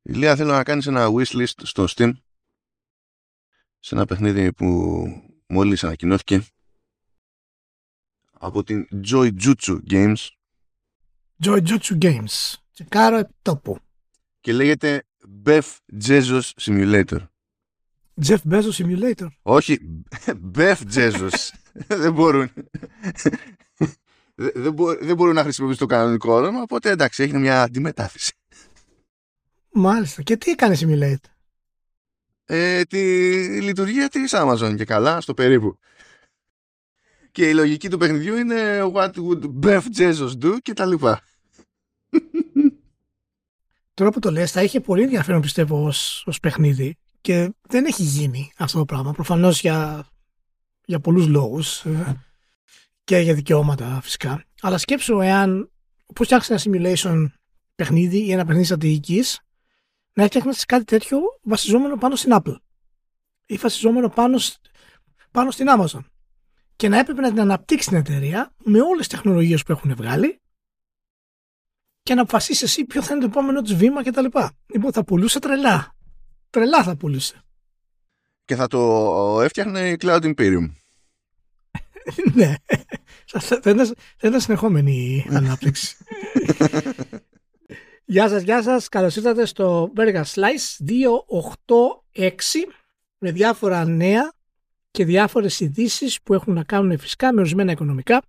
Ηλία, θέλω να κάνεις ένα wishlist στο Steam σε ένα παιχνίδι που μόλις ανακοινώθηκε από την Joyjutsu Games. Joyjutsu Games. Τσεκάρω επί τόπου. Και λέγεται Jeff Bezos Simulator. Jeff Bezos Simulator. Όχι, Jeff Bezos. Δεν μπορούν. Δεν μπορούν να χρησιμοποιήσουν το κανονικό όνομα, οπότε εντάξει, έχει μια αντιμετάφυση. Μάλιστα. Και τι έκανε Simulator? Τη λειτουργία της Amazon και καλά, στο περίπου. Και η λογική του παιχνιδιού είναι what would Jeff Bezos do και τα λοιπά. Τώρα που το λες, θα είχε πολύ ενδιαφέρον πιστεύω ως παιχνίδι και δεν έχει γίνει αυτό το πράγμα. Προφανώς για πολλούς λόγους και για δικαιώματα φυσικά. Αλλά σκέψου εάν, πώς φτιάξει ένα simulation παιχνίδι ή ένα παιχνίδι στρατηγικής, να φτιάχνεις κάτι τέτοιο βασιζόμενο πάνω στην Apple ή βασιζόμενο πάνω στην Amazon και να έπρεπε να την αναπτύξει την εταιρεία με όλες τις τεχνολογίες που έχουν βγάλει και να αποφασίσει εσύ ποιο θα είναι το επόμενο της βήμα κτλ. Λοιπόν, θα πουλούσε τρελά. Τρελά θα πουλούσε. Και θα το έφτιαχνε η Cloud Imperium. Ναι. Θα ήταν συνεχόμενη η ανάπτυξη. Γεια σας. Καλώς ήρθατε στο Burger Slice 286 με διάφορα νέα και διάφορες ειδήσεις που έχουν να κάνουν φυσικά με ορισμένα οικονομικά.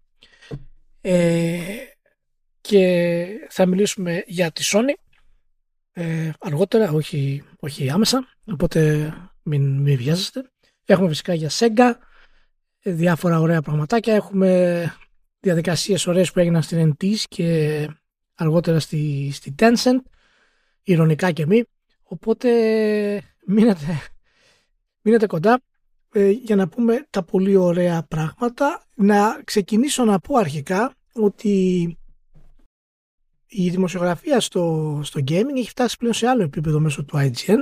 Και θα μιλήσουμε για τη Sony αργότερα, όχι άμεσα, οπότε μην βιάζεστε. Έχουμε φυσικά για Sega διάφορα ωραία πραγματάκια. Έχουμε διαδικασίες ωραίες που έγιναν στην NTS και αργότερα στη Tencent, ειρωνικά και μη. Οπότε μείνετε κοντά για να πούμε τα πολύ ωραία πράγματα. Να ξεκινήσω να πω αρχικά ότι η δημοσιογραφία στο gaming έχει φτάσει πλέον σε άλλο επίπεδο μέσω του IGN.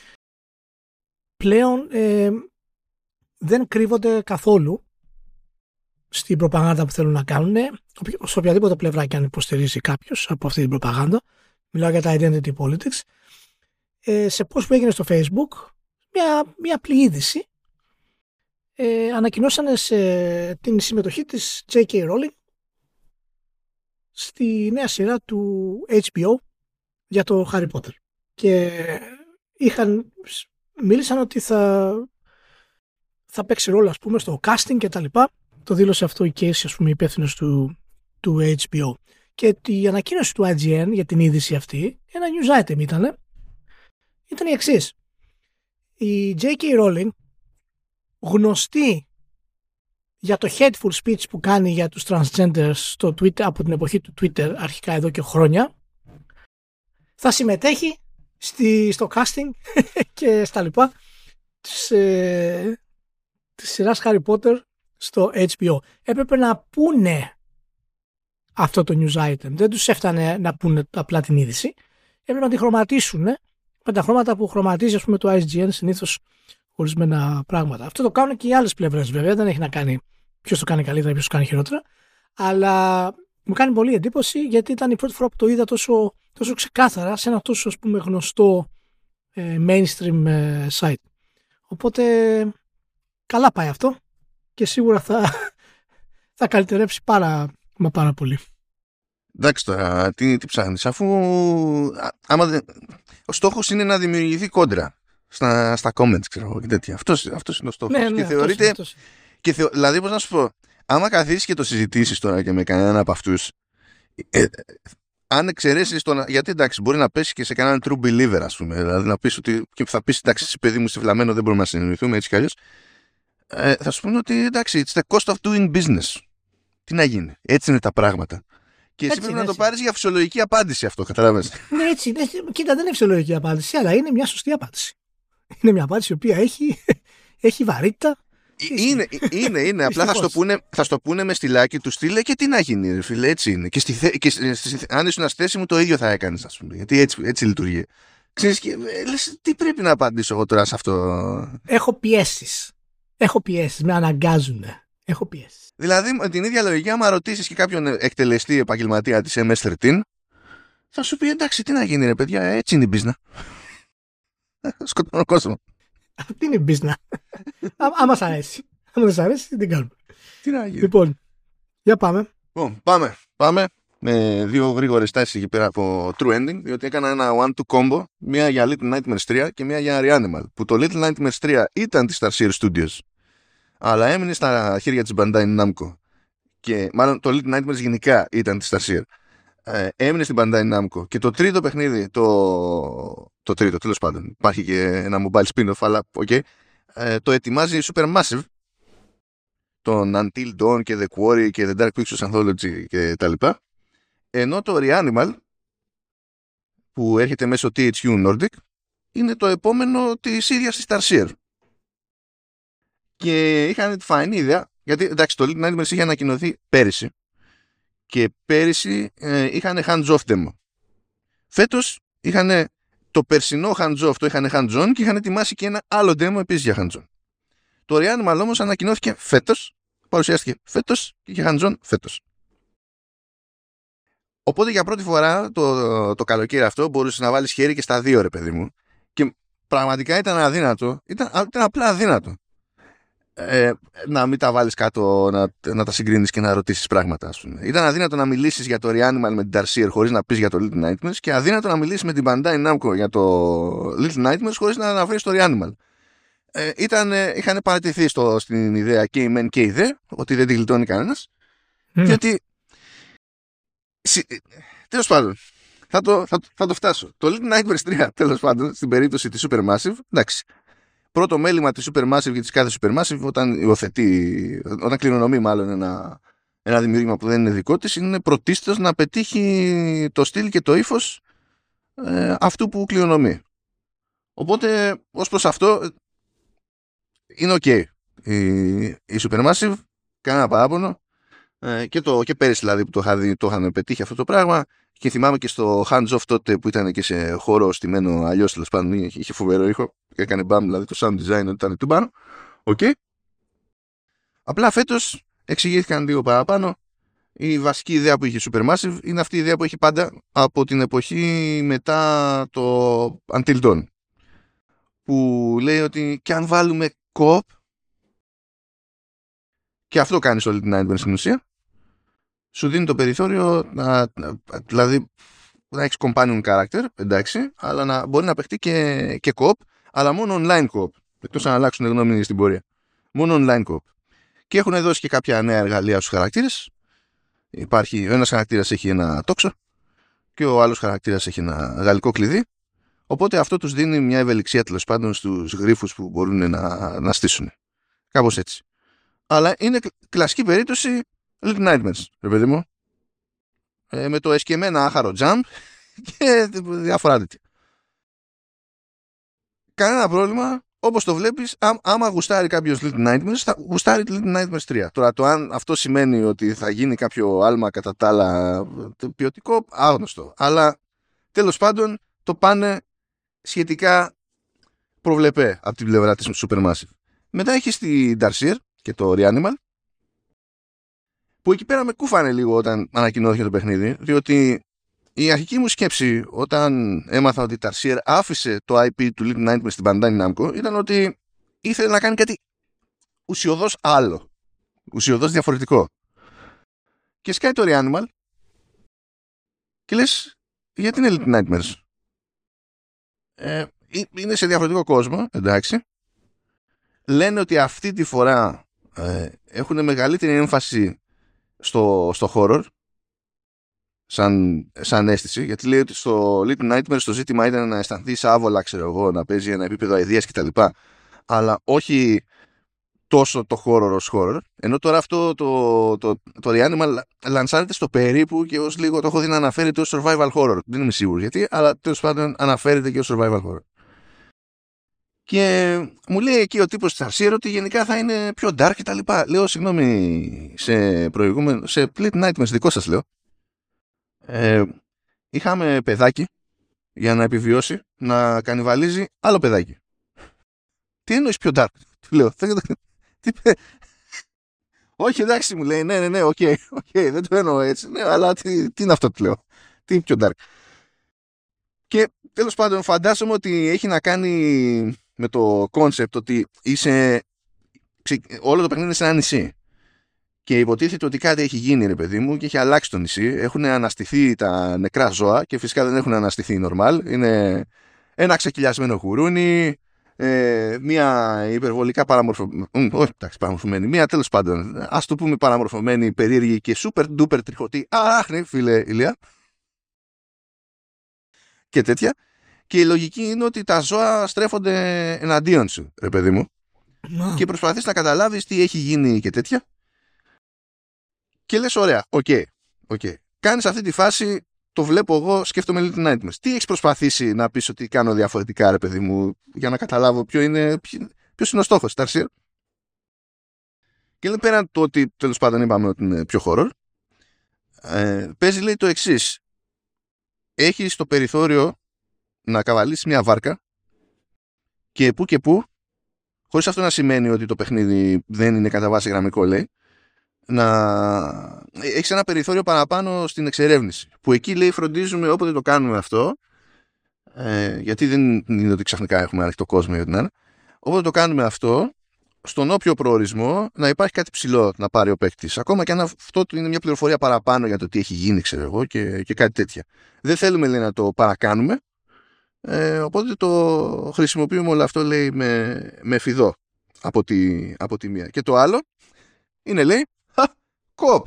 Πλέον δεν κρύβονται καθόλου στην προπαγάνδα που θέλουν να κάνουν, σε οποιαδήποτε πλευρά και αν υποστηρίζει κάποιος από αυτή την προπαγάνδα. Μιλάω για τα identity politics. Σε πώς που έγινε στο Facebook, μια απλή είδηση. Ανακοινώσανε την συμμετοχή της J.K. Rowling στη νέα σειρά του HBO για το Harry Potter. Και μίλησαν ότι θα παίξει ρόλο, ας πούμε, στο casting και τα λοιπά. Το δήλωσε αυτό η Casey, ας πούμε, υπεύθυνος του HBO. Και η ανακοίνωση του IGN για την είδηση αυτή, ένα news item ήταν η εξής. Η J.K. Rowling, γνωστή για το hateful speech που κάνει για τους transgenders στο Twitter, από την εποχή του Twitter αρχικά εδώ και χρόνια, θα συμμετέχει στο casting και στα λοιπά της σειράς Harry Potter στο HBO. Έπρεπε να πούνε αυτό το news item. Δεν τους έφτανε να πούνε απλά την είδηση. Έπρεπε να τη χρωματίσουν με τα χρώματα που χρωματίζει, ας πούμε, το IGN συνήθως ορισμένα πράγματα. Αυτό το κάνουν και οι άλλες πλευρές, βέβαια. Δεν έχει να κάνει ποιος το κάνει καλύτερα ή ποιος το κάνει χειρότερα. Αλλά μου κάνει πολύ εντύπωση γιατί ήταν η πρώτη φορά που το είδα τόσο ξεκάθαρα σε ένα τόσο, ας πούμε, γνωστό mainstream site. Οπότε καλά πάει αυτό και σίγουρα θα καλυτερέψει πάρα πολύ. Εντάξει τώρα, τι ψάχνεις, αφού ο στόχος είναι να δημιουργηθεί κόντρα στα comments, ξέρω και τέτοια. Αυτός είναι ο στόχος. Ναι, και θεωρείται. Δηλαδή, πώς να σου πω, άμα καθίσεις και το συζητήσεις τώρα και με κανέναν από αυτούς, αν εξαιρέσεις γιατί εντάξει, μπορεί να πέσει και σε κανέναν true believer, ας πούμε. Δηλαδή να πεις ότι. Και θα πεις, εντάξει, εσύ παιδί μου, στιβλαμένο, δεν μπορούμε να συνεννοηθούμε έτσι κι αλλιώς. Θα σου πούνε ότι εντάξει, it's the cost of doing business. Τι να γίνει. Έτσι είναι τα πράγματα. Και εσύ πρέπει να το πάρεις για φυσιολογική απάντηση αυτό, καταλαβαίνεις. Ναι, έτσι. Κοίτα, δεν είναι φυσιολογική απάντηση, αλλά είναι μια σωστή απάντηση. Είναι μια απάντηση η οποία έχει βαρύτητα. Είναι. Απλά θα στο πούνε με στυλάκι του στυλ και τι να γίνει, ρε φίλε, έτσι είναι. Και αν ήσουν στη θέση μου, το ίδιο θα έκανες, ας πούμε. Γιατί έτσι λειτουργεί. Ξέρεις, λες, τι πρέπει να απαντήσω εγώ τώρα σε αυτό. Έχω πιέσεις, με αναγκάζουν. Έχω πιέσεις. Δηλαδή, με την ίδια λογική, άμα ρωτήσεις και κάποιον εκτελεστή επαγγελματία της MS13, θα σου πει εντάξει, τι να γίνει, ρε παιδιά, έτσι είναι η business. Σκοτώνω κόσμο. Αυτή είναι η μπίζνα. Άμα σ' αρέσει. Αν δεν σ' αρέσει, την κάνουμε. Τι να γίνει. Λοιπόν, για πάμε. Πάμε με δύο γρήγορες τάσεις εκεί πέρα από True Ending, διότι έκανα ένα one-two combo, μία για Little Nightmares 3 και μία για Reanimal, που το Little Nightmares 3 ήταν της Starseer Studios, αλλά έμεινε στα χέρια της Bandai Namco. Και μάλλον το Little Nightmares γενικά ήταν της Starseer. Έμεινε στην Bandai Namco. Και το τρίτο παιχνίδι, το τρίτο τέλος πάντων, υπάρχει και ένα mobile spin-off, αλλά okay, το ετοιμάζει η Supermassive, τον Until Dawn και The Quarry και The Dark Pictures Anthology και τα λοιπά. Ενώ το Reanimal, που έρχεται μέσω THQ Nordic, είναι το επόμενο της ίδιας της Starseer. Και είχαν τη φανή ιδέα, γιατί εντάξει, το Little Nightmares είχε ανακοινωθεί πέρυσι και πέρυσι είχαν hands-off demo. Φέτος είχαν το περσινό hands-off, το είχαν hands-on και είχαν ετοιμάσει και ένα άλλο demo επίσης για hands-on. Το Reanimal όμως ανακοινώθηκε φέτος, παρουσιάστηκε φέτος και είχε hands-on φέτος. Οπότε για πρώτη φορά το καλοκαίρι αυτό μπορούσες να βάλεις χέρι και στα δύο, ρε παιδί μου. Και πραγματικά ήταν αδύνατο, ήταν απλά αδύνατο. Να μην τα βάλεις κάτω, να τα συγκρίνεις και να ρωτήσεις πράγματα, ας πούμε. Ήταν αδύνατο να μιλήσεις για το Reanimal με την Darcier χωρίς να πεις για το Little Nightmares και αδύνατο να μιλήσεις με την Bandai Namco για το Little Nightmares χωρίς να αναφέρεις το Reanimal. Είχαν παρατηθεί στην ιδέα και η μεν και η δε, ότι δεν τη γλιτώνει κανένας, γιατί τέλος πάντων θα το φτάσω. Το Little Nightmares 3, τέλος πάντων, στην περίπτωση της Supermassive, εντάξει, πρώτο μέλημα της Supermassive και της κάθε Supermassive όταν κληρονομεί μάλλον ένα δημιούργημα που δεν είναι δικό της, είναι πρωτίστως να πετύχει το στυλ και το ύφος αυτού που κληρονομεί. Οπότε ως προς αυτό είναι ok η Supermassive, κανένα παράπονο, και πέρυσι δηλαδή που το είχαν πετύχει αυτό το πράγμα, και θυμάμαι και στο hands-off τότε που ήταν και σε χώρο στημένο αλλιώς, τέλος πάντων είχε φοβερό ήχο και έκανε μπαμ, δηλαδή το sound design ότι ήταν του πάνω. Okay. Απλά φέτος εξηγήθηκαν λίγο παραπάνω. Η βασική ιδέα που είχε η Supermassive είναι αυτή η ιδέα που έχει πάντα από την εποχή μετά το Until Dawn, που λέει ότι και αν βάλουμε co-op, και αυτό κάνει στο Little Nightmares στην ουσία, σου δίνει το περιθώριο δηλαδή να έχεις companion character, εντάξει, αλλά να μπορεί να παιχτεί και co-op, αλλά μόνο online co-op, εκτός αν αλλάξουν γνώμη στην πορεία. Μόνο online co-op. Και έχουν δώσει και κάποια νέα εργαλεία στους χαρακτήρες. Ο ένας χαρακτήρας έχει ένα τόξο και ο άλλος χαρακτήρας έχει ένα γαλλικό κλειδί, οπότε αυτό τους δίνει μια ευελιξία, τέλος πάντων, στους γρίφους που μπορούν να στήσουν. Κάπως έτσι. Αλλά είναι κλασική περίπτωση Little Nightmares, ρε παιδί μου. Με το εσκεμμένα άχαρο jump και διάφορα τέτοια. Κανένα πρόβλημα, όπως το βλέπεις, άμα γουστάρει κάποιος Little Nightmares, θα γουστάρει Little Nightmares 3. Τώρα, το αν αυτό σημαίνει ότι θα γίνει κάποιο άλμα κατά τα άλλα ποιοτικό, άγνωστο. Αλλά τέλος πάντων το πάνε σχετικά προβλεπέ από την πλευρά της Supermassive. Μετά έχεις τη Darcier και το Reanimal, που εκεί πέρα με κούφανε λίγο όταν ανακοινώθηκε το παιχνίδι, διότι η αρχική μου σκέψη όταν έμαθα ότι η Darcier άφησε το IP του Little Nightmares στην Bandai Namco ήταν ότι ήθελε να κάνει κάτι ουσιωδώς άλλο, ουσιωδώς διαφορετικό. Και σκάει το Reanimal και λες, γιατί είναι Little Nightmares? Είναι σε διαφορετικό κόσμο, εντάξει. Λένε ότι αυτή τη φορά έχουν μεγαλύτερη έμφαση στο horror σαν αίσθηση, γιατί λέει ότι στο Little Nightmares το ζήτημα ήταν να αισθανθείς άβολα, ξέρω εγώ, να παίζει ένα επίπεδο αηδείας κτλ, αλλά όχι τόσο το horror ως horror, ενώ τώρα αυτό το Reanimal λανσάρεται στο περίπου και ως λίγο το έχω δει να αναφέρεται ως survival horror, δεν είμαι σίγουρος γιατί, αλλά τέλος πάντων αναφέρεται και ως survival horror. Και μου λέει εκεί ο τύπος της Darcier ότι γενικά θα είναι πιο dark και τα λοιπά. Λέω, συγγνώμη, σε Little Nightmares δικό σας λέω, είχαμε παιδάκι για να επιβιώσει να κανιβαλίζει άλλο παιδάκι. Τι εννοείς πιο dark? Του λέω, όχι, εντάξει, μου λέει, ναι, οκ, δεν το εννοώ έτσι, ναι, αλλά τι είναι αυτό, του λέω, τι πιο dark? Και τέλος πάντων φαντάζομαι ότι έχει να κάνει με το concept ότι όλο το παιχνίδι είναι σε ένα νησί. Και υποτίθεται ότι κάτι έχει γίνει, ρε παιδί μου, και έχει αλλάξει το νησί. Έχουν αναστηθεί τα νεκρά ζώα και φυσικά δεν έχουν αναστηθεί normal. Είναι ένα ξεκυλιασμένο γουρούνι, μία υπερβολικά παραμορφωμένη, μία τέλος πάντων, ας το πούμε παραμορφωμένη, περίεργη και super duper τριχωτή. Άχνη, φίλε Ηλία. Και τέτοια. Και η λογική είναι ότι τα ζώα στρέφονται εναντίον σου, ρε παιδί μου. Και προσπαθείς να καταλάβεις τι έχει γίνει και τέτοια. Και λες, ωραία, οκ. Κάνεις αυτή τη φάση, το βλέπω εγώ, σκέφτομαι Little Nightmares. Τι έχεις προσπαθήσει να πεις ότι κάνω διαφορετικά, ρε παιδί μου, για να καταλάβω ποιος είναι ο στόχος, Starseer. Και λέει, πέραν το ότι τέλος πάντων είπαμε ότι είναι πιο horror, παίζει, λέει, το εξής. Έχεις το περιθώριο να καβαλήσεις μια βάρκα και που, χωρίς αυτό να σημαίνει ότι το παιχνίδι δεν είναι κατά βάση γραμμικό, λέει, να έχεις ένα περιθώριο παραπάνω στην εξερεύνηση, που εκεί, λέει, φροντίζουμε όποτε το κάνουμε αυτό, γιατί δεν είναι ότι ξαφνικά έχουμε ανοιχτό κόσμο ή ό,τι να είναι, όποτε το κάνουμε αυτό, στον όποιο προορισμό να υπάρχει κάτι ψηλό να πάρει ο παίκτης, ακόμα και αν αυτό είναι μια πληροφορία παραπάνω για το τι έχει γίνει, ξέρω εγώ, και κάτι τέτοια. Δεν θέλουμε, λέει, να το παρακάνουμε, οπότε το χρησιμοποιούμε όλο αυτό, λέει, με φιδό από τη μία. Και το άλλο είναι, λέει, κοπ.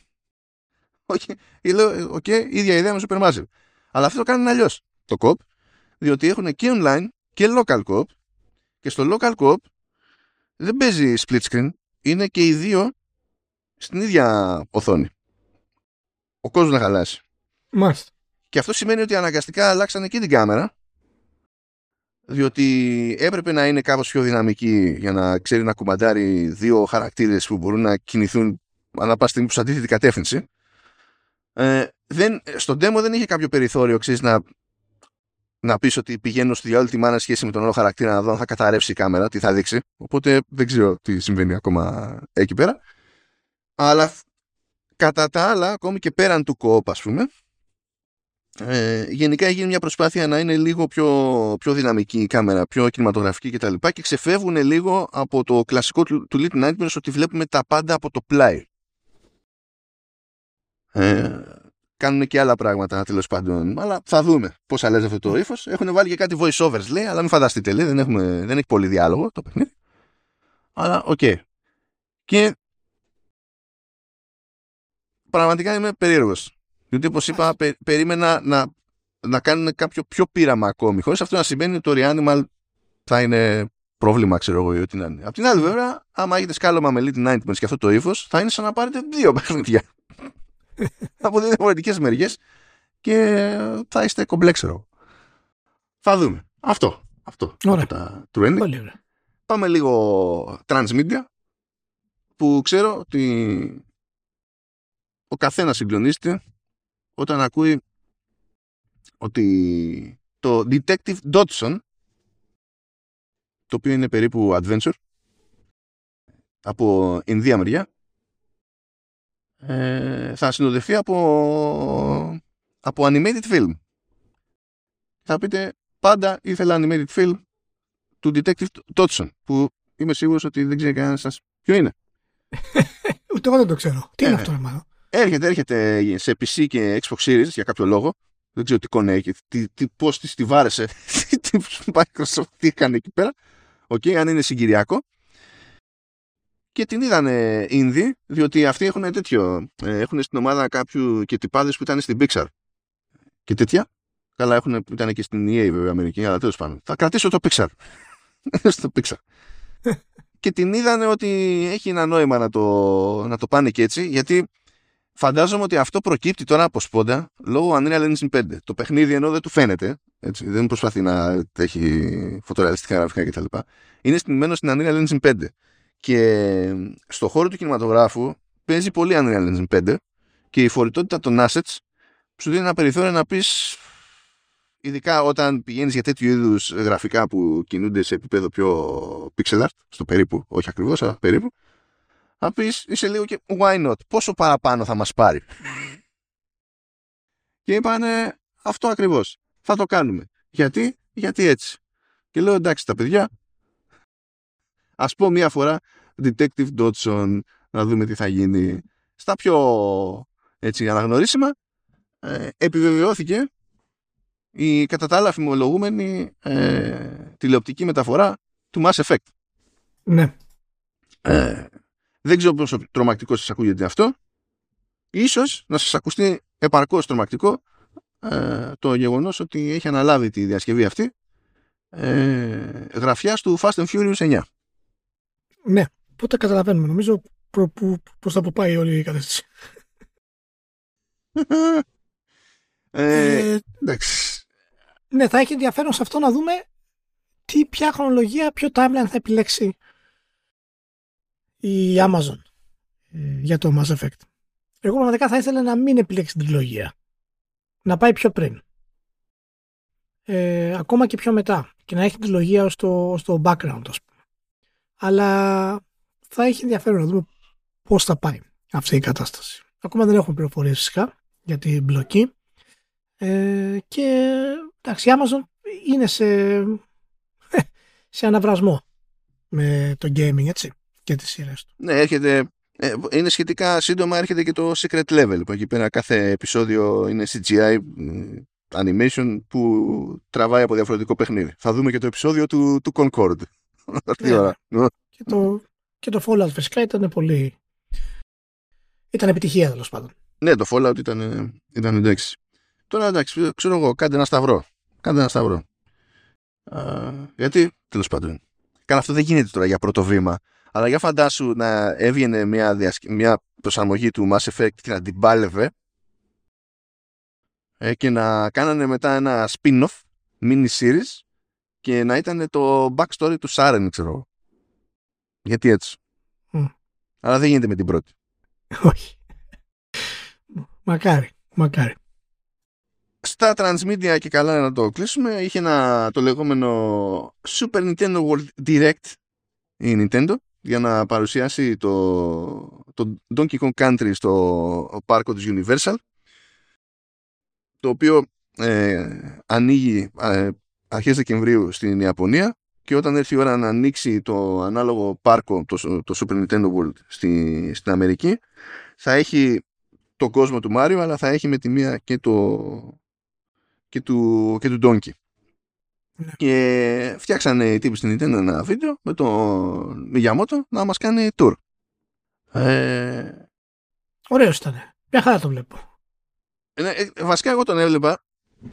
Οκ, ίδια ιδέα με Supermassive. Αλλά αυτό το κάνουν αλλιώς το κοπ, διότι έχουν και online και local co-op, και στο local co-op δεν παίζει split screen, είναι και οι δύο στην ίδια οθόνη. Ο κόσμος να χαλάσει. Μάλιστα. Και αυτό σημαίνει ότι αναγκαστικά αλλάξανε και την κάμερα, διότι έπρεπε να είναι κάπως πιο δυναμική για να ξέρει να κουμαντάρει δύο χαρακτήρες που μπορούν να κινηθούν ανά πάση στιγμή προς αντίθετη κατεύθυνση. Στον demo δεν είχε κάποιο περιθώριο, ξέρεις, να πεις ότι πηγαίνω στη διάλογη μάνα σχέση με τον άλλο χαρακτήρα να δω αν θα καταρρεύσει η κάμερα, τι θα δείξει. Οπότε δεν ξέρω τι συμβαίνει ακόμα εκεί πέρα. Αλλά κατά τα άλλα, ακόμη και πέραν του co-op, ας πούμε, γενικά έγινε μια προσπάθεια να είναι λίγο πιο δυναμική η κάμερα, πιο κινηματογραφική κτλ. Και ξεφεύγουν λίγο από το κλασικό του Little Nightmares ότι βλέπουμε τα πάντα από το πλάι. Κάνουν και άλλα πράγματα, τέλος πάντων, αλλά θα δούμε πώς αλλάζει αυτό το ύφος. Έχουν βάλει και κάτι voice overs, λέει, αλλά μην φανταστείτε, λέει, δεν έχει πολύ διάλογο το παιχνίδι. Αλλά οκ. Και πραγματικά είμαι περίεργος. Διότι, όπως είπα, περίμενα να κάνουν κάποιο πιο πείραμα ακόμη. Χωρίς αυτό να σημαίνει ότι το Reanimal θα είναι πρόβλημα, ξέρω εγώ, ή ό,τι να είναι. Απ' την άλλη, βέβαια, άμα έχετε σκάλωμα με Little Nightmares και αυτό το ύφος, θα είναι σαν να πάρετε δύο παιχνίδια από δύο διαφορετικές μεριές και θα είστε κομπλέξερο. Θα δούμε. Αυτό από τα trending. Πάμε λίγο transmedia, που ξέρω ότι ο καθένας συγκλονίζεται όταν ακούει ότι το Detective Dodson, το οποίο είναι περίπου adventure από Ινδία μεριά, θα συνοδευτεί από animated film. Θα πείτε, πάντα ήθελα animated film του Detective Dodson, που είμαι σίγουρος ότι δεν ξέρει κανένας σας ποιο είναι. Ούτε εγώ δεν το ξέρω. Τι είναι αυτό, μάλλον. Έρχεται σε PC και Xbox Series για κάποιο λόγο. Δεν ξέρω τι εικόνα έχει, πώς τη βάρεσε τι Microsoft, τι έκανε εκεί πέρα. Αν είναι συγκυριακό. Και την είδανε Ίνδοι, διότι αυτοί έχουν τέτοιο. Έχουν στην ομάδα κάποιου και τυπάδες που ήταν στην Pixar. Και τέτοια. Καλά, ήταν και στην EA, βέβαια, Αμερική, αλλά τέλος πάντων. Θα κρατήσω το Pixar. Στο Pixar. Και την είδανε ότι έχει ένα νόημα να το πάνε και έτσι, γιατί φαντάζομαι ότι αυτό προκύπτει τώρα από σπόντα λόγω Unreal Engine 5. Το παιχνίδι, ενώ δεν του φαίνεται, έτσι, δεν προσπαθεί να έχει φωτορεαλιστικά γραφικά κτλ. Είναι στημένο στην Unreal Engine 5. Και στο χώρο του κινηματογράφου παίζει πολύ Unreal Engine 5 και η φορητότητα των assets σου δίνει ένα περιθώριο να πεις, ειδικά όταν πηγαίνεις για τέτοιου είδους γραφικά που κινούνται σε επίπεδο πιο pixel art, στο περίπου, όχι ακριβώς, αλλά περίπου, να πεις, είσαι λίγο και why not, πόσο παραπάνω θα μας πάρει. Και είπανε αυτό ακριβώς. θα το κάνουμε. Γιατί έτσι. Και λέω εντάξει τα παιδιά, ας πω μία φορά Detective Dodson να δούμε τι θα γίνει. Στα πιο έτσι αναγνωρίσιμα επιβεβαιώθηκε η κατά τα άλλα φημολογούμενη τηλεοπτική μεταφορά του Mass Effect. Ναι. Δεν ξέρω πόσο τρομακτικό σας ακούγεται αυτό. Ίσως να σας ακουστεί επαρκώς τρομακτικό το γεγονός ότι έχει αναλάβει τη διασκευή αυτή γραφιάς του Fast and Furious 9. Ναι, πότε καταλαβαίνουμε. Νομίζω προς τα που πάει όλη η κατάσταση. Εντάξει. Ναι, θα έχει ενδιαφέρον σε αυτό να δούμε ποια χρονολογία, ποιο timeline θα επιλέξει η Amazon για το Mass Effect. Εγώ πραγματικά θα ήθελα να μην επιλέξει την τριλογία. Να πάει πιο πριν. Ακόμα και πιο μετά. Και να έχει την τριλογία στο background, ας πούμε. Αλλά θα έχει ενδιαφέρον να δούμε πώς θα πάει αυτή η κατάσταση. Ακόμα δεν έχουμε πληροφορίες φυσικά για την μπλοκή. Και εντάξει, η Amazon είναι σε αναβρασμό με το gaming, έτσι, και τις σειρές του. Ναι, είναι σχετικά σύντομα, έρχεται και το Secret Level, που εκεί πέρα κάθε επεισόδιο είναι CGI animation που τραβάει από διαφορετικό παιχνίδι. Θα δούμε και το επεισόδιο του Concord. Και το Fallout φυσικά ήταν επιτυχία, τέλος πάντων. Ναι, το Fallout ήταν εντάξει. Τώρα εντάξει, ξέρω εγώ, κάντε ένα σταυρό. Γιατί, τέλος πάντων. Καλά, αυτό δεν γίνεται τώρα για πρώτο βήμα. Αλλά για φαντάσου να έβγαινε μια προσαρμογή του Mass Effect και να την πάλευε και να κάνανε μετά ένα spin-off mini series και να ήταν το backstory του Saren, ξέρω εγώ. Γιατί έτσι. Αλλά δεν γίνεται με την πρώτη. Όχι. Μακάρι. Στα Transmedia, και καλά να το κλείσουμε, είχε το λεγόμενο Super Nintendo World Direct η Nintendo για να παρουσιάσει το Donkey Kong Country στο πάρκο της Universal, το οποίο ανοίγει αρχές Δεκεμβρίου στην Ιαπωνία, και όταν έρθει η ώρα να ανοίξει το ανάλογο πάρκο, το Super Nintendo World στην Αμερική, θα έχει τον κόσμο του Μάριο, αλλά θα έχει με τη μία και του Donkey. Ναι. Και φτιάξανε οι τύποι στην Nintendo ένα βίντεο με τον Miyamoto να μας κάνει tour. Ωραίος ήταν. Μια χαρά το βλέπω. Βασικά εγώ τον έβλεπα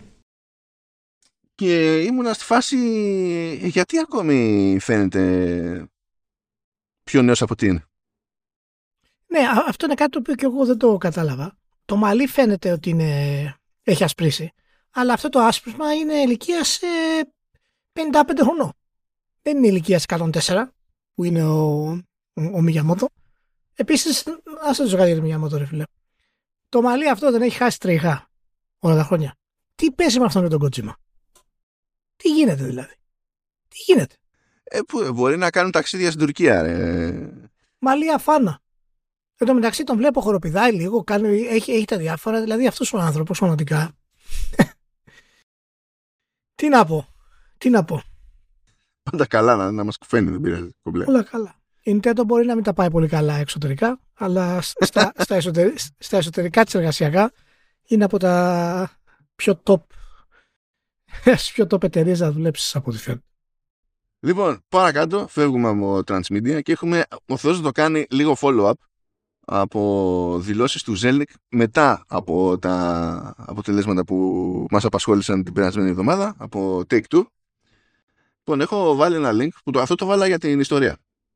και ήμουνα στη φάση γιατί ακόμη φαίνεται πιο νέος από τι είναι. Ναι, αυτό είναι κάτι το οποίο και εγώ δεν το κατάλαβα. Το μαλλί φαίνεται ότι έχει ασπρίσει, αλλά αυτό το άσπρισμα είναι ηλικίας 55 χρονών. Δεν είναι ηλικίας 104 που είναι ο Μιγιαμότο. Επίσης, ας το ζω για το Μιγιαμότο, ρε φίλε. Το μαλλί αυτό δεν έχει χάσει τριχά όλα τα χρόνια. Τι παίζει με αυτόν και τον Κοτσίμα? Τι γίνεται δηλαδή? Τι γίνεται? Μπορεί να κάνουν ταξίδια στην Τουρκία, Μαλλί αφάνα. Εν τω μεταξύ τον βλέπω χοροπηδάει λίγο, έχει τα διάφορα, δηλαδή αυτός ο άνθρωπος πραγματικά. Τι να πω. Πάντα καλά να μας κουφαίνει, δεν πειράζει. Όλα καλά. Η Nintendo μπορεί να μην τα πάει πολύ καλά εξωτερικά, αλλά στα εσωτερικά της εργασιακά είναι από τα πιο top εταιρείες να δουλέψεις από ό,τι φαίνεται. Λοιπόν, παρακάτω φεύγουμε από Transmedia και έχουμε ο Θεός να το κάνει λίγο follow-up από δηλώσεις του Zelnick μετά από τα αποτελέσματα που μας απασχόλησαν την περασμένη εβδομάδα από Take-Two. Λοιπόν, έχω βάλει ένα link που αυτό το βάλα για την ιστορία.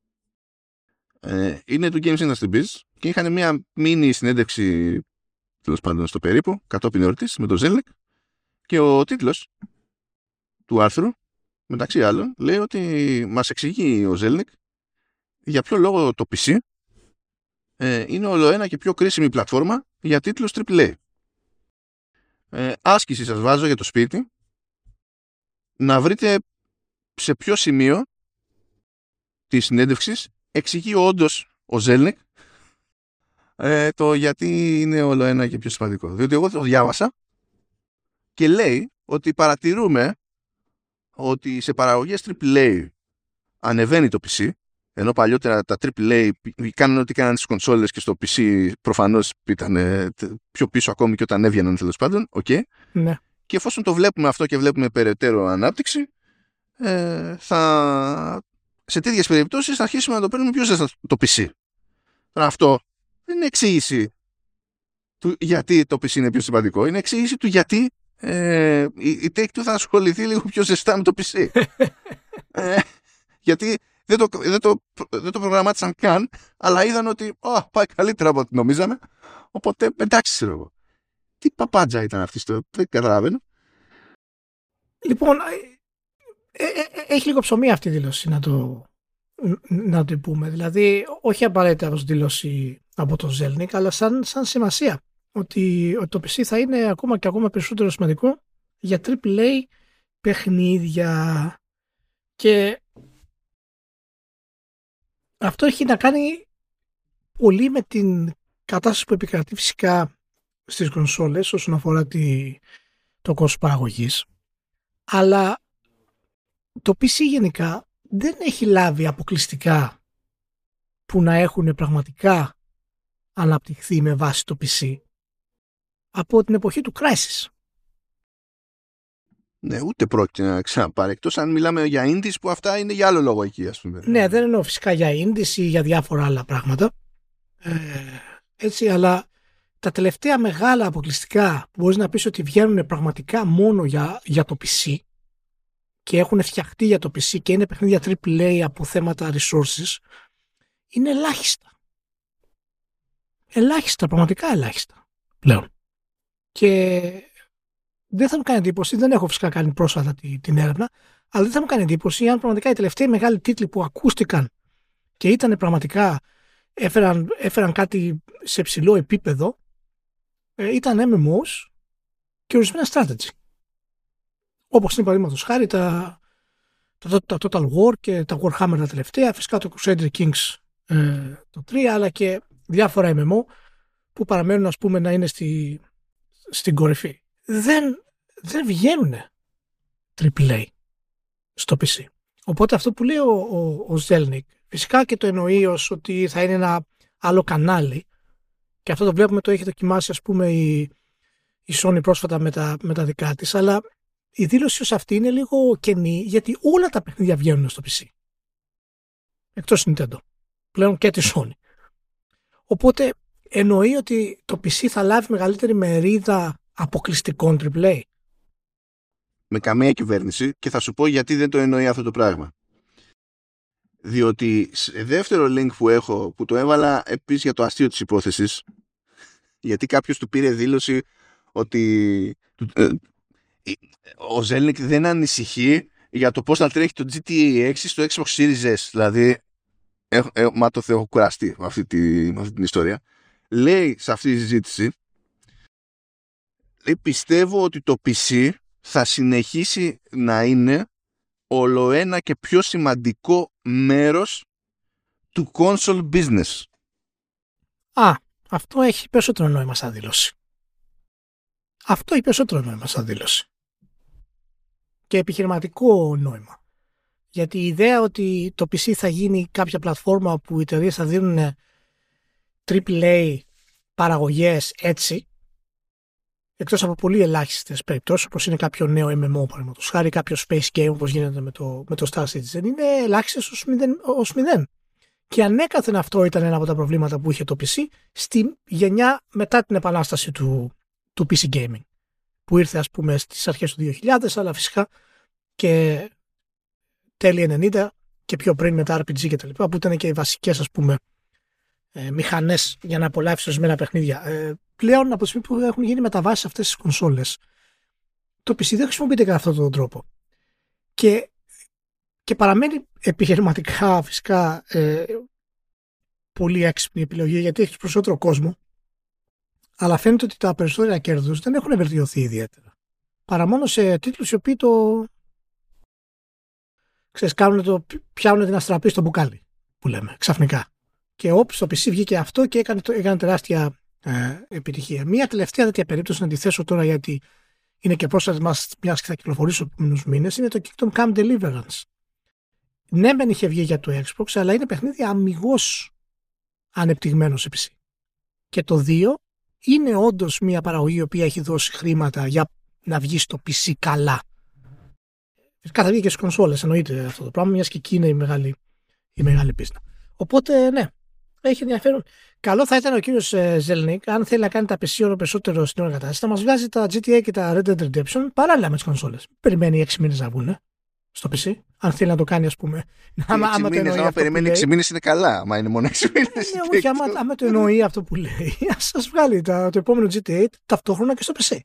Είναι του Games Industry Biz και είχαν μια mini συνέντευξη, τέλος πάντων στο περίπου, κατόπιν εορτής με τον Zelnick, και ο τίτλος του άρθρου, μεταξύ άλλων, λέει ότι μας εξηγεί ο Zelnick για ποιο λόγο το PC είναι ολοένα και πιο κρίσιμη πλατφόρμα για τίτλους AAA. Άσκηση σας βάζω για το σπίτι να βρείτε σε ποιο σημείο της συνέντευξης εξηγεί όντως ο Zelnick το γιατί είναι ολοένα και πιο σημαντικό. Διότι εγώ το διάβασα και λέει ότι παρατηρούμε ότι σε παραγωγές AAA ανεβαίνει το PC, ενώ παλιότερα τα AAA κάνουν ό,τι κάναν στις κονσόλες και στο PC προφανώς ήταν πιο πίσω ακόμη και όταν έβγαιναν, τέλος πάντων. Okay. Ναι. Και εφόσον το βλέπουμε αυτό και βλέπουμε περαιτέρω ανάπτυξη, σε τέτοιες περιπτώσεις θα αρχίσουμε να το παίρνουμε πιο ζεστά το PC. Τώρα αυτό δεν είναι εξήγηση του γιατί το PC είναι πιο σημαντικό. Είναι εξήγηση του γιατί η Take-Two θα ασχοληθεί λίγο πιο ζεστά με το PC. Γιατί δεν το προγραμμάτισαν καν, αλλά είδαν ότι πάει καλύτερα από ό,τι νομίζαμε. Οπότε εντάξει, ξέρω εγώ. Τι παπάντζα ήταν αυτή, δεν καταλαβαίνω. Λοιπόν, έχει λίγο ψωμί αυτή η δήλωση, να το πούμε. Δηλαδή, όχι απαραίτητα ως δήλωση από τον Zelnick, αλλά σαν σημασία. Ότι το PC θα είναι ακόμα και ακόμα περισσότερο σημαντικό για AAA παιχνίδια. Και αυτό έχει να κάνει πολύ με την κατάσταση που επικρατεί φυσικά στις κονσόλες όσον αφορά το κόστος παραγωγής. Αλλά το PC γενικά δεν έχει λάβει αποκλειστικά που να έχουν πραγματικά αναπτυχθεί με βάση το PC από την εποχή του Crysis. Ναι, ούτε πρόκειται να ξαναπάρει, εκτός αν μιλάμε για indies που αυτά είναι για άλλο λόγο εκεί, ας πούμε. Ναι, δεν εννοώ φυσικά για indies ή για διάφορα άλλα πράγματα. Έτσι, αλλά τα τελευταία μεγάλα αποκλειστικά που μπορείς να πεις ότι βγαίνουν πραγματικά μόνο για το PC και έχουν φτιαχτεί για το PC και είναι παιχνίδια AAA από θέματα resources, είναι ελάχιστα. Ελάχιστα, πραγματικά ελάχιστα πλέον. Και δεν θα μου κάνει εντύπωση, δεν έχω φυσικά κάνει πρόσφατα την έρευνα, αλλά δεν θα μου κάνει εντύπωση αν πραγματικά οι τελευταίοι μεγάλοι τίτλοι που ακούστηκαν και ήταν πραγματικά, έφεραν κάτι σε ψηλό επίπεδο, ήταν MMOs και ορισμένα strategy. Όπως είναι παραδείγματος χάρη τα Total War και τα Warhammer τα τελευταία, φυσικά το Crusader Kings το 3, αλλά και διάφορα MMO που παραμένουν, ας πούμε, να είναι στην κορυφή. Δεν βγαίνουν AAA στο PC. Οπότε αυτό που λέει ο Zelnick, φυσικά και το εννοεί ως ότι θα είναι ένα άλλο κανάλι, και αυτό το βλέπουμε, το έχει δοκιμάσει, ας πούμε, η Sony πρόσφατα με τα δικά της, αλλά η δήλωση ως αυτή είναι λίγο κενή, γιατί όλα τα παιχνίδια βγαίνουν στο PC. Εκτός Nintendo. Πλέον και τη Sony. Οπότε εννοεί ότι το PC θα λάβει μεγαλύτερη μερίδα αποκλειστικών AAA. Με καμία κυβέρνηση, και θα σου πω γιατί δεν το εννοεί αυτό το πράγμα. Διότι σε δεύτερο link που έχω, που το έβαλα επίσης για το αστείο της υπόθεσης, γιατί κάποιος του πήρε δήλωση ότι ο Zelnick δεν ανησυχεί για το πώς θα τρέχει το GTA 6 στο Xbox Series S. Δηλαδή, μα το έχω κουραστεί με αυτή την ιστορία. Λέει σε αυτή τη συζήτηση, πιστεύω ότι το PC θα συνεχίσει να είναι ολοένα και πιο σημαντικό μέρος του console business. Αυτό έχει περισσότερο νόημα σαν δήλωση. Αυτό έχει περισσότερο νόημα σαν δήλωση. Και επιχειρηματικό νόημα. Γιατί η ιδέα ότι το PC θα γίνει κάποια πλατφόρμα που οι εταιρείες θα δίνουν AAA παραγωγές έτσι, εκτός από πολύ ελάχιστες περιπτώσεις, όπως είναι κάποιο νέο MMO, παραδείγματος χάρη, κάποιο space game όπως γίνεται με το Star Citizen, είναι ελάχιστες ως μηδέν. Και ανέκαθεν αυτό ήταν ένα από τα προβλήματα που είχε το PC στη γενιά μετά την επανάσταση του PC Gaming, που ήρθε, ας πούμε, στις αρχές του 2000, αλλά φυσικά και τέλη 90 και πιο πριν με τα RPG και τα λοιπά, που ήταν και οι βασικές, ας πούμε, μηχανές για να απολαύσεις ορισμένα παιχνίδια. Πλέον, από τη στιγμή που έχουν γίνει μεταβάσεις αυτές τις κονσόλες, το PC δεν χρησιμοποιείται κατά αυτόν τον τρόπο. Και παραμένει επιχειρηματικά, φυσικά, πολύ έξυπνη επιλογή, γιατί έχει περισσότερο κόσμο, αλλά φαίνεται ότι τα περισσότερα κέρδους δεν έχουν βελτιωθεί ιδιαίτερα. Παρά μόνο σε τίτλους οι οποίοι πιάνουν την αστραπή στο μπουκάλι, που λέμε, ξαφνικά. Και όποιος το PC βγήκε αυτό και έκανε τεράστια επιτυχία. Μία τελευταία τέτοια περίπτωση να τη θέσω τώρα, γιατί είναι και πρόσφατα μιας και θα κυκλοφορήσει στους επόμενους μήνες, είναι το Kingdom Come Deliverance. Ναι, μεν είχε βγει για το Xbox, αλλά είναι παιχνίδι αμιγώς ανεπτυγμένο σε PC. Και το 2 είναι όντως μια παραγωγή η οποία έχει δώσει χρήματα για να βγει στο PC καλά. Φυσικά θα βγει και στις κονσόλες, εννοείται αυτό το πράγμα, μιας και εκεί είναι η μεγάλη πίστα. Οπότε, ναι, έχει ενδιαφέρον. Καλό θα ήταν ο κύριος Ζέλνικ, αν θέλει να κάνει τα PC όλο περισσότερο στην ώρα κατάσταση, να μας βγάζει τα GTA και τα Red Dead Redemption παράλληλα με τις κονσόλες. Περιμένει 6 μήνες να βγουν στο PC, αν θέλει να το κάνει, ας πούμε. Άμα περιμένει 6 μήνες είναι καλά, άμα είναι μόνο 6 μήνες. Όχι, άμα το εννοεί αυτό που λέει, ας σας βγάλει το επόμενο GTA ταυτόχρονα και στο PC.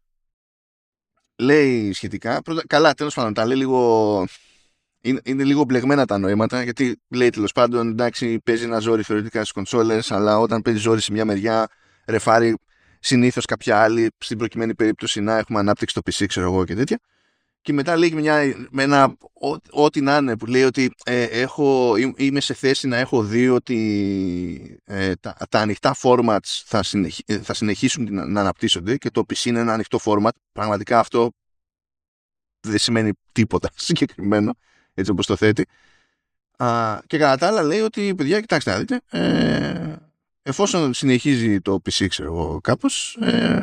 Λέει σχετικά. Καλά, τέλος πάντων, τα λέει λίγο. Είναι λίγο μπλεγμένα τα νοήματα, γιατί λέει τέλος πάντων, εντάξει, παίζει ένα ζόρι θεωρητικά στις κονσόλες, αλλά όταν παίζει ζόρι σε μια μεριά, ρεφάρει συνήθως κάποια άλλη, στην προκειμένη περίπτωση να έχουμε ανάπτυξη στο PC, ξέρω εγώ και τέτοια. Και μετά λέει με ένα ό,τι να είναι, που λέει ότι είμαι σε θέση να έχω δει ότι τα ανοιχτά formats θα συνεχίσουν να αναπτύσσονται και το PC είναι ένα ανοιχτό format. Πραγματικά αυτό δεν σημαίνει τίποτα συγκεκριμένο, έτσι όπως το θέτει. Και κατά τα άλλα λέει ότι, παιδιά, κοιτάξτε να δείτε, εφόσον συνεχίζει το PC, ξέρω εγώ, κάπως,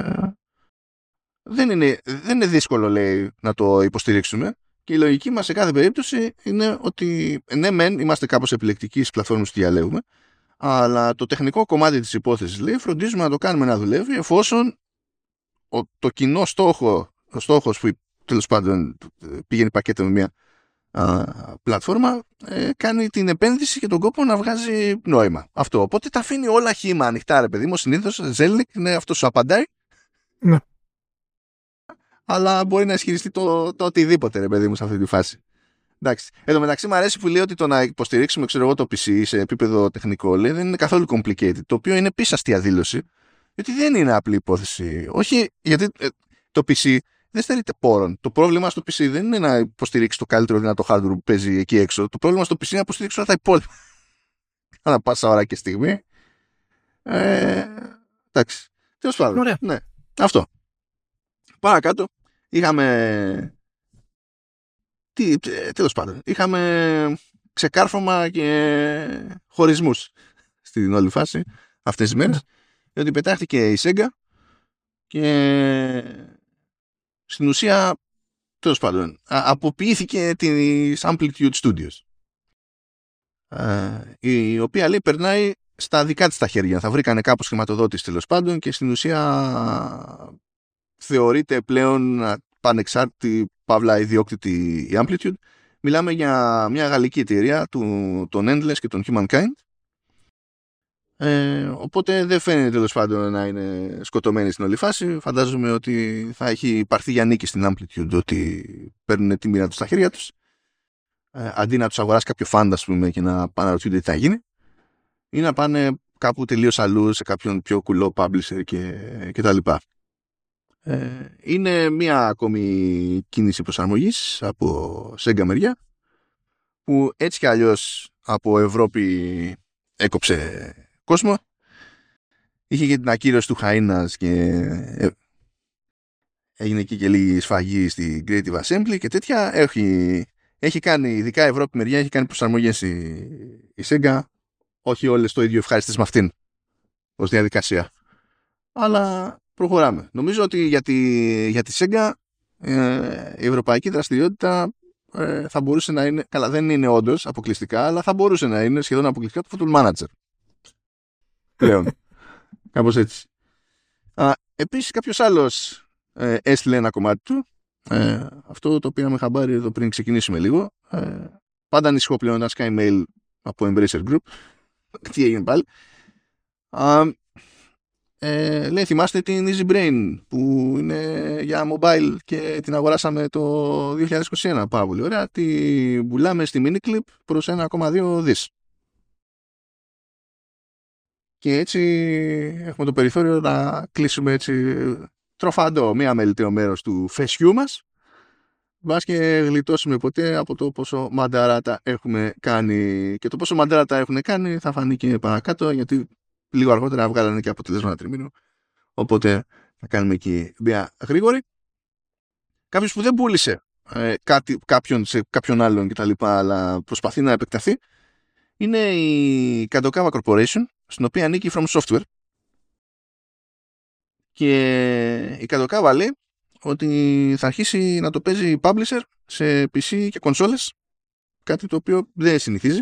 δεν είναι δύσκολο, λέει, να το υποστηρίξουμε, και η λογική μας σε κάθε περίπτωση είναι ότι ναι μεν είμαστε κάπως επιλεκτικοί στις πλατφόρμες που διαλέγουμε, αλλά το τεχνικό κομμάτι της υπόθεσης, λέει, φροντίζουμε να το κάνουμε να δουλεύει εφόσον το κοινό ο στόχος που τέλος πάντων πηγαίνει πακέτο με μια πλατφόρμα, κάνει την επένδυση και τον κόπο να βγάζει νόημα. Αυτό. Οπότε τα αφήνει όλα χύμα ανοιχτά, ρε παιδί μου. Συνήθως Ζέλνικ είναι αυτό, σου απαντάει. Ναι. Αλλά μπορεί να ισχυριστεί το οτιδήποτε, ρε παιδί μου, σε αυτή τη φάση. Εντάξει. Εν τω μεταξύ, μου αρέσει που λέει ότι το να υποστηρίξουμε, ξέρω εγώ, το PC σε επίπεδο τεχνικό, λέει, δεν είναι καθόλου complicated. Το οποίο είναι επίσης αστεία δήλωση, γιατί δεν είναι απλή υπόθεση. Όχι, γιατί το PC δεν στερείται πόρων. Το πρόβλημα στο PC δεν είναι να υποστηρίξει το καλύτερο δυνατό hardware που παίζει εκεί έξω. Το πρόβλημα στο PC είναι να υποστηρίξει όλα τα υπόλοιπα. Ανά πάσα ώρα και στιγμή. Εντάξει. Τέλος πάντων. Ναι. Αυτό. Παρακάτω. Είχαμε. Τέλος πάντων. Είχαμε ξεκάρφωμα και χωρισμούς στην όλη φάση αυτές τις μέρες. Διότι πετάχτηκε η Sega και στην ουσία, τέλος πάντων, αποποιήθηκε της Amplitude Studios, η οποία, λέει, περνάει στα δικά της τα χέρια. Θα βρήκανε κάπως χρηματοδότηση, τέλος πάντων, και στην ουσία θεωρείται πλέον πανεξάρτητη, παύλα ιδιόκτητη η Amplitude. Μιλάμε για μια γαλλική εταιρεία, των Endless και των Humankind. Οπότε δεν φαίνεται, τέλος πάντων, να είναι σκοτωμένη στην όλη φάση. Φαντάζομαι ότι θα έχει πάρθει για νίκη στην Amplitude, ότι παίρνουν τη μοίρα τους στα χέρια τους, αντί να τους αγοράσει κάποιο φαντ, ας πούμε, και να πάνε να ρωτιούνται τι θα γίνει, ή να πάνε κάπου τελείως αλλού σε κάποιον πιο κουλό publisher και τα λοιπά. Είναι μία ακόμη κίνηση προσαρμογής από Sega μεριά, που έτσι κι αλλιώς από Ευρώπη έκοψε κόσμο. Είχε και την ακύρωση του Χαΐνας και έγινε εκεί και λίγη σφαγή στη Creative Assembly και τέτοια. Έχει κάνει, ειδικά Ευρώπη μεριά, έχει κάνει προσαρμογές η Sega. Όχι όλες το ίδιο ευχάριστες με αυτήν ως διαδικασία. Αλλά προχωράμε. Νομίζω ότι για τη Sega η ευρωπαϊκή δραστηριότητα θα μπορούσε να είναι, καλά, δεν είναι όντως αποκλειστικά, αλλά θα μπορούσε να είναι σχεδόν αποκλειστικά το Football Manager πλέον. Κάπως έτσι. Επίσης κάποιος άλλος έστειλε ένα κομμάτι του, αυτό το οποίο με χαμπάρι εδώ πριν ξεκινήσουμε λίγο. Πάντα ανησυχώ πλέον να σκάει mail από Embracer Group. Τι έγινε πάλι. Λέει, θυμάστε την Easy Brain που είναι για mobile και την αγοράσαμε το 2021? Πάρα πολύ ωραία. Τη πουλάμε στη Miniclip προς 1,2 δις. Και έτσι έχουμε το περιθώριο να κλείσουμε έτσι τροφαντό, μία μελιτέο μέρος του φεσιού μας, μπας και γλιτώσουμε ποτέ από το πόσο μανταράτα έχουμε κάνει. Και το πόσο μανταράτα έχουν κάνει θα φανεί και παρακάτω, γιατί λίγο αργότερα βγάλανε και αποτελέσματα τριμήνου. Οπότε θα κάνουμε εκεί μια γρήγορη. κάποιος που δεν πούλησε κάποιον σε κάποιον άλλον κτλ. Αλλά προσπαθεί να επεκταθεί, είναι η Kadokawa Corporation, στην οποία ανήκει From Software. Και η Kadokawa λέει ότι θα αρχίσει να το παίζει publisher σε PC και κονσόλες, κάτι το οποίο δεν συνηθίζει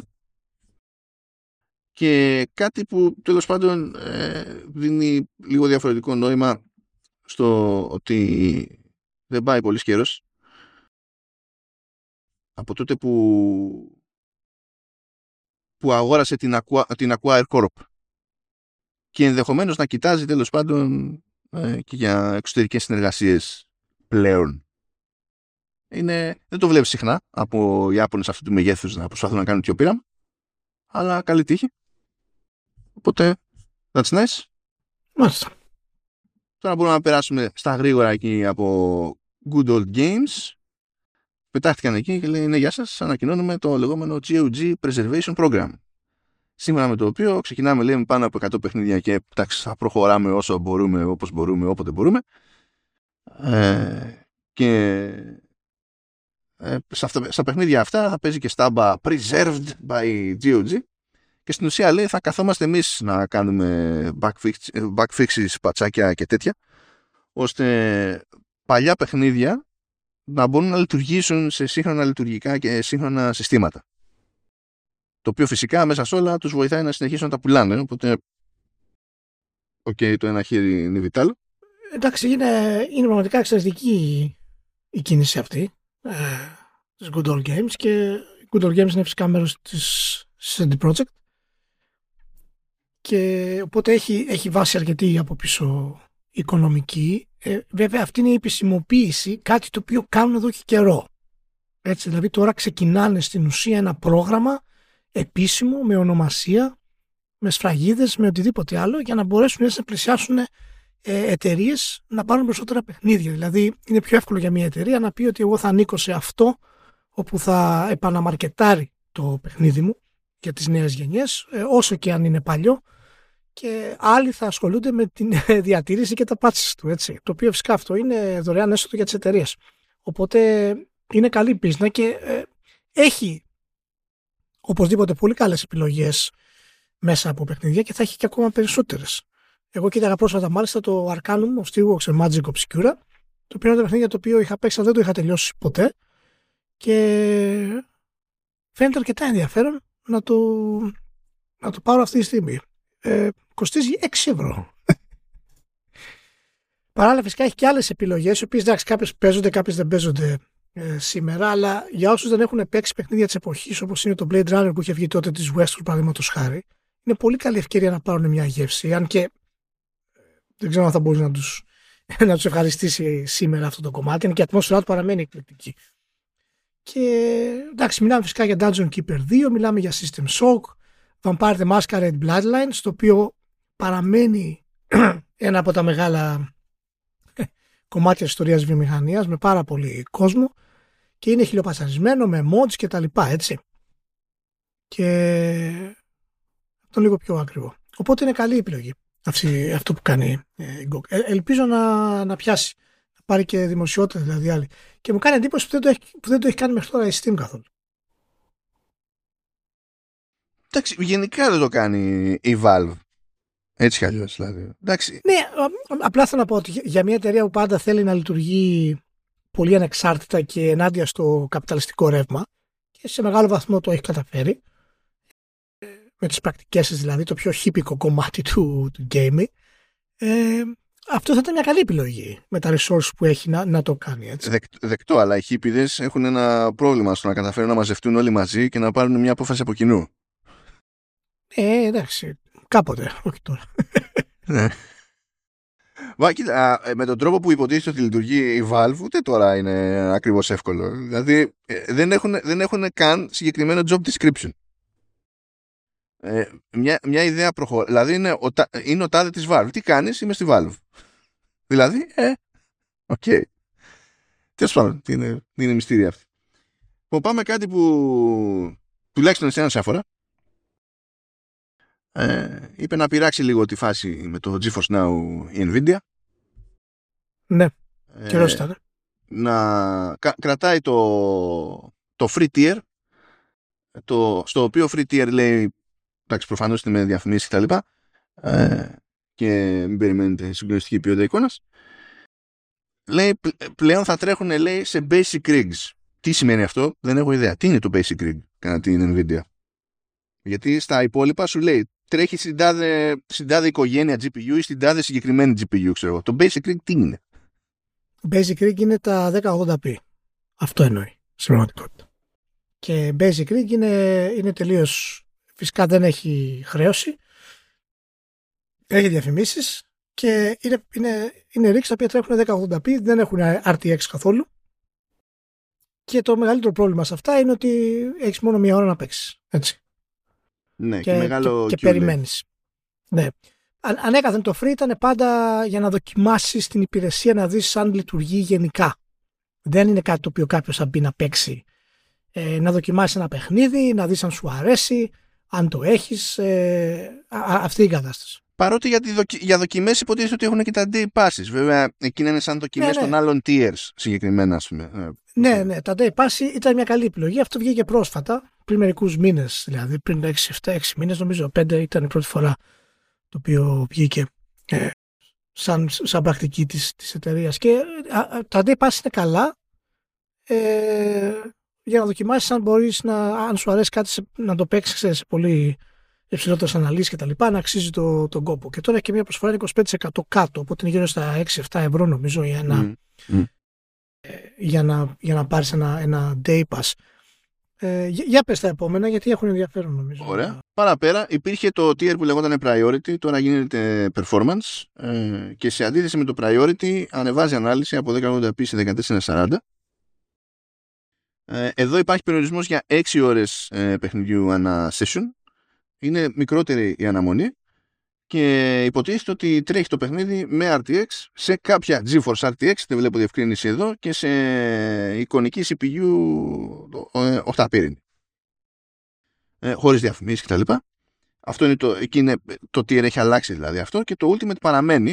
και κάτι που τέλος πάντων δίνει λίγο διαφορετικό νόημα στο ότι δεν πάει πολύ καιρός από τότε που αγόρασε την Acquire Corp και ενδεχομένως να κοιτάζει τέλος πάντων και για εξωτερικές συνεργασίες πλέον. Δεν το βλέπεις συχνά από Ιάπωνες αυτού του μεγέθους να προσπαθούν να κάνουν τέτοιο πείραμα, αλλά καλή τύχη. Οπότε, that's nice. Μάλιστα. Τώρα μπορούμε να περάσουμε στα γρήγορα εκεί από Good Old Games. Πετάχτηκαν εκεί και λέει: ναι, γεια σας, ανακοινώνουμε το λεγόμενο GOG Preservation Program. Σύμφωνα με το οποίο ξεκινάμε, λέμε, πάνω από 100 παιχνίδια και θα προχωράμε όσο μπορούμε, όπως μπορούμε, όποτε μπορούμε. Και στα παιχνίδια αυτά θα παίζει και στάμπα Preserved by GOG. Και στην ουσία λέει θα καθόμαστε εμείς να κάνουμε backfixes, πατσάκια και τέτοια, ώστε παλιά παιχνίδια να μπορούν να λειτουργήσουν σε σύγχρονα λειτουργικά και σύγχρονα συστήματα. Το οποίο φυσικά μέσα σε όλα τους βοηθάει να συνεχίσουν να τα πουλάνε. Οπότε, το ένα χέρι είναι βιτάλο. Εντάξει, είναι πραγματικά εξαιρετική η κίνηση αυτή της Good Old Games, και η Good Old Games είναι φυσικά μέρος της CD Projekt. Και οπότε έχει βάση αρκετή από πίσω οικονομική. Βέβαια αυτή είναι η επισημοποίηση, κάτι το οποίο κάνουν εδώ και καιρό. Έτσι, δηλαδή τώρα ξεκινάνε στην ουσία ένα πρόγραμμα επίσημο, με ονομασία, με σφραγίδες, με οτιδήποτε άλλο, για να μπορέσουν να πλησιάσουν εταιρείες να πάρουν περισσότερα παιχνίδια. Δηλαδή είναι πιο εύκολο για μια εταιρεία να πει ότι εγώ θα ανήκω σε αυτό, όπου θα επαναμαρκετάρει το παιχνίδι μου για τις νέες γενιές, όσο και αν είναι παλιό, και άλλοι θα ασχολούνται με τη διατήρηση και τα patches του, έτσι. Το οποίο φυσικά αυτό είναι δωρεάν έσοδο για τις εταιρείες. Οπότε είναι καλή πίσνα και έχει οπωσδήποτε πολύ καλές επιλογές μέσα από παιχνίδια και θα έχει και ακόμα περισσότερες. Εγώ κοίταγα πρόσφατα μάλιστα το Arcanum of Steelworks Magic Obscura, το οποίο είναι το παιχνίδι το οποίο είχα παίξει, δεν το είχα τελειώσει ποτέ και φαίνεται αρκετά ενδιαφέρον να το πάρω αυτή τη στιγμή. Κοστίζει 6 ευρώ. Παράλληλα φυσικά έχει και άλλες επιλογές, οι οποίες εντάξει κάποιες παίζονται, κάποιες δεν παίζονται σήμερα, αλλά για όσους δεν έχουν παίξει παιχνίδια της εποχής, όπως είναι το Blade Runner που είχε βγει τότε της Westwood παραδείγματος χάρη, είναι πολύ καλή ευκαιρία να πάρουν μια γεύση, αν και δεν ξέρω αν θα μπορεί να τους ευχαριστήσει σήμερα αυτό το κομμάτι, είναι και η ατμόσφαιρά του παραμένει εκπληκτική. Και εντάξει, μιλάμε φυσικά για Dungeon Keeper 2, μιλάμε για System Shock, Vampire the Masquerade Bloodlines, το οποίο παραμένει ένα από τα μεγάλα κομμάτια της ιστορίας της βιομηχανίας, με πάρα πολύ κόσμο και είναι χιλιοπατσαρισμένο με mods και τα λοιπά, έτσι. Και αυτό λίγο πιο ακριβό. Οπότε είναι καλή επιλογή αυτό που κάνει η GOG. Ελπίζω να πιάσει, να πάρει και δημοσιότητα δηλαδή άλλη. Και μου κάνει εντύπωση που δεν το έχει κάνει μέχρι τώρα η Steam καθόλου. Εντάξει, γενικά δεν το κάνει η Valve. Έτσι κι αλλιώς δηλαδή. Εντάξει. Ναι, απλά θέλω να πω ότι για μια εταιρεία που πάντα θέλει να λειτουργεί πολύ ανεξάρτητα και ενάντια στο καπιταλιστικό ρεύμα, και σε μεγάλο βαθμό το έχει καταφέρει, με τις πρακτικές της δηλαδή, το πιο χίπικο κομμάτι του gaming, αυτό θα ήταν μια καλή επιλογή με τα resources που έχει να το κάνει, έτσι. Δεκτό, αλλά οι χίπιδες έχουν ένα πρόβλημα στο να καταφέρουν να μαζευτούν όλοι μαζί και να πάρουν μια απόφαση από κοινού. Εντάξει, κάποτε, όχι τώρα. Ναι. Κοίτα, με τον τρόπο που υποτίθεται ότι λειτουργεί η Valve, ούτε τώρα είναι ακριβώς εύκολο. Δηλαδή δεν έχουν καν συγκεκριμένο job description. Μια ιδέα προχωρά. Δηλαδή είναι ο τάδε της Valve. Τι κάνεις? Είμαι στη Valve. Δηλαδή, οκ. Τέλος πάντων, είναι μυστήρια αυτή. Πάμε κάτι που τουλάχιστον εσένα σε αφορά. Είπε να πειράξει λίγο τη φάση με το GeForce Now η Nvidia. Ναι, καιρός ήταν. κρατάει το free tier, στο οποίο free tier λέει, εντάξει, προφανώς είναι με διαφημίσεις κτλ. Και μην περιμένετε συγκλονιστική ποιότητα εικόνας. Λέει, πλέον θα τρέχουν, λέει, σε basic rigs. Τι σημαίνει αυτό? Δεν έχω ιδέα. Τι είναι το basic rig κατά την Nvidia? Γιατί στα υπόλοιπα σου λέει τρέχει στην τάδε οικογένεια GPU ή στην τάδε συγκεκριμένη GPU, ξέρω εγώ. Το basic rig τι είναι? Basic rig είναι τα 1080p. Αυτό εννοεί στην πραγματικότητα. Και basic rig είναι τελείως, φυσικά δεν έχει χρέωση, έχει διαφημίσεις και είναι rigs τα οποία τρέχουν 1080p, δεν έχουν RTX καθόλου. Και το μεγαλύτερο πρόβλημα σε αυτά είναι ότι έχεις μόνο μία ώρα να παίξεις. Έτσι. Ναι, και μεγάλο και περιμένεις. Ναι. Ανέκαθεν το free ήταν πάντα για να δοκιμάσεις την υπηρεσία, να δεις αν λειτουργεί γενικά. Δεν είναι κάτι το οποίο κάποιος θα μπει να παίξει. Να δοκιμάσεις ένα παιχνίδι, να δεις αν σου αρέσει, αν το έχεις. Αυτή η κατάσταση. Παρότι για δοκιμές υποτίθεται ότι έχουν και τα day passes. Βέβαια, εκείνα είναι σαν δοκιμές των άλλων tiers συγκεκριμένα, ας πούμε. Ναι, τα day pass ήταν μια καλή επιλογή. Αυτό βγήκε πρόσφατα, πριν μερικούς μήνες, δηλαδή πριν 6 μήνες, νομίζω 5 ήταν η πρώτη φορά το οποίο βγήκε σαν πρακτική της εταιρείας. Και τα day pass είναι καλά για να δοκιμάσεις αν σου αρέσει κάτι να το παίξεις σε πολύ υψηλότερες αναλύσεις και τα λοιπά, να αξίζει τον κόπο. Και τώρα έχει και μια προσφορά 25% κάτω, οπότε είναι γύρω στα 6-7 ευρώ νομίζω για να πάρεις ένα day pass. Για πες τα επόμενα, γιατί έχουν ενδιαφέρον νομίζω. Ωραία. Παραπέρα υπήρχε το tier που λεγόταν priority, τώρα γίνεται performance, και σε αντίθεση με το priority ανεβάζει ανάλυση από 1080p σε 1440. Εδώ υπάρχει περιορισμός για 6 ώρες παιχνιδιού ανά session. Είναι μικρότερη η αναμονή και υποτίθεται ότι τρέχει το παιχνίδι με RTX σε κάποια GeForce RTX, δεν βλέπω διευκρίνηση εδώ, και σε εικονική CPU 8πύρινη, χωρίς διαφημίσεις κτλ. Αυτό είναι το tier έχει αλλάξει δηλαδή αυτό, και το Ultimate παραμένει.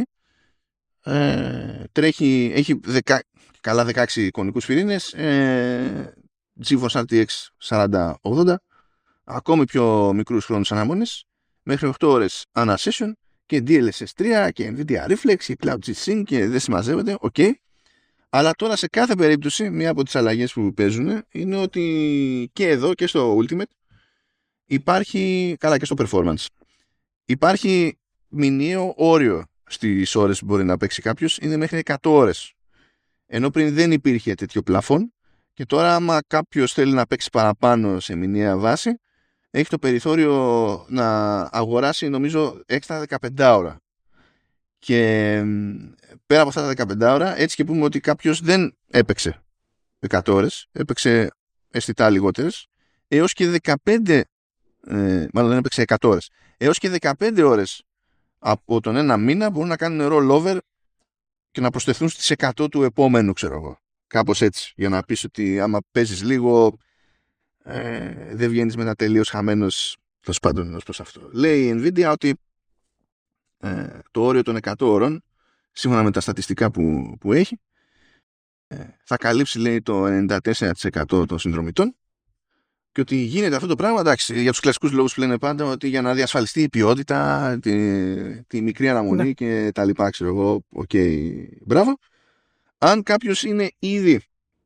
Έχει 16 εικονικούς πυρήνες, GeForce RTX 4080, ακόμη πιο μικρούς χρόνους αναμονής, μέχρι 8 ώρες ανά session, και DLSS 3 και NVIDIA Reflex και Cloud G-Sync και δεν συμμαζεύεται, ok. Αλλά τώρα σε κάθε περίπτωση μία από τις αλλαγές που παίζουν είναι ότι και εδώ και στο Ultimate υπάρχει, καλά και στο Performance, υπάρχει μηνιαίο όριο στις ώρες που μπορεί να παίξει κάποιος, είναι μέχρι 100 ώρες. Ενώ πριν δεν υπήρχε τέτοιο πλαφόν, και τώρα άμα κάποιος θέλει να παίξει παραπάνω σε μηνιαία βάση, έχει το περιθώριο να αγοράσει νομίζω έξτρα 15 ώρα. Και πέρα από αυτά τα 15 ώρα, έτσι και πούμε ότι κάποιος δεν έπαιξε 100 ώρες, έπαιξε αισθητά λιγότερες, έως και 15, μάλλον δεν έπαιξε 100 ώρες, έως και 15 ώρες από τον ένα μήνα μπορούν να κάνουν rollover και να προσθεθούν στις 100 του επόμενου, ξέρω εγώ. Κάπως έτσι, για να πεις ότι άμα παίζεις λίγο, δεν βγαίνεις μετά τελείως χαμένος, τέλος πάντων, ως προς αυτό. Λέει η Nvidia ότι το όριο των 100 ώρων, σύμφωνα με τα στατιστικά που έχει, θα καλύψει, λέει, το 94% των συνδρομητών, και ότι γίνεται αυτό το πράγμα, εντάξει, για τους κλασικούς λόγους που λένε πάντα, ότι για να διασφαλιστεί η ποιότητα, τη μικρή αναμονή και τα λοιπά, ξέρω εγώ, μπράβο. Αν κάποιος είναι ήδη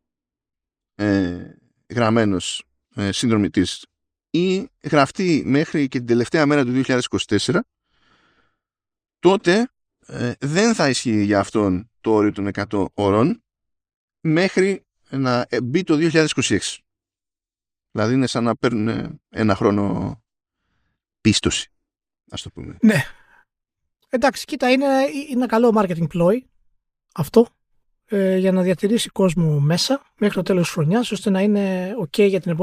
γραμμένος συνδρομητής ή γραφτεί μέχρι και την τελευταία μέρα του 2024, τότε δεν θα ισχύει για αυτόν το όριο των 100 ώρων μέχρι να μπει το 2026. Δηλαδή είναι σαν να παίρνουν ένα χρόνο πίστοση, ας το πούμε. Ναι. Εντάξει, κοίτα, είναι ένα καλό marketing ploy αυτό, για να διατηρήσει κόσμο μέσα μέχρι το τέλος της χρονιάς, ώστε να είναι ok για την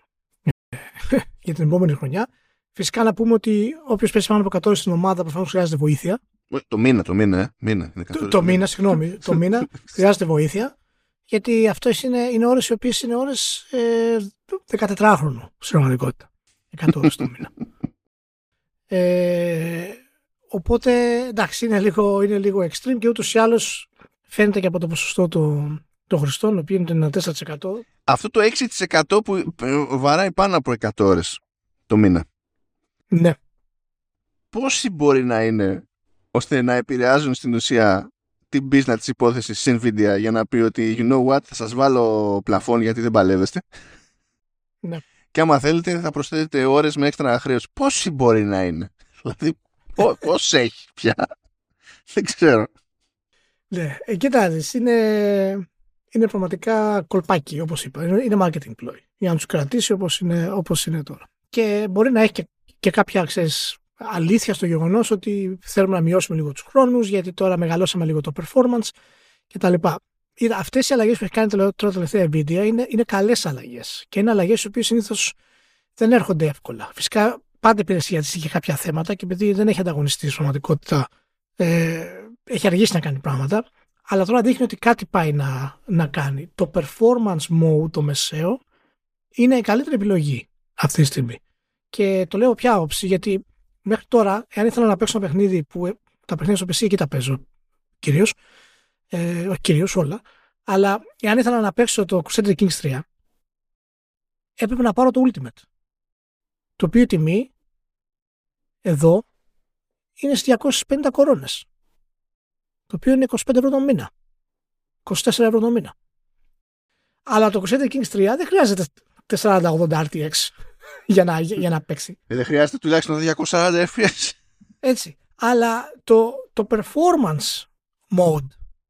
επόμενη χρονιά. Φυσικά να πούμε ότι όποιος πέσει πάνω από 100 στην ομάδα προφανώς χρειάζεται βοήθεια. Το μήνα. Το μήνα χρειάζεται βοήθεια, γιατί αυτές είναι ώρες οι οποίες είναι ώρες 14χρονου στην πραγματικότητα. 100 ώρες το μήνα. Οπότε εντάξει, είναι λίγο extreme, και ούτως ή άλλως φαίνεται και από το ποσοστό των χρηστών, ο οποίος είναι το 94%. Αυτό το 6% που βαράει πάνω από 100 ώρες το μήνα. Ναι. Πόσοι μπορεί να είναι ώστε να επηρεάζουν στην ουσία την business της υπόθεσης της Nvidia για να πει ότι you know what, θα σας βάλω πλαφόν γιατί δεν παλεύεστε. Ναι. Και άμα θέλετε θα προσθέτετε ώρες με έξτρα χρέος. Πόσοι μπορεί να είναι? Δηλαδή πώς έχει πια? Δεν ξέρω. Ναι, κοιτάξτε, είναι πραγματικά κολπάκι, όπως είπα. Είναι marketing ploy για να τους κρατήσει όπως είναι τώρα. Και μπορεί να έχει και κάποια, αλήθεια στο γεγονός ότι θέλουμε να μειώσουμε λίγο τους χρόνους, γιατί τώρα μεγαλώσαμε λίγο το performance κτλ. Αυτές οι αλλαγές που έχει κάνει τώρα τελευταία Nvidia είναι καλές αλλαγές. Και είναι αλλαγές οι οποίες συνήθως δεν έρχονται εύκολα. Φυσικά πάντα υπηρεσία της είχε κάποια θέματα και επειδή δεν έχει ανταγωνιστεί στην πραγματικότητα, έχει αργήσει να κάνει πράγματα. Αλλά τώρα δείχνει ότι κάτι πάει να κάνει. Το performance mode, το μεσαίο, είναι η καλύτερη επιλογή αυτή τη στιγμή. Και το λέω ποια άποψη, γιατί μέχρι τώρα, εάν ήθελα να παίξω ένα παιχνίδι που τα παιχνίδια στο PC εκεί τα παίζω κυρίως, όχι κυρίως όλα, αλλά εάν ήθελα να παίξω το Crusader Kings 3, έπρεπε να πάρω το Ultimate. Το οποίο η τιμή εδώ είναι στις 250 κορώνες. Το οποίο είναι 25 ευρώ το μήνα. 24 ευρώ το μήνα. Αλλά το Crusader Kings 3 δεν χρειάζεται 4080 RTX για να παίξει. Δεν χρειάζεται τουλάχιστον 240 FPS. Έτσι. Αλλά το performance mode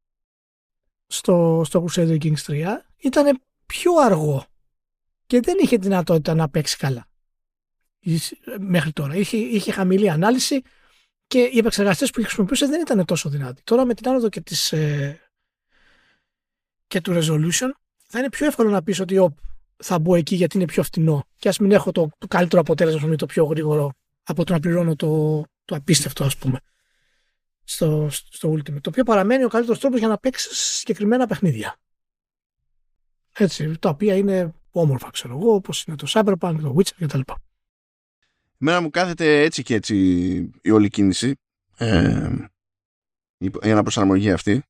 στο Crusader Kings 3 ήταν πιο αργό και δεν είχε δυνατότητα να παίξει καλά μέχρι τώρα. Είχε χαμηλή ανάλυση και οι επεξεργαστές που χρησιμοποιούσε δεν ήταν τόσο δυνατοί. Τώρα με την άνοδο και του resolution θα είναι πιο εύκολο να πεις ότι θα μπω εκεί γιατί είναι πιο φτηνό και ας μην έχω το καλύτερο αποτέλεσμα, το πιο γρήγορο από το να πληρώνω το απίστευτο, ας πούμε, στο Ultimate, το οποίο παραμένει ο καλύτερος τρόπος για να παίξεις συγκεκριμένα παιχνίδια. Έτσι, τα οποία είναι όμορφα, ξέρω εγώ, όπως είναι το Cyberpunk, το Witcher κτλ. Εμένα μου κάθεται έτσι και έτσι η όλη κίνηση, η αναπροσαρμογή αυτή,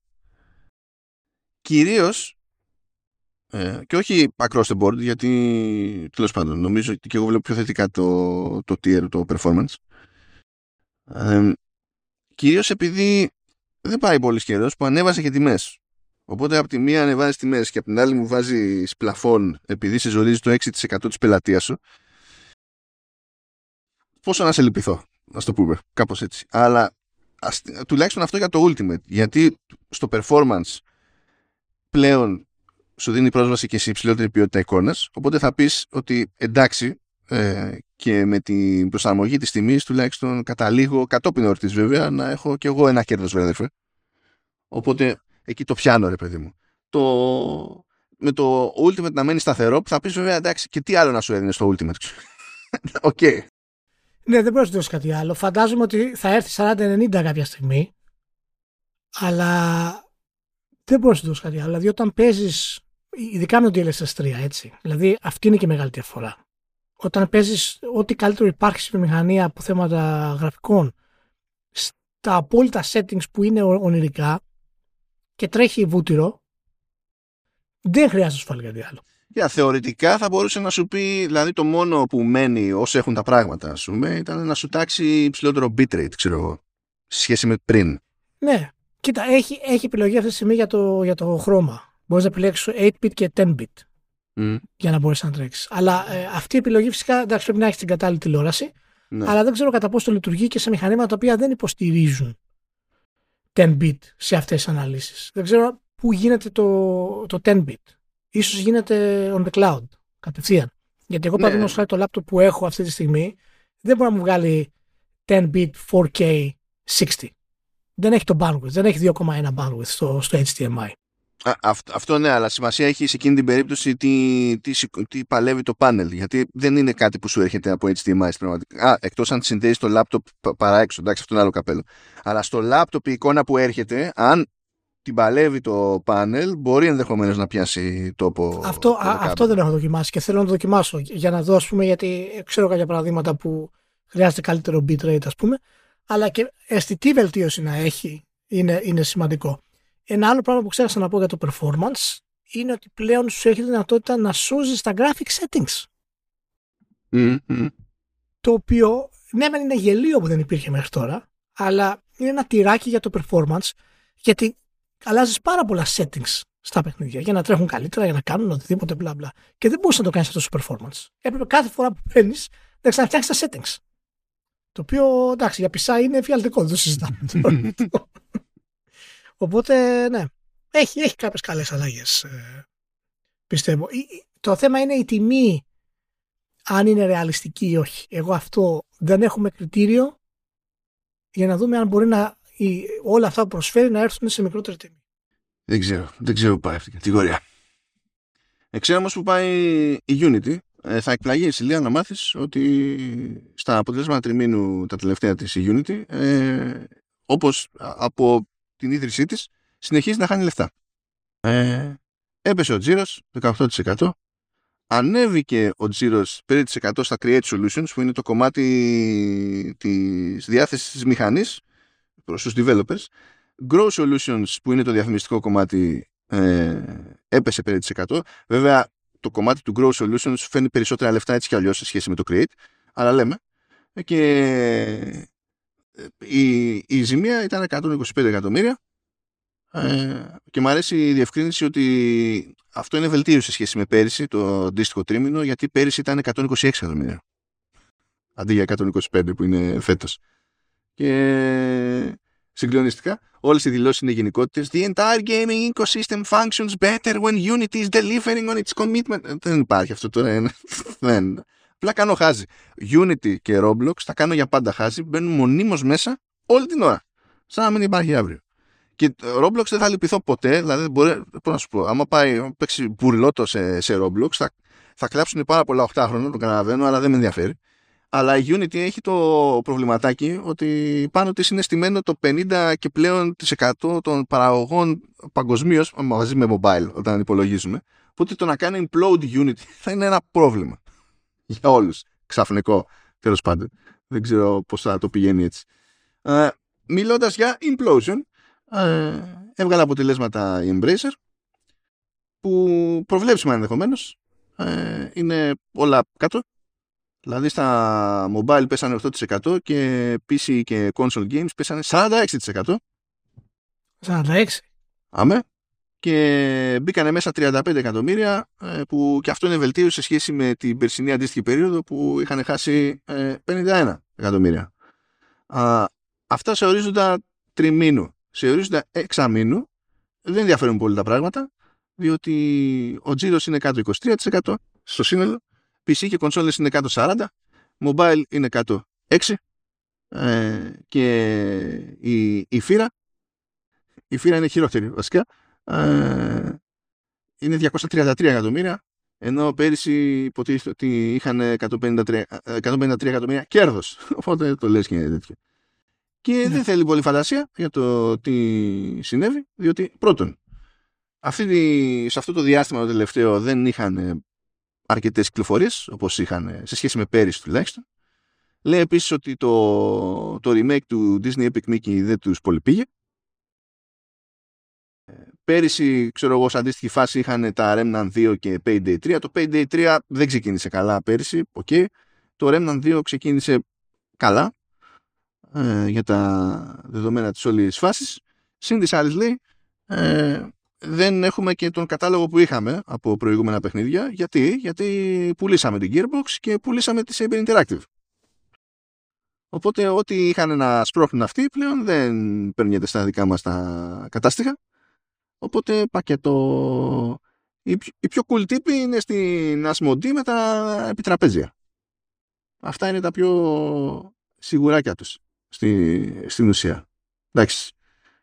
κυρίως και όχι across the board, γιατί τέλος πάντων νομίζω ότι και εγώ βλέπω πιο θετικά το tier, το performance, κυρίως επειδή δεν πάει πολύ καιρός που ανέβασε και τιμές. Οπότε από τη μία ανεβάζει τιμές και από την άλλη μου βάζει πλαφόν επειδή σε ζορίζει το 6% της πελατείας σου. Πόσο να σε λυπηθώ, να το πούμε, κάπως έτσι. Αλλά τουλάχιστον αυτό για το Ultimate, γιατί στο performance πλέον σου δίνει πρόσβαση και σε υψηλότερη ποιότητα εικόνας, οπότε θα πεις ότι εντάξει, και με την προσαρμογή της τιμής τουλάχιστον καταλήγω κατόπιν ορτής βέβαια να έχω και εγώ ένα κέρδος, βέβαια. Οπότε εκεί το πιάνω, ρε παιδί μου. Με το Ultimate να μένει σταθερό, που θα πεις βέβαια εντάξει, και τι άλλο να σου έδινε στο Ultimate. Οκ. Okay. Ναι, δεν μπορείς να δώσεις κάτι άλλο. Φαντάζομαι ότι θα έρθει 40-90 κάποια στιγμή, αλλά δεν μπορείς να δώσεις κάτι άλλο. Δηλαδή όταν παίζεις, ειδικά με το DLSS 3, έτσι, δηλαδή αυτή είναι και μεγάλη διαφορά. Όταν παίζεις ό,τι καλύτερο υπάρχει στη βιομηχανία από θέματα γραφικών, στα απόλυτα settings που είναι ονειρικά και τρέχει βούτυρο, δεν χρειάζεται να σου βάλει κάτι άλλο. Θεωρητικά θα μπορούσε να σου πει, δηλαδή το μόνο που μένει όσο έχουν τα πράγματα, ας πούμε, ήταν να σου τάξει υψηλότερο bitrate, ξέρω εγώ, σε σχέση με πριν. Ναι, κοίτα, έχει επιλογή αυτή τη στιγμή για το χρώμα. Μπορείς να επιλέξεις 8-bit και 10-bit για να μπορείς να τρέξεις. Αλλά αυτή η επιλογή φυσικά εντάξει, πρέπει να έχεις την κατάλληλη τηλεόραση, ναι. Αλλά δεν ξέρω κατά πόσο το λειτουργεί και σε μηχανήματα τα οποία δεν υποστηρίζουν 10-bit σε αυτές τις αναλύσεις. Δεν ξέρω πού γίνεται το 10-bit. Ίσως γίνεται on the cloud, κατευθείαν. Γιατί εγώ παραδείγματος χάρη το laptop που έχω αυτή τη στιγμή δεν μπορεί να μου βγάλει 10-bit 4K 60. Δεν έχει το bandwidth, δεν έχει 2,1 bandwidth στο HDMI. Αυτό ναι, αλλά σημασία έχει σε εκείνη την περίπτωση τι παλεύει το πάνελ. Γιατί δεν είναι κάτι που σου έρχεται από HDMI στην πραγματικότητα. Εκτός αν συνδέεις το laptop παρά έξω. Εντάξει, αυτό είναι άλλο καπέλο. Αλλά στο laptop η εικόνα που έρχεται, αν την παλεύει το πάνελ, μπορεί ενδεχομένως να πιάσει τόπο. Αυτό δεν έχω δοκιμάσει και θέλω να το δοκιμάσω για να δω, ας πούμε, γιατί ξέρω κάποια παραδείγματα που χρειάζεται καλύτερο bitrate, ας πούμε, αλλά και αισθητή βελτίωση να έχει είναι σημαντικό. Ένα άλλο πράγμα που ξέχασα να πω για το performance είναι ότι πλέον σου έχει δυνατότητα να σώζεις τα graphic settings. Το οποίο, ναι, μεν είναι γελίο που δεν υπήρχε μέχρι τώρα, αλλά είναι ένα τυράκι για το performance, γιατί αλλάζεις πάρα πολλά settings στα παιχνίδια για να τρέχουν καλύτερα, για να κάνουν οτιδήποτε μπλα μπλα. Και δεν μπορείς να το κάνεις αυτό στο performance. Έπρεπε κάθε φορά που παίρνεις να ξαναφτιάξεις τα settings. Το οποίο, εντάξει, για πισά είναι εφιαλτικό, δεν το συζητάμε. Οπότε, ναι, έχει κάποιες καλές αλλαγές, πιστεύω. Το θέμα είναι η τιμή, αν είναι ρεαλιστική ή όχι. Εγώ αυτό δεν έχουμε κριτήριο για να δούμε αν μπορεί όλα αυτά που προσφέρει να έρθουν σε μικρότερη τιμή. Δεν ξέρω που πάει αυτή η κατηγορία. Ξέρω όμως που πάει η Unity. Θα εκπλαγείς, Ηλία, να μάθεις ότι στα αποτελέσματα τριμήνου τα τελευταία της η Unity, όπως από την ίδρυσή της, συνεχίζει να χάνει λεφτά. Έπεσε ο τζίρος 18%. Ανέβηκε ο τζίρος 5% στα Create Solutions, που είναι το κομμάτι της διάθεσης της μηχανής προς τους developers. Grow Solutions, που είναι το διαφημιστικό κομμάτι, έπεσε 5%. Βέβαια, το κομμάτι του Grow Solutions φέρνει περισσότερα λεφτά έτσι κι αλλιώς σε σχέση με το Create, αλλά λέμε. Και η ζημία ήταν 125 εκατομμύρια. Και μου αρέσει η διευκρίνηση ότι αυτό είναι βελτίωση σε σχέση με πέρυσι, το αντίστοιχο τρίμηνο, γιατί πέρυσι ήταν 126 εκατομμύρια αντί για 125 που είναι φέτος. Και συγκλονιστικά όλες οι δηλώσεις είναι γενικότητες. The entire gaming ecosystem functions better when Unity is delivering on its commitment. Δεν υπάρχει αυτό τώρα. Δεν. Απλά κάνω χάζι. Unity και Roblox τα κάνω για πάντα χάζι. Μπαίνουν μονίμως μέσα όλη την ώρα. Σαν να μην υπάρχει αύριο. Και Roblox δεν θα λυπηθώ ποτέ. Δηλαδή, πώς να σου πω, άμα παίξει μπουρλότο σε Roblox, θα κλάψουν πάρα πολλά 8 χρόνια, το καταλαβαίνω, αλλά δεν με ενδιαφέρει. Αλλά η Unity έχει το προβληματάκι ότι πάνω της είναι στημένο το 50 και πλέον % των παραγωγών παγκοσμίως, μαζί με mobile όταν υπολογίζουμε. Οπότε το να κάνει implode Unity θα είναι ένα πρόβλημα για όλους. Ξαφνικό, τέλος πάντων. Δεν ξέρω πώς θα το πηγαίνει έτσι. Μιλώντας για implosion, έβγαλε αποτελέσματα η Embracer που προβλέψουμε ενδεχομένως είναι όλα κάτω. Δηλαδή στα mobile πέσανε 8% και PC και console games πέσανε 46%. 46%. Άμε. Και μπήκανε μέσα 35 εκατομμύρια που και αυτό είναι βελτίωση σε σχέση με την περσινή αντίστοιχη περίοδο που είχαν χάσει 51 εκατομμύρια. Αυτά σε ορίζοντα τριμήνου. Σε ορίζοντα εξαμήνου δεν ενδιαφέρουν πολύ τα πράγματα, διότι ο τζίρος είναι κάτω 23% στο σύνολο, PC και κονσόλες είναι κάτω 40%, mobile είναι κάτω 6% και η φύρα είναι χειρότερη βασικά, είναι 233 εκατομμύρια, ενώ πέρυσι υποτίθεται ότι είχαν 153 εκατομμύρια κέρδος, οπότε το λες και είναι τέτοιο. Και δεν θέλει πολύ φαντασία για το τι συνέβη, διότι πρώτον, σε αυτό το διάστημα το τελευταίο δεν είχαν αρκετές κυκλοφορίες, όπως είχαν σε σχέση με πέρυσι τουλάχιστον. Λέει επίσης ότι το remake του Disney Epic Mickey δεν τους πολύ πήγε. Πέρυσι, ξέρω εγώ, σε αντίστοιχη φάση είχαν τα Remnant 2 και Payday 3. Το Payday 3 δεν ξεκίνησε καλά πέρυσι, okay. Το Remnant 2 ξεκίνησε καλά για τα δεδομένα της όλης φάσης. Συν της άλλης λέει δεν έχουμε και τον κατάλογο που είχαμε από προηγούμενα παιχνίδια. Γιατί πουλήσαμε την Gearbox και πουλήσαμε τη Saber Interactive. Οπότε ό,τι είχαν να σπρώχνουν αυτοί πλέον δεν παίρνεται στα δικά μας τα κατάστοιχα. Οπότε πακέτο. Οι πιο cool τύποι είναι στην Asmodee με τα επιτραπέζια. Αυτά είναι τα πιο σιγουράκια τους στην ουσία. Εντάξει.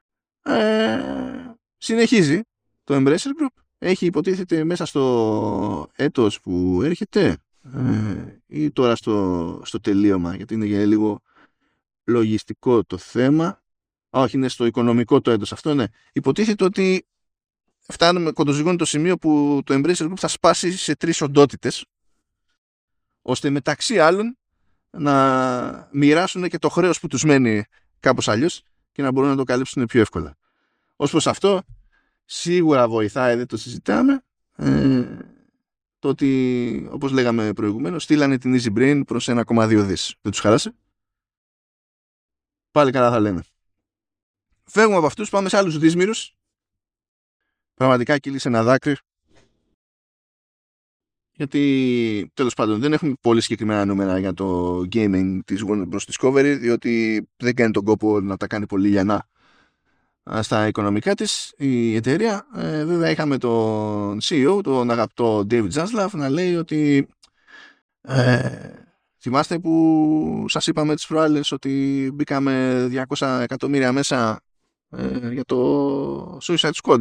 Συνεχίζει το Embracer Group. Έχει υποτίθεται μέσα στο έτος που έρχεται ή τώρα στο τελείωμα, γιατί είναι για λίγο λογιστικό το θέμα. Όχι, είναι στο οικονομικό το έτος αυτό, ναι. Υποτίθεται ότι φτάνουμε κοντοζυγώνει το σημείο που το Embracer Group θα σπάσει σε 3 οντότητες, ώστε μεταξύ άλλων να μοιράσουν και το χρέος που τους μένει κάπως αλλιώς και να μπορούν να το καλύψουν πιο εύκολα. Ως προς αυτό, Σίγουρα βοηθάει, δεν το συζητάμε, το ότι, όπως λέγαμε προηγουμένως, στείλανε την Easy Brain προς 1,2 δις. Δεν τους χαράσε? Πάλι καλά θα λέμε. Φεύγουμε από αυτούς, πάμε σε άλλους δύσμυρους. Πραγματικά κύλησε ένα δάκρυ. Γιατί, τέλος πάντων, δεν έχουμε πολύ συγκεκριμένα νούμερα για το gaming της Warner Bros. Discovery, διότι δεν κάνει τον κόπο να τα κάνει πολύ λιανά στα οικονομικά της η εταιρεία. Βέβαια είχαμε τον CEO, τον αγαπητό David Zaslav, να λέει ότι θυμάστε που σας είπαμε τις προάλλες ότι μπήκαμε 200 εκατομμύρια μέσα για το Suicide Squad.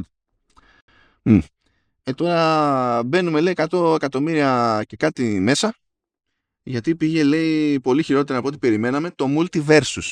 Τώρα μπαίνουμε, λέει, 100 εκατομμύρια και κάτι μέσα, γιατί πήγε, λέει, πολύ χειρότερα από ό,τι περιμέναμε το Multiversus.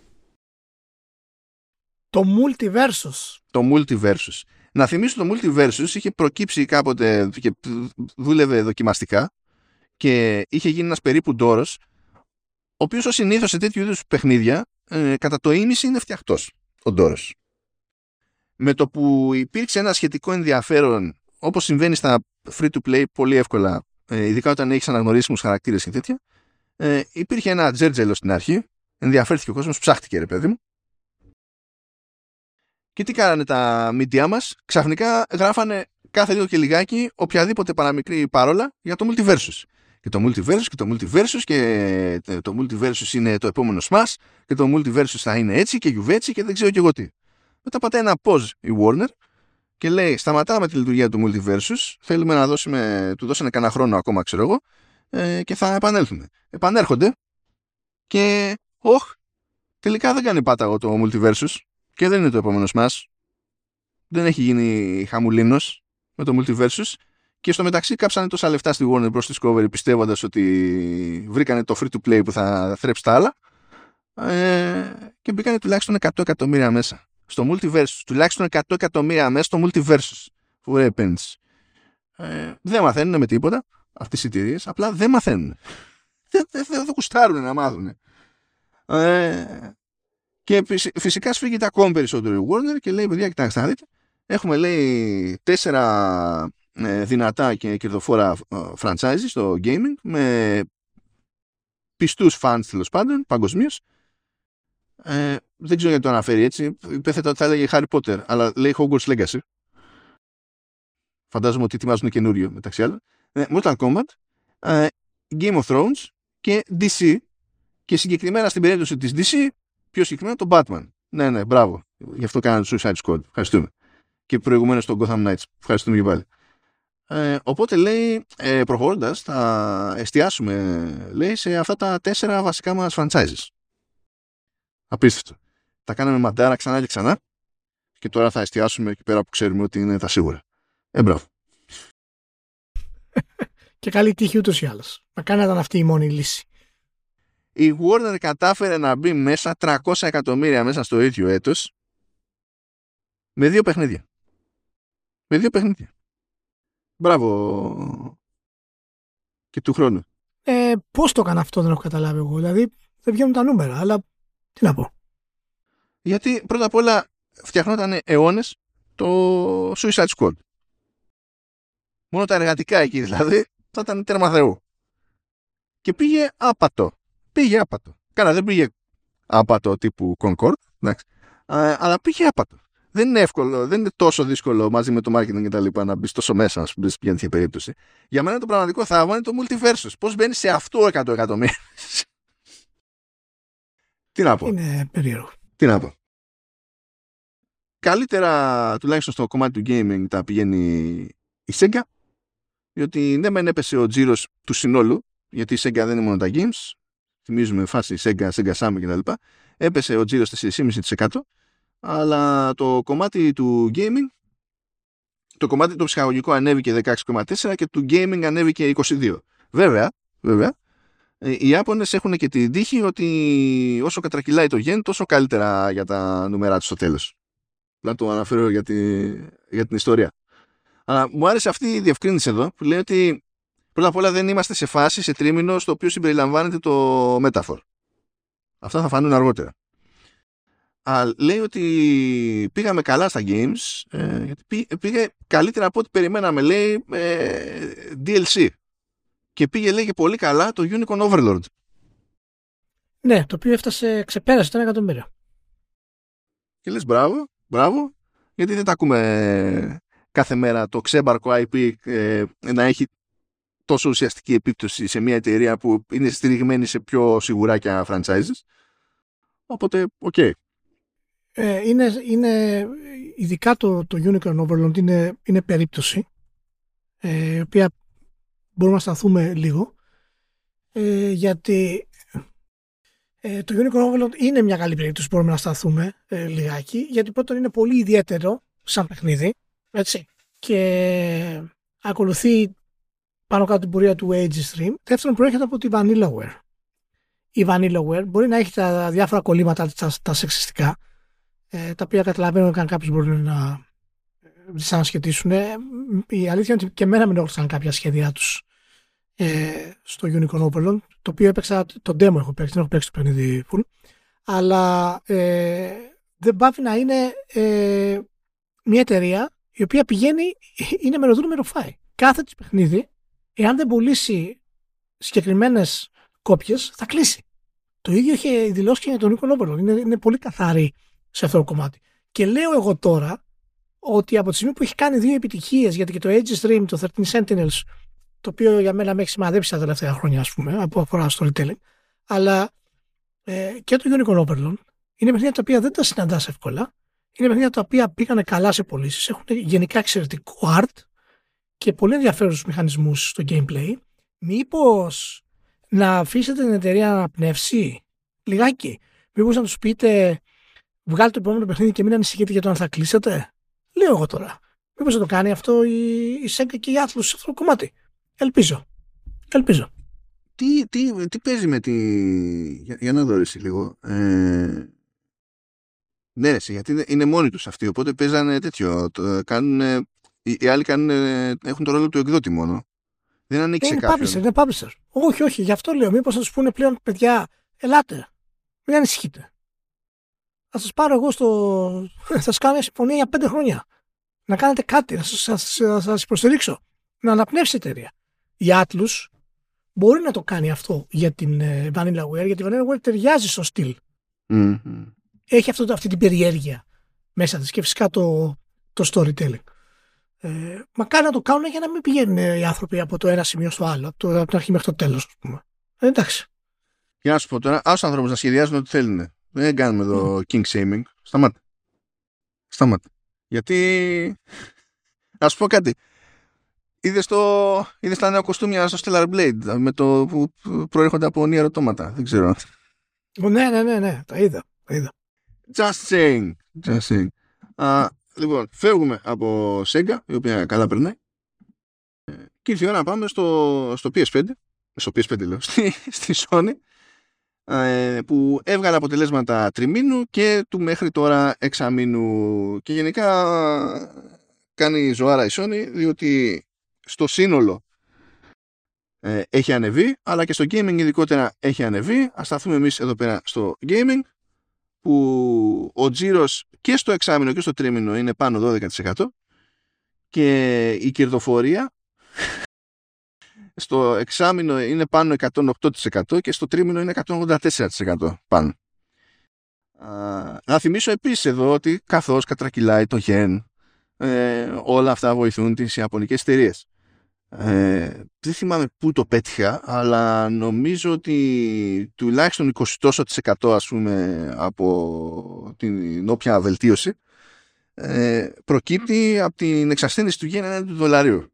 Το Multiversus. Να θυμίσω, το Multiversus είχε προκύψει κάποτε και δούλευε δοκιμαστικά και είχε γίνει ένας περίπου ντόρος, ο οποίος ως συνήθως σε τέτοιου είδους παιχνίδια κατά το ίμιση είναι φτιαχτός ο ντόρος. Με το που υπήρξε ένα σχετικό ενδιαφέρον, όπως συμβαίνει στα free-to-play πολύ εύκολα, ειδικά όταν έχεις αναγνωρίσιμους χαρακτήρες και τέτοια, υπήρχε ένα τζέρτζελο στην αρχή, ενδιαφέρθηκε ο κόσμος, ψάχτηκε, ρε παιδί μου. Και τι κάνανε τα media μας? Ξαφνικά γράφανε κάθε λίγο και λιγάκι οποιαδήποτε παραμικρή παρόλα για το Multiversus. Και το Multiversus και το Multiversus και το Multiversus είναι το επόμενο Smash και το Multiversus θα είναι έτσι και γιουβέτσι και δεν ξέρω και εγώ τι. Μετά πατάει ένα pause η Warner και λέει σταματάμε τη λειτουργία του Multiversus, θέλουμε να του δώσανε κανένα χρόνο ακόμα, ξέρω εγώ, και θα επανέλθουμε. Επανέρχονται και τελικά δεν κάνει πάταγο το Multiversus και δεν είναι το επόμενο Smash. Δεν έχει γίνει χαμουλίνος με το Multiversus και στο μεταξύ κάψανε τόσα λεφτά στη Warner Bros. Discovery πιστεύοντας ότι βρήκανε το free-to-play που θα θρέψει τα άλλα, και μπήκανε τουλάχιστον 100 εκατομμύρια μέσα στο Multiversus. Τουλάχιστον 100 εκατομμύρια μέσα στο Multiversus. For repens. Δεν μαθαίνουν με τίποτα αυτές οι εταιρείες. Απλά δεν μαθαίνουν. Δεν γουστάρουν να μάθουν. Και φυσικά σφίγγεται ακόμη περισσότερο η Warner και λέει, παιδιά, κοιτάξτε να δείτε, έχουμε, λέει, 4 δυνατά και κερδοφόρα franchises στο gaming με πιστούς fans, τέλος πάντων, παγκοσμίως. Δεν ξέρω γιατί το αναφέρει έτσι. Υπέθετα ότι θα έλεγε Harry Potter, αλλά λέει Hogwarts Legacy. Φαντάζομαι ότι ετοιμάζουν καινούριο μεταξύ άλλων. Mortal Kombat, Game of Thrones και DC. Και συγκεκριμένα στην περίπτωση της DC, πιο συγκεκριμένα το Batman. Ναι, μπράβο. Γι' αυτό κάνανε το Suicide Squad. Ευχαριστούμε. Και προηγουμένως το Gotham Knights. Ευχαριστούμε και πάλι. Οπότε, λέει, προχωρώντας, θα εστιάσουμε, λέει, σε αυτά τα 4 βασικά μας franchises. Απίστευτο. Τα κάναμε μαντάρα ξανά και ξανά και τώρα θα εστιάσουμε εκεί πέρα που ξέρουμε ότι είναι τα σίγουρα. Μπράβο. Και καλή τύχη ούτως ή άλλως. Μακάρι να ήταν αυτή η μόνη λύση. Η Warner κατάφερε να μπει μέσα 300 εκατομμύρια μέσα στο ίδιο έτος με 2 παιχνίδια. Μπράβο. Και του χρόνου. Πώς το έκανε αυτό δεν έχω καταλάβει εγώ. Δηλαδή δεν βγαίνουν τα νούμερα, αλλά τι να πω. Γιατί πρώτα απ' όλα φτιαχνόταν αιώνες το Suicide Squad. Μόνο τα εργατικά εκεί δηλαδή θα ήταν τέρμα Θεού. Και πήγε άπατο. Κάνα δεν πήγε άπατο τύπου Concord, εντάξει, αλλά πήγε άπατο. Δεν είναι εύκολο, δεν είναι τόσο δύσκολο μαζί με το marketing και τα λοιπά να μπει τόσο μέσα, ας πούμε, για τέτοια περίπτωση. Για μένα το πραγματικό θαύμα είναι το Multiversus. Πώς μπαίνει σε αυτό 100 εκατομμύρια. Τι να πω. Είναι περίεργο. Τι να πω. Καλύτερα, τουλάχιστον στο κομμάτι του gaming, τα πηγαίνει η Sega, διότι ναι μεν έπεσε ο τζίρος του συνόλου, γιατί η Sega δεν είναι μόνο τα games, θυμίζουμε φάση Sega Sammy κτλ. Έπεσε ο τζίρος 4,5%, αλλά το κομμάτι του gaming, το κομμάτι το ψυχαγωγικό ανέβηκε 16,4% και του gaming ανέβηκε 22%. Βέβαια, οι Ιάπωνες έχουν και την τύχη ότι όσο κατρακυλάει το γεν, τόσο καλύτερα για τα νούμερα του στο τέλος. Να το αναφέρω για την ιστορία. Αλλά μου άρεσε αυτή η διευκρίνηση εδώ που λέει ότι πρώτα απ' όλα δεν είμαστε σε φάση, σε τρίμηνο στο οποίο συμπεριλαμβάνεται το Metaphor. Αυτά θα φανούν αργότερα. λέει ότι πήγαμε καλά στα games, γιατί πήγε καλύτερα από ό,τι περιμέναμε, λέει, DLC. Και πήγε, λέει, και πολύ καλά το Unicorn Overlord. Ναι, το οποίο ξεπέρασε το 1 εκατομμύριο. Και λες μπράβο, γιατί δεν τα ακούμε κάθε μέρα το ξέμπαρκο IP να έχει τόσο ουσιαστική επίπτωση σε μια εταιρεία που είναι στηριγμένη σε πιο σιγουράκια franchises. Οπότε, οκ. Είναι ειδικά το Unicorn Overlord είναι περίπτωση η οποία μπορούμε να σταθούμε λίγο, γιατί το Unicorn Overlord είναι μια καλή περίπτωση που μπορούμε να σταθούμε λιγάκι, γιατί πρώτον είναι πολύ ιδιαίτερο σαν παιχνίδι, έτσι, και ακολουθεί πάνω κάτω την πορεία του Age Stream. Δεύτερον, προέρχεται από τη Vanillaware. Η Vanillaware μπορεί να έχει τα διάφορα κολλήματα, τα σεξιστικά, τα οποία καταλαβαίνω ότι κάποιος μπορεί να δυσανασχετήσουν. Η αλήθεια είναι ότι και εμένα με ενόχλησαν κάποια σχέδιά τους στο Unicorn Overlord, το οποίο έπαιξα, το demo έχω παίξει, δεν έχω παίξει το παιχνίδι full, αλλά δεν πάβει να είναι μια εταιρεία η οποία είναι μεροδρούμενο φάει. Κάθε της παιχνίδι, εάν δεν πουλήσει συγκεκριμένες κόπιες, θα κλείσει. Το ίδιο είχε δηλώσει και για τον Unicorn Overlord. Είναι πολύ καθαρή σε αυτό το κομμάτι. Και λέω εγώ τώρα ότι από τη στιγμή που έχει κάνει 2 επιτυχίες, γιατί και το Age Stream, το 13 Sentinels, το οποίο για μένα με έχει σημαδέψει τα τελευταία χρόνια, ας πούμε, από αφορά storytelling, αλλά και το Unicorn Overlord είναι παιχνίδια τα οποία δεν τα συναντάς εύκολα. Είναι παιχνίδια τα οποία πήγανε καλά σε πωλήσεις, έχουν γενικά εξαιρετικό art και πολύ ενδιαφέρουσους μηχανισμούς στο gameplay. Μήπως να αφήσετε την εταιρεία να αναπνεύσει λιγάκι? Μήπως να τους πείτε, βγάλτε το επόμενο παιχνίδι και μην ανησυχείτε για το αν θα κλείσετε? Λέω εγώ τώρα. Μήπως θα το κάνει αυτό η Sega και η Atlus σε αυτό το κομμάτι? Ελπίζω. Τι παίζει με τη... Για να δω εσύ λίγο. Ναι, γιατί είναι μόνοι τους αυτοί, οπότε παίζανε τέτοιο. Οι άλλοι έχουν το ρόλο του εκδότη μόνο. Δεν ανοίξει κάποιον. Είναι publisher. Όχι, γι' αυτό λέω. Μήπως θα τους πούνε πλέον, παιδιά, ελάτε. Μην ανησυχείτε. Θα σας πάρω εγώ θα σας κάνω μια συμφωνία για 5 χρόνια. Να κάνετε κάτι, να σας υποστηρίξω. Να αναπνεύσει η εταιρεία. Η Atlus μπορεί να το κάνει αυτό για την Vanillaware, γιατί η Vanillaware ταιριάζει στο στυλ. Mm-hmm. Έχει αυτή την περιέργεια μέσα της και φυσικά το storytelling. Μακάρι να το κάνουν για να μην πηγαίνουν οι άνθρωποι από το ένα σημείο στο άλλο, από την αρχή μέχρι το τέλος, ας πούμε. Εντάξει. Για να σου πω τώρα, άλλους ανθρώπους να σχεδιάζουν ό,τι θέλουν. Δεν κάνουμε εδώ king shaming. Σταμάτα. Γιατί, να σου πω κάτι. Είδες τα νέα κοστούμια στο Stellar Blade με το που προέρχονται από Nier Automata? Δεν ξέρω. Ναι. Τα είδα. Just saying. Λοιπόν, φεύγουμε από Sega, η οποία καλά περνάει, και ήρθε η ώρα να πάμε στο PS5. Στο PS5 λέω, στη Sony, που έβγαλε αποτελέσματα τριμήνου και του μέχρι τώρα εξαμήνου. Και γενικά κάνει ζωάρα η Sony, διότι στο σύνολο έχει ανεβεί, αλλά και στο gaming ειδικότερα έχει ανεβεί. Ας σταθούμε εμείς εδώ πέρα στο gaming, που ο τζίρος και στο εξάμηνο και στο τρίμηνο είναι πάνω 12% και η κερδοφορία στο εξάμηνο είναι πάνω 108% και στο τρίμηνο είναι 184% πάνω. Να θυμίσω επίσης εδώ ότι καθώς κατρακυλάει το yen, όλα αυτά βοηθούν τις ιαπωνικές εταιρείες. Δεν θυμάμαι πού το πέτυχα, αλλά νομίζω ότι τουλάχιστον 20% ας πούμε από την όποια βελτίωση προκύπτει από την εξασθένηση του yen έναντι του δολαρίου.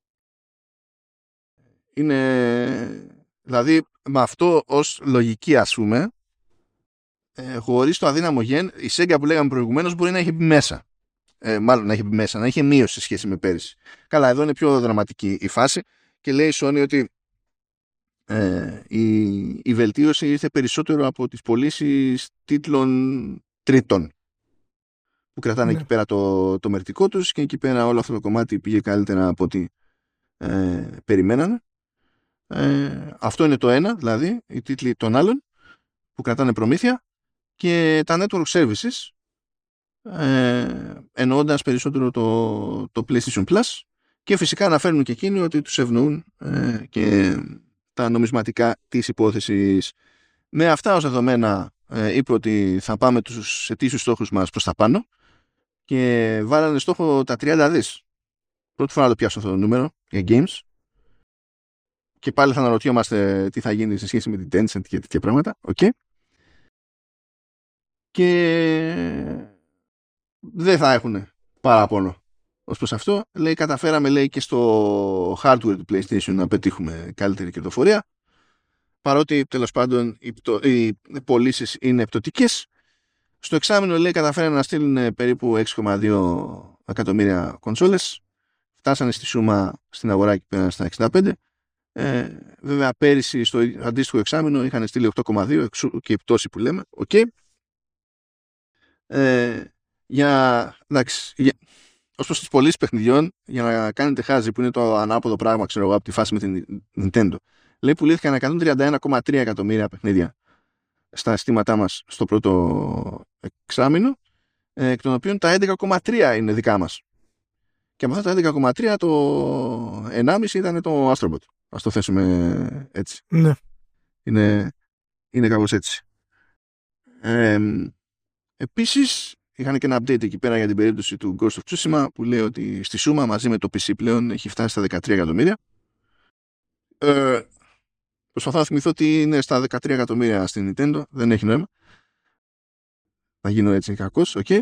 Δηλαδή με αυτό ως λογική, ας πούμε, χωρίς το αδύναμο yen, η Sega που λέγαμε προηγουμένως μπορεί να έχει μπει μέσα. Μάλλον να έχει μπει μέσα, να είχε μείωση σε σχέση με πέρυσι. Καλά, εδώ είναι πιο δραματική η φάση και λέει η Sony ότι η βελτίωση ήρθε περισσότερο από τις πωλήσεις τίτλων τρίτων που κρατάνε εκεί πέρα το μερτικό τους, και εκεί πέρα όλο αυτό το κομμάτι πήγε καλύτερα από ό,τι περιμένανε. Αυτό είναι το ένα, δηλαδή οι τίτλοι των άλλων που κρατάνε προμήθεια. και τα network services, εννοώντας περισσότερο το PlayStation Plus, και φυσικά αναφέρουν και εκείνοι ότι τους ευνοούν και τα νομισματικά της υπόθεσης. Με αυτά ως δεδομένα είπε ότι θα πάμε τους ετήσιους στόχους μας προς τα πάνω και βάλανε στόχο τα 30 δις. Πρώτη φορά να το πιάσω αυτό το νούμερο για games. Και πάλι θα αναρωτιόμαστε τι θα γίνει σε σχέση με την Tencent και τέτοια πράγματα. Okay. Και δεν θα έχουν παράπονο ως προς αυτό. Λέει, καταφέραμε, λέει, και στο hardware του PlayStation να πετύχουμε καλύτερη κερδοφορία. Παρότι τέλος πάντων οι πωλήσεις είναι πτωτικές. Στο εξάμηνο, λέει, καταφέρανε να στείλουν περίπου 6,2 εκατομμύρια κονσόλες. Φτάσανε στη σούμα στην αγορά και πέραν στα 65. Βέβαια πέρυσι στο αντίστοιχο εξάμηνο είχαν στείλει 8,2 και η πτώση που λέμε. Okay. Ως προς τις πωλήσεις παιχνιδιών, για να κάνετε χάζι, που είναι το ανάποδο πράγμα, ξέρω εγώ, από τη φάση με την Nintendo, λέει, πουλήθηκαν 131,3 εκατομμύρια παιχνίδια στα αισθήματά μας στο πρώτο εξάμηνο, εκ των οποίων τα 11,3 είναι δικά μας. Και από αυτά τα 11,3 το 1,5 ήταν το Astrobot. Ας το θέσουμε έτσι. Ναι. Είναι κάπως έτσι. Επίσης, είχαν και ένα update εκεί πέρα για την περίπτωση του Ghost of Tsushima, που λέει ότι στη σούμα μαζί με το PC πλέον έχει φτάσει στα 13 εκατομμύρια. Προσπαθώ να θυμηθώ ότι είναι στα 13 εκατομμύρια στην Nintendo. Δεν έχει νόημα. Θα γίνω έτσι κακός. Okay.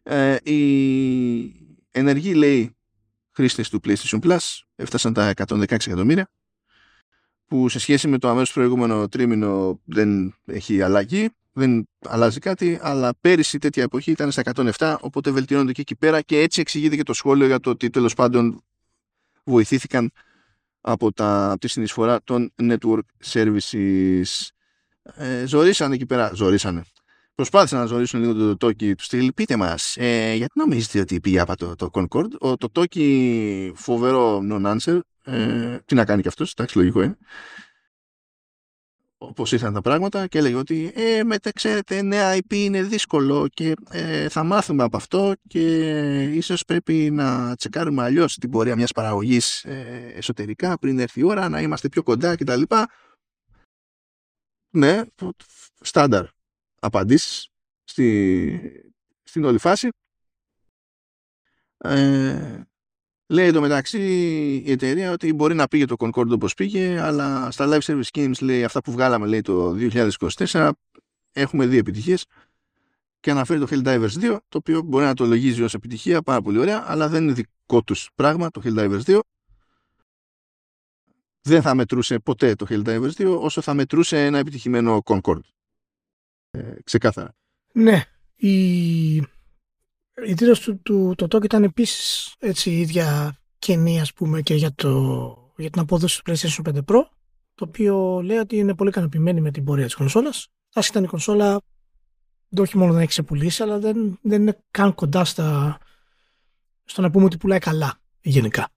Οι ενεργοί, λέει, χρήστες του PlayStation Plus έφτασαν τα 116 εκατομμύρια, που σε σχέση με το αμέσως προηγούμενο τρίμηνο δεν έχει αλλαγή, δεν αλλάζει κάτι, αλλά πέρυσι τέτοια εποχή ήταν στα 107, οπότε βελτιώνονται και εκεί πέρα, και έτσι εξηγείται και το σχόλιο για το ότι τέλος πάντων βοηθήθηκαν από τη συνεισφορά των network services. Ζορίσανε εκεί πέρα, προσπάθησαν να ζωρίσουν λίγο το τόκι του στυλ. Πείτε μας, γιατί νομίζετε ότι πήγε από το Concord? Το τόκι, φοβερό non-answer. Τι να κάνει και αυτός, εντάξει, λογικό είναι. Όπως ήρθαν τα πράγματα, και έλεγε ότι ξέρετε, νέα IP είναι δύσκολο και θα μάθουμε από αυτό και ίσως πρέπει να τσεκάρουμε αλλιώς την πορεία μιας παραγωγής εσωτερικά πριν έρθει η ώρα, να είμαστε πιο κοντά κτλ. Ναι, στάνταρ απαντήσεις στην όλη φάση. Λέει εντωμεταξύ η εταιρεία ότι μπορεί να πήγε το Concord όπως πήγε, αλλά στα live service games, λέει, αυτά που βγάλαμε, λέει, το 2024, έχουμε 2 επιτυχίες, και αναφέρει το Helldivers 2, το οποίο μπορεί να το λογίζει ως επιτυχία, πάρα πολύ ωραία, αλλά δεν είναι δικό τους πράγμα το Helldivers 2. Δεν θα μετρούσε ποτέ το Helldivers 2 όσο θα μετρούσε ένα επιτυχημένο Concord. Ξεκάθαρα. Ναι, η τίτλος του TOG ήταν επίσης έτσι η ίδια κενή, ας πούμε, και για την απόδοση του PlayStation 5 Pro, το οποίο λέει ότι είναι πολύ ικανοποιημένη με την πορεία της κονσόλας. Άσχετα η κονσόλα όχι μόνο δεν έχει ξεπουλήσει, αλλά δεν είναι καν κοντά στο να πούμε ότι πουλάει καλά γενικά.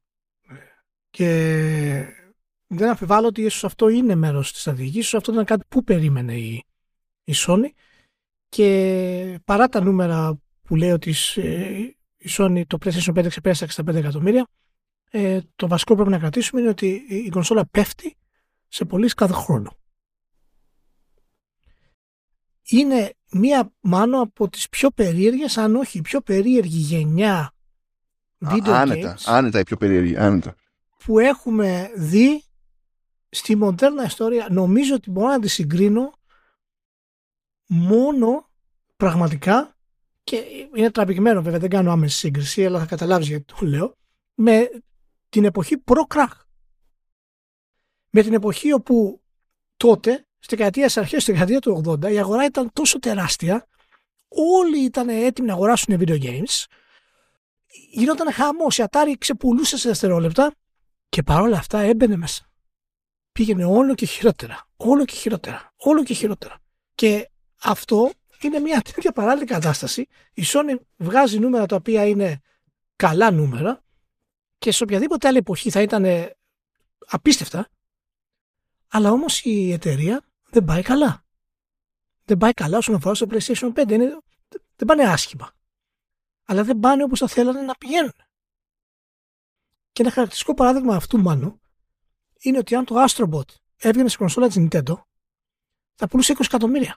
Και δεν αμφιβάλλω ότι ίσως αυτό είναι μέρος της στρατηγικής, ίσως αυτό ήταν κάτι που περίμενε η Sony, και παρά τα νούμερα που λέει ότι η Sony το PlayStation 5 ξεπέρασε τα 65 εκατομμύρια, το βασικό που πρέπει να κρατήσουμε είναι ότι η κονσόλα πέφτει σε πωλήσεις κάθε χρόνο. Είναι μία μάλλον από τις πιο περίεργες, αν όχι η πιο περίεργη γενιά video games, άνετα η πιο περίεργη, άνετα, που έχουμε δει στη μοντέρνα ιστορία. Νομίζω ότι μπορώ να τη συγκρίνω μόνο πραγματικά, και είναι τραβηγμένο βέβαια, δεν κάνω άμεση σύγκριση, αλλά θα καταλάβεις γιατί το λέω, με την εποχή προ-κράχ. Με την εποχή όπου τότε, στις αρχές της δεκαετίας του 80, η αγορά ήταν τόσο τεράστια, όλοι ήταν έτοιμοι να αγοράσουν video games, γινόταν χαμός, η Atari ξεπουλούσε σε δευτερόλεπτα, και παρόλα αυτά έμπαινε μέσα. Πήγαινε όλο και χειρότερα, όλο και χειρότερα, όλο και χειρότερα. Και αυτό είναι μια τέτοια παράλληλη κατάσταση. Η Sony βγάζει νούμερα τα οποία είναι καλά νούμερα, και σε οποιαδήποτε άλλη εποχή θα ήταν απίστευτα, αλλά όμως η εταιρεία δεν πάει καλά. δεν πάει καλά όσον αφορά στο PlayStation 5. Δεν πάνε άσχημα. Αλλά δεν πάνε όπως θα θέλανε να πηγαίνουν. Και ένα χαρακτηριστικό παράδειγμα αυτού μάλλον είναι ότι αν το Astrobot έβγαινε σε κονσόλα της Nintendo, θα πουλούσε 20 εκατομμύρια.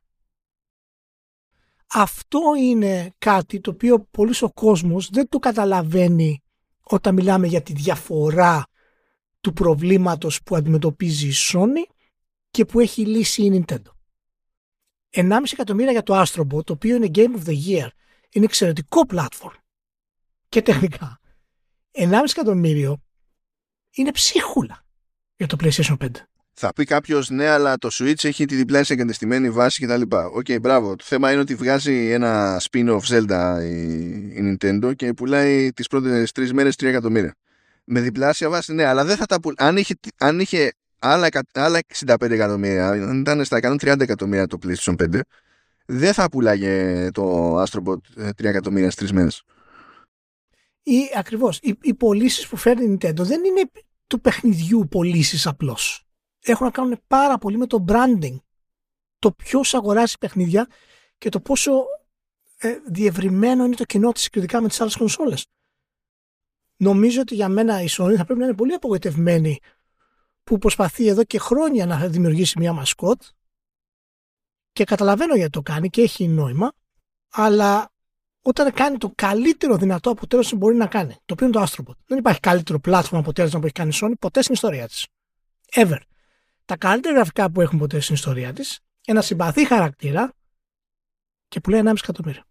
Αυτό είναι κάτι το οποίο πολύς ο κόσμος δεν το καταλαβαίνει όταν μιλάμε για τη διαφορά του προβλήματος που αντιμετωπίζει η Sony και που έχει λύσει η Nintendo. 1,5 εκατομμύρια για το Astrobot, το οποίο είναι Game of the Year, είναι εξαιρετικό platform και τεχνικά. 1,5 εκατομμύριο είναι ψίχουλα για το PlayStation 5. Θα πει κάποιος, ναι, αλλά το Switch έχει τη διπλάσια εγκατεστημένη βάση κτλ. Οκ, μπράβο. Το θέμα είναι ότι βγάζει ένα spin-off Zelda η Nintendo και πουλάει τις πρώτες 3 μέρες 3 εκατομμύρια. Με διπλάσια βάση, ναι, αλλά δεν θα τα πουλάει. Αν είχε άλλα 65 εκατομμύρια, αν ήταν στα 130 εκατομμύρια το PlayStation 5, δεν θα πουλάγε το Astrobot 3 εκατομμύρια στις 3 μέρες. Ακριβώς. Οι πωλήσεις που φέρνει η Nintendo δεν είναι του παιχνιδιού πωλήσεις απλώς. Έχουν να κάνουν πάρα πολύ με το branding. Το ποιος αγοράζει παιχνίδια και το πόσο διευρυμένο είναι το κοινό της συγκριτικά με τις άλλες κονσόλες. Νομίζω ότι για μένα η Sony θα πρέπει να είναι πολύ απογοητευμένη που προσπαθεί εδώ και χρόνια να δημιουργήσει μια μασκότ και καταλαβαίνω γιατί το κάνει και έχει νόημα, αλλά όταν κάνει το καλύτερο δυνατό αποτέλεσμα που μπορεί να κάνει, το οποίο είναι το Astrobot. Δεν υπάρχει καλύτερο platform αποτέλεσμα που έχει κάνει η Sony ποτέ στην ιστορία της. Ever. Τα καλύτερα γραφικά που έχουν ποτέ στην ιστορία της, ένα συμπαθή χαρακτήρα και που λέει 1,5 εκατομμύριο.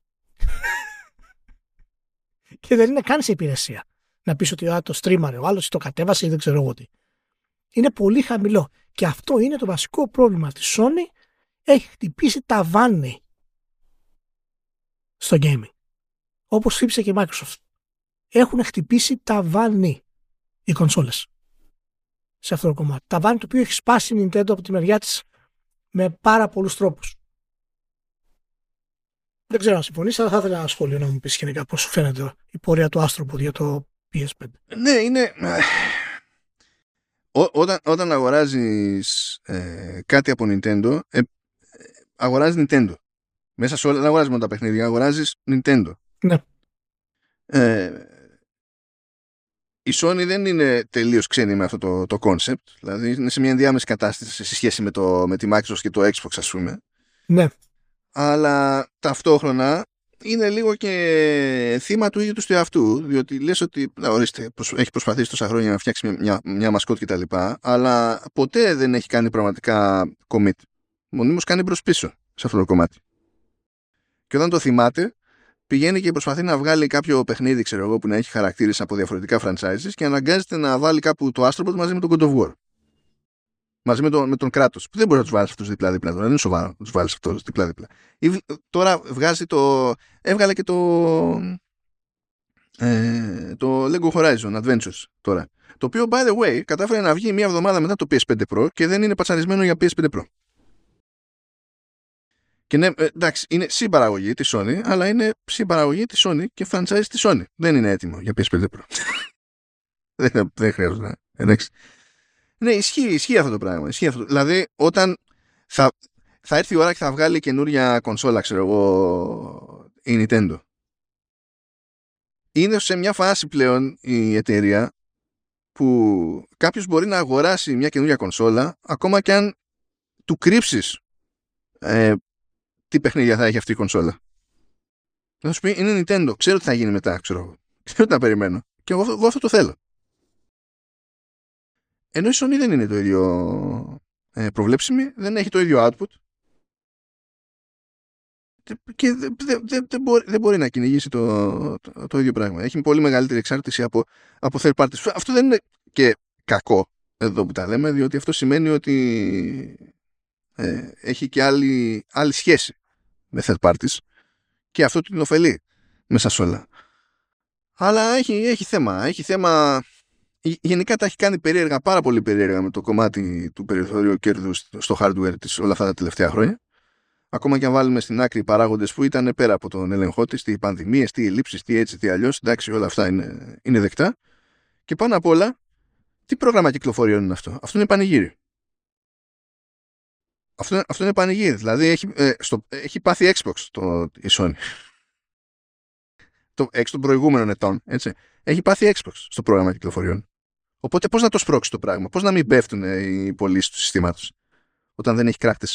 Και δεν είναι καν σε υπηρεσία. Να πεις ότι το στρίμαρε ο άλλος ή το κατέβασε ή δεν ξέρω εγώ τι. Είναι πολύ χαμηλό. Και αυτό είναι το βασικό πρόβλημα της Sony. Έχει χτυπήσει ταβάνι στο gaming. Όπως χτύπησε και η Microsoft. Έχουν χτυπήσει ταβάνι οι κονσόλες σε αυτό το κομμάτι. Ταβάνι το οποίο έχει σπάσει η Nintendo από τη μεριά της με πάρα πολλούς τρόπους. Δεν ξέρω αν συμφωνείς, αλλά θα ήθελα ένα σχόλιο να μου πεις γενικά πώς σου φαίνεται η πορεία του Astrobot για το PS5. Ναι, είναι... Όταν αγοράζεις κάτι από Nintendo, αγοράζεις Nintendo. Μέσα σε όλα, δεν αγοράζεις μόνο τα παιχνίδια, αγοράζεις Nintendo. Ναι. Η Sony δεν είναι τελείως ξένη με αυτό το concept. Δηλαδή είναι σε μια ενδιάμεση κατάσταση σε σχέση με τη Microsoft και το Xbox, ας πούμε. Ναι. Αλλά ταυτόχρονα είναι λίγο και θύμα του ίδιου του εαυτού, διότι λες ότι ορίστε, έχει προσπαθήσει τόσα χρόνια να φτιάξει μια μασκότ και τα λοιπά, αλλά ποτέ δεν έχει κάνει πραγματικά commit. Μονίμως κάνει μπρος πίσω σε αυτό το κομμάτι. Και όταν το θυμάται, πηγαίνει και προσπαθεί να βγάλει κάποιο παιχνίδι, ξέρω εγώ, που να έχει χαρακτήρες από διαφορετικά franchises και αναγκάζεται να βάλει κάπου το Astrobot μαζί με τον God of War. Μαζί με τον Κράτος. Που δεν μπορεί να τους βάλεις αυτούς δίπλα-δίπλα. Τώρα δεν είναι σοβαρό να τους βάλεις αυτούς δίπλα-δίπλα. Τώρα έβγαλε και το Lego Horizon Adventures τώρα. Το οποίο, by the way, κατάφερε να βγει μια εβδομάδα μετά το PS5 Pro και δεν είναι πατσαρισμένο για PS5 Pro. Και ναι, εντάξει, είναι συμπαραγωγή της Sony, αλλά είναι συμπαραγωγή της Sony και franchise της Sony. Δεν είναι έτοιμο για PS5 Pro. δεν χρειάζεται. Εντάξει. Ναι, ισχύει αυτό το πράγμα. Δηλαδή, όταν θα έρθει η ώρα και θα βγάλει καινούρια κονσόλα, ξέρω εγώ, η Nintendo. Είναι σε μια φάση πλέον η εταιρεία που κάποιος μπορεί να αγοράσει μια καινούρια κονσόλα ακόμα και αν του κρύψεις τι παιχνίδια θα έχει αυτή η κονσόλα. Θα σου πει είναι Nintendo, ξέρω τι θα γίνει μετά, ξέρω τι να περιμένω. Και εγώ αυτό το θέλω. Ενώ η Sony δεν είναι το ίδιο προβλέψιμη, δεν έχει το ίδιο output και δεν μπορεί να κυνηγήσει το ίδιο πράγμα. Έχει πολύ μεγαλύτερη εξάρτηση από third parties. Αυτό δεν είναι και κακό εδώ που τα λέμε, διότι αυτό σημαίνει ότι έχει και άλλη σχέση με third parties και αυτό την ωφελεί μέσα σε όλα. Αλλά έχει θέμα. Γενικά τα έχει κάνει περίεργα, πάρα πολύ περίεργα με το κομμάτι του περιθώριου κέρδους στο hardware της όλα αυτά τα τελευταία χρόνια. Ακόμα και αν βάλουμε στην άκρη παράγοντες που ήταν πέρα από τον έλεγχό της, τι πανδημίες, τι ελλείψεις, τι έτσι, τι αλλιώς, εντάξει, όλα αυτά είναι δεκτά. Και πάνω απ' όλα, τι πρόγραμμα κυκλοφοριών είναι αυτό? Αυτό είναι πανηγύρι. αυτό είναι πανηγύρι. Δηλαδή έχει πάθει Xbox η Sony. Των προηγούμενων ετών. Έτσι. Έχει πάθει Xbox στο πρόγραμμα κυκλοφοριών. Οπότε πώς να το σπρώξει το πράγμα, πώς να μην πέφτουν οι πωλήσεις του συστήματος όταν δεν έχει κράκτες.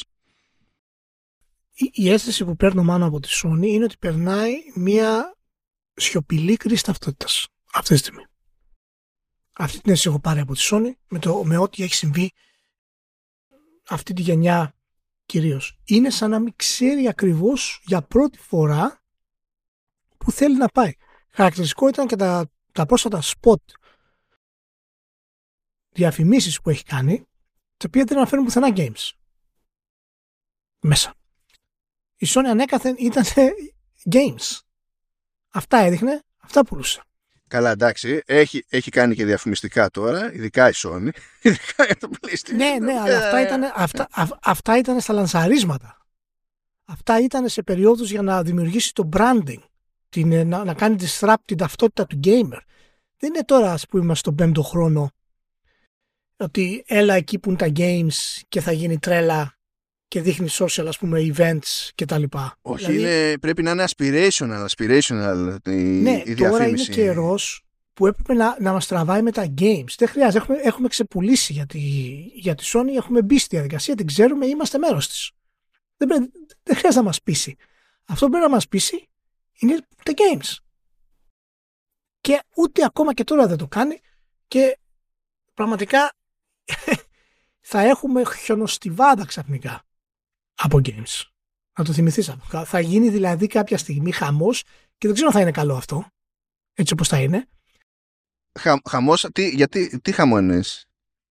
Η αίσθηση που παίρνω μάλλον από τη Sony είναι ότι περνάει μια σιωπηλή κρίση ταυτότητας αυτή τη στιγμή. Αυτή την αίσθηση έχω πάρει από τη Sony με ό,τι έχει συμβεί αυτή τη γενιά κυρίως. Είναι σαν να μην ξέρει ακριβώς για πρώτη φορά που θέλει να πάει. Χαρακτηριστικό ήταν και τα πρόσφατα spot διαφημίσεις που έχει κάνει, τα οποία δεν αναφέρουν πουθενά games μέσα. Η Sony ανέκαθεν ήταν games. Αυτά έδειχνε, αυτά πουλούσε. Καλά, εντάξει, έχει κάνει και διαφημιστικά τώρα, ειδικά η Sony, ειδικά για το PlayStation. Ναι, αλλά αυτά ήταν στα λανσαρίσματα. Αυτά ήταν σε περιόδους για να δημιουργήσει το branding, να κάνει disrupt την ταυτότητα του gamer. Δεν είναι τώρα, ας πούμε, στον 5ο χρόνο ότι έλα εκεί που είναι τα games και θα γίνει τρέλα και δείχνει social, ας πούμε, events και τα λοιπά. Όχι, δηλαδή, πρέπει να είναι aspirational η διαφήμιση. Τώρα είναι καιρός που έπρεπε να μας τραβάει με τα games. Δεν χρειάζεται, έχουμε ξεπουλήσει για τη Sony, έχουμε μπει στη διαδικασία, την ξέρουμε, είμαστε μέρος της. Δεν χρειάζεται να μας πείσει. Αυτό που πρέπει να μας πείσει είναι τα games. Και ούτε ακόμα και τώρα δεν το κάνει και πραγματικά θα έχουμε χιονοστιβάδα ξαφνικά από games. Να το θυμηθείς αυτό. Θα γίνει δηλαδή κάποια στιγμή χαμός και δεν ξέρω αν θα είναι καλό αυτό, έτσι όπως θα είναι. Χαμός, τι χαμό εννοείς?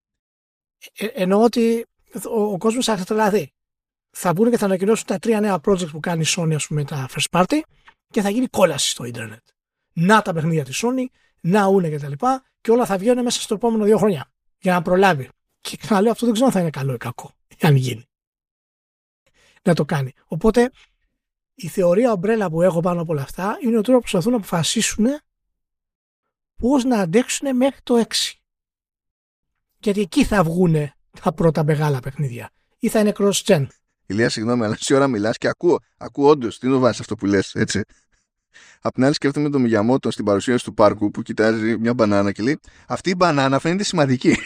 Εννοώ ότι ο κόσμος θα τρελαθεί. Θα μπουν και θα ανακοινώσουν τα 3 νέα projects που κάνει η Sony, ας πούμε, τα first party, και θα γίνει κόλαση στο ίντερνετ. Να τα παιχνίδια της Sony, να ούνε και τα λοιπά, και όλα θα βγαίνουν μέσα στο επόμενο 2 χρόνια για να προλάβει. Και ξαναλέω, αυτό δεν ξέρω αν θα είναι καλό ή κακό, αν γίνει. Να το κάνει. Οπότε η θεωρία ομπρέλα που έχω πάνω από όλα αυτά είναι ότι τώρα προσπαθούν να αποφασίσουν πώς να αντέξουν μέχρι το 6. Γιατί εκεί θα βγουν τα πρώτα μεγάλα παιχνίδια. Ή θα είναι cross-gen. Ηλία, συγγνώμη, αλλά σε ώρα μιλάς και ακούω όντως τι είναι βάση αυτό που λες, έτσι. Απ' την άλλη σκέφτομαι τον Μιγιαμότο στην παρουσίαση του πάρκου που κοιτάζει μια μπανάνα και λέει αυτή η μπανάνα φαίνεται σημαντική.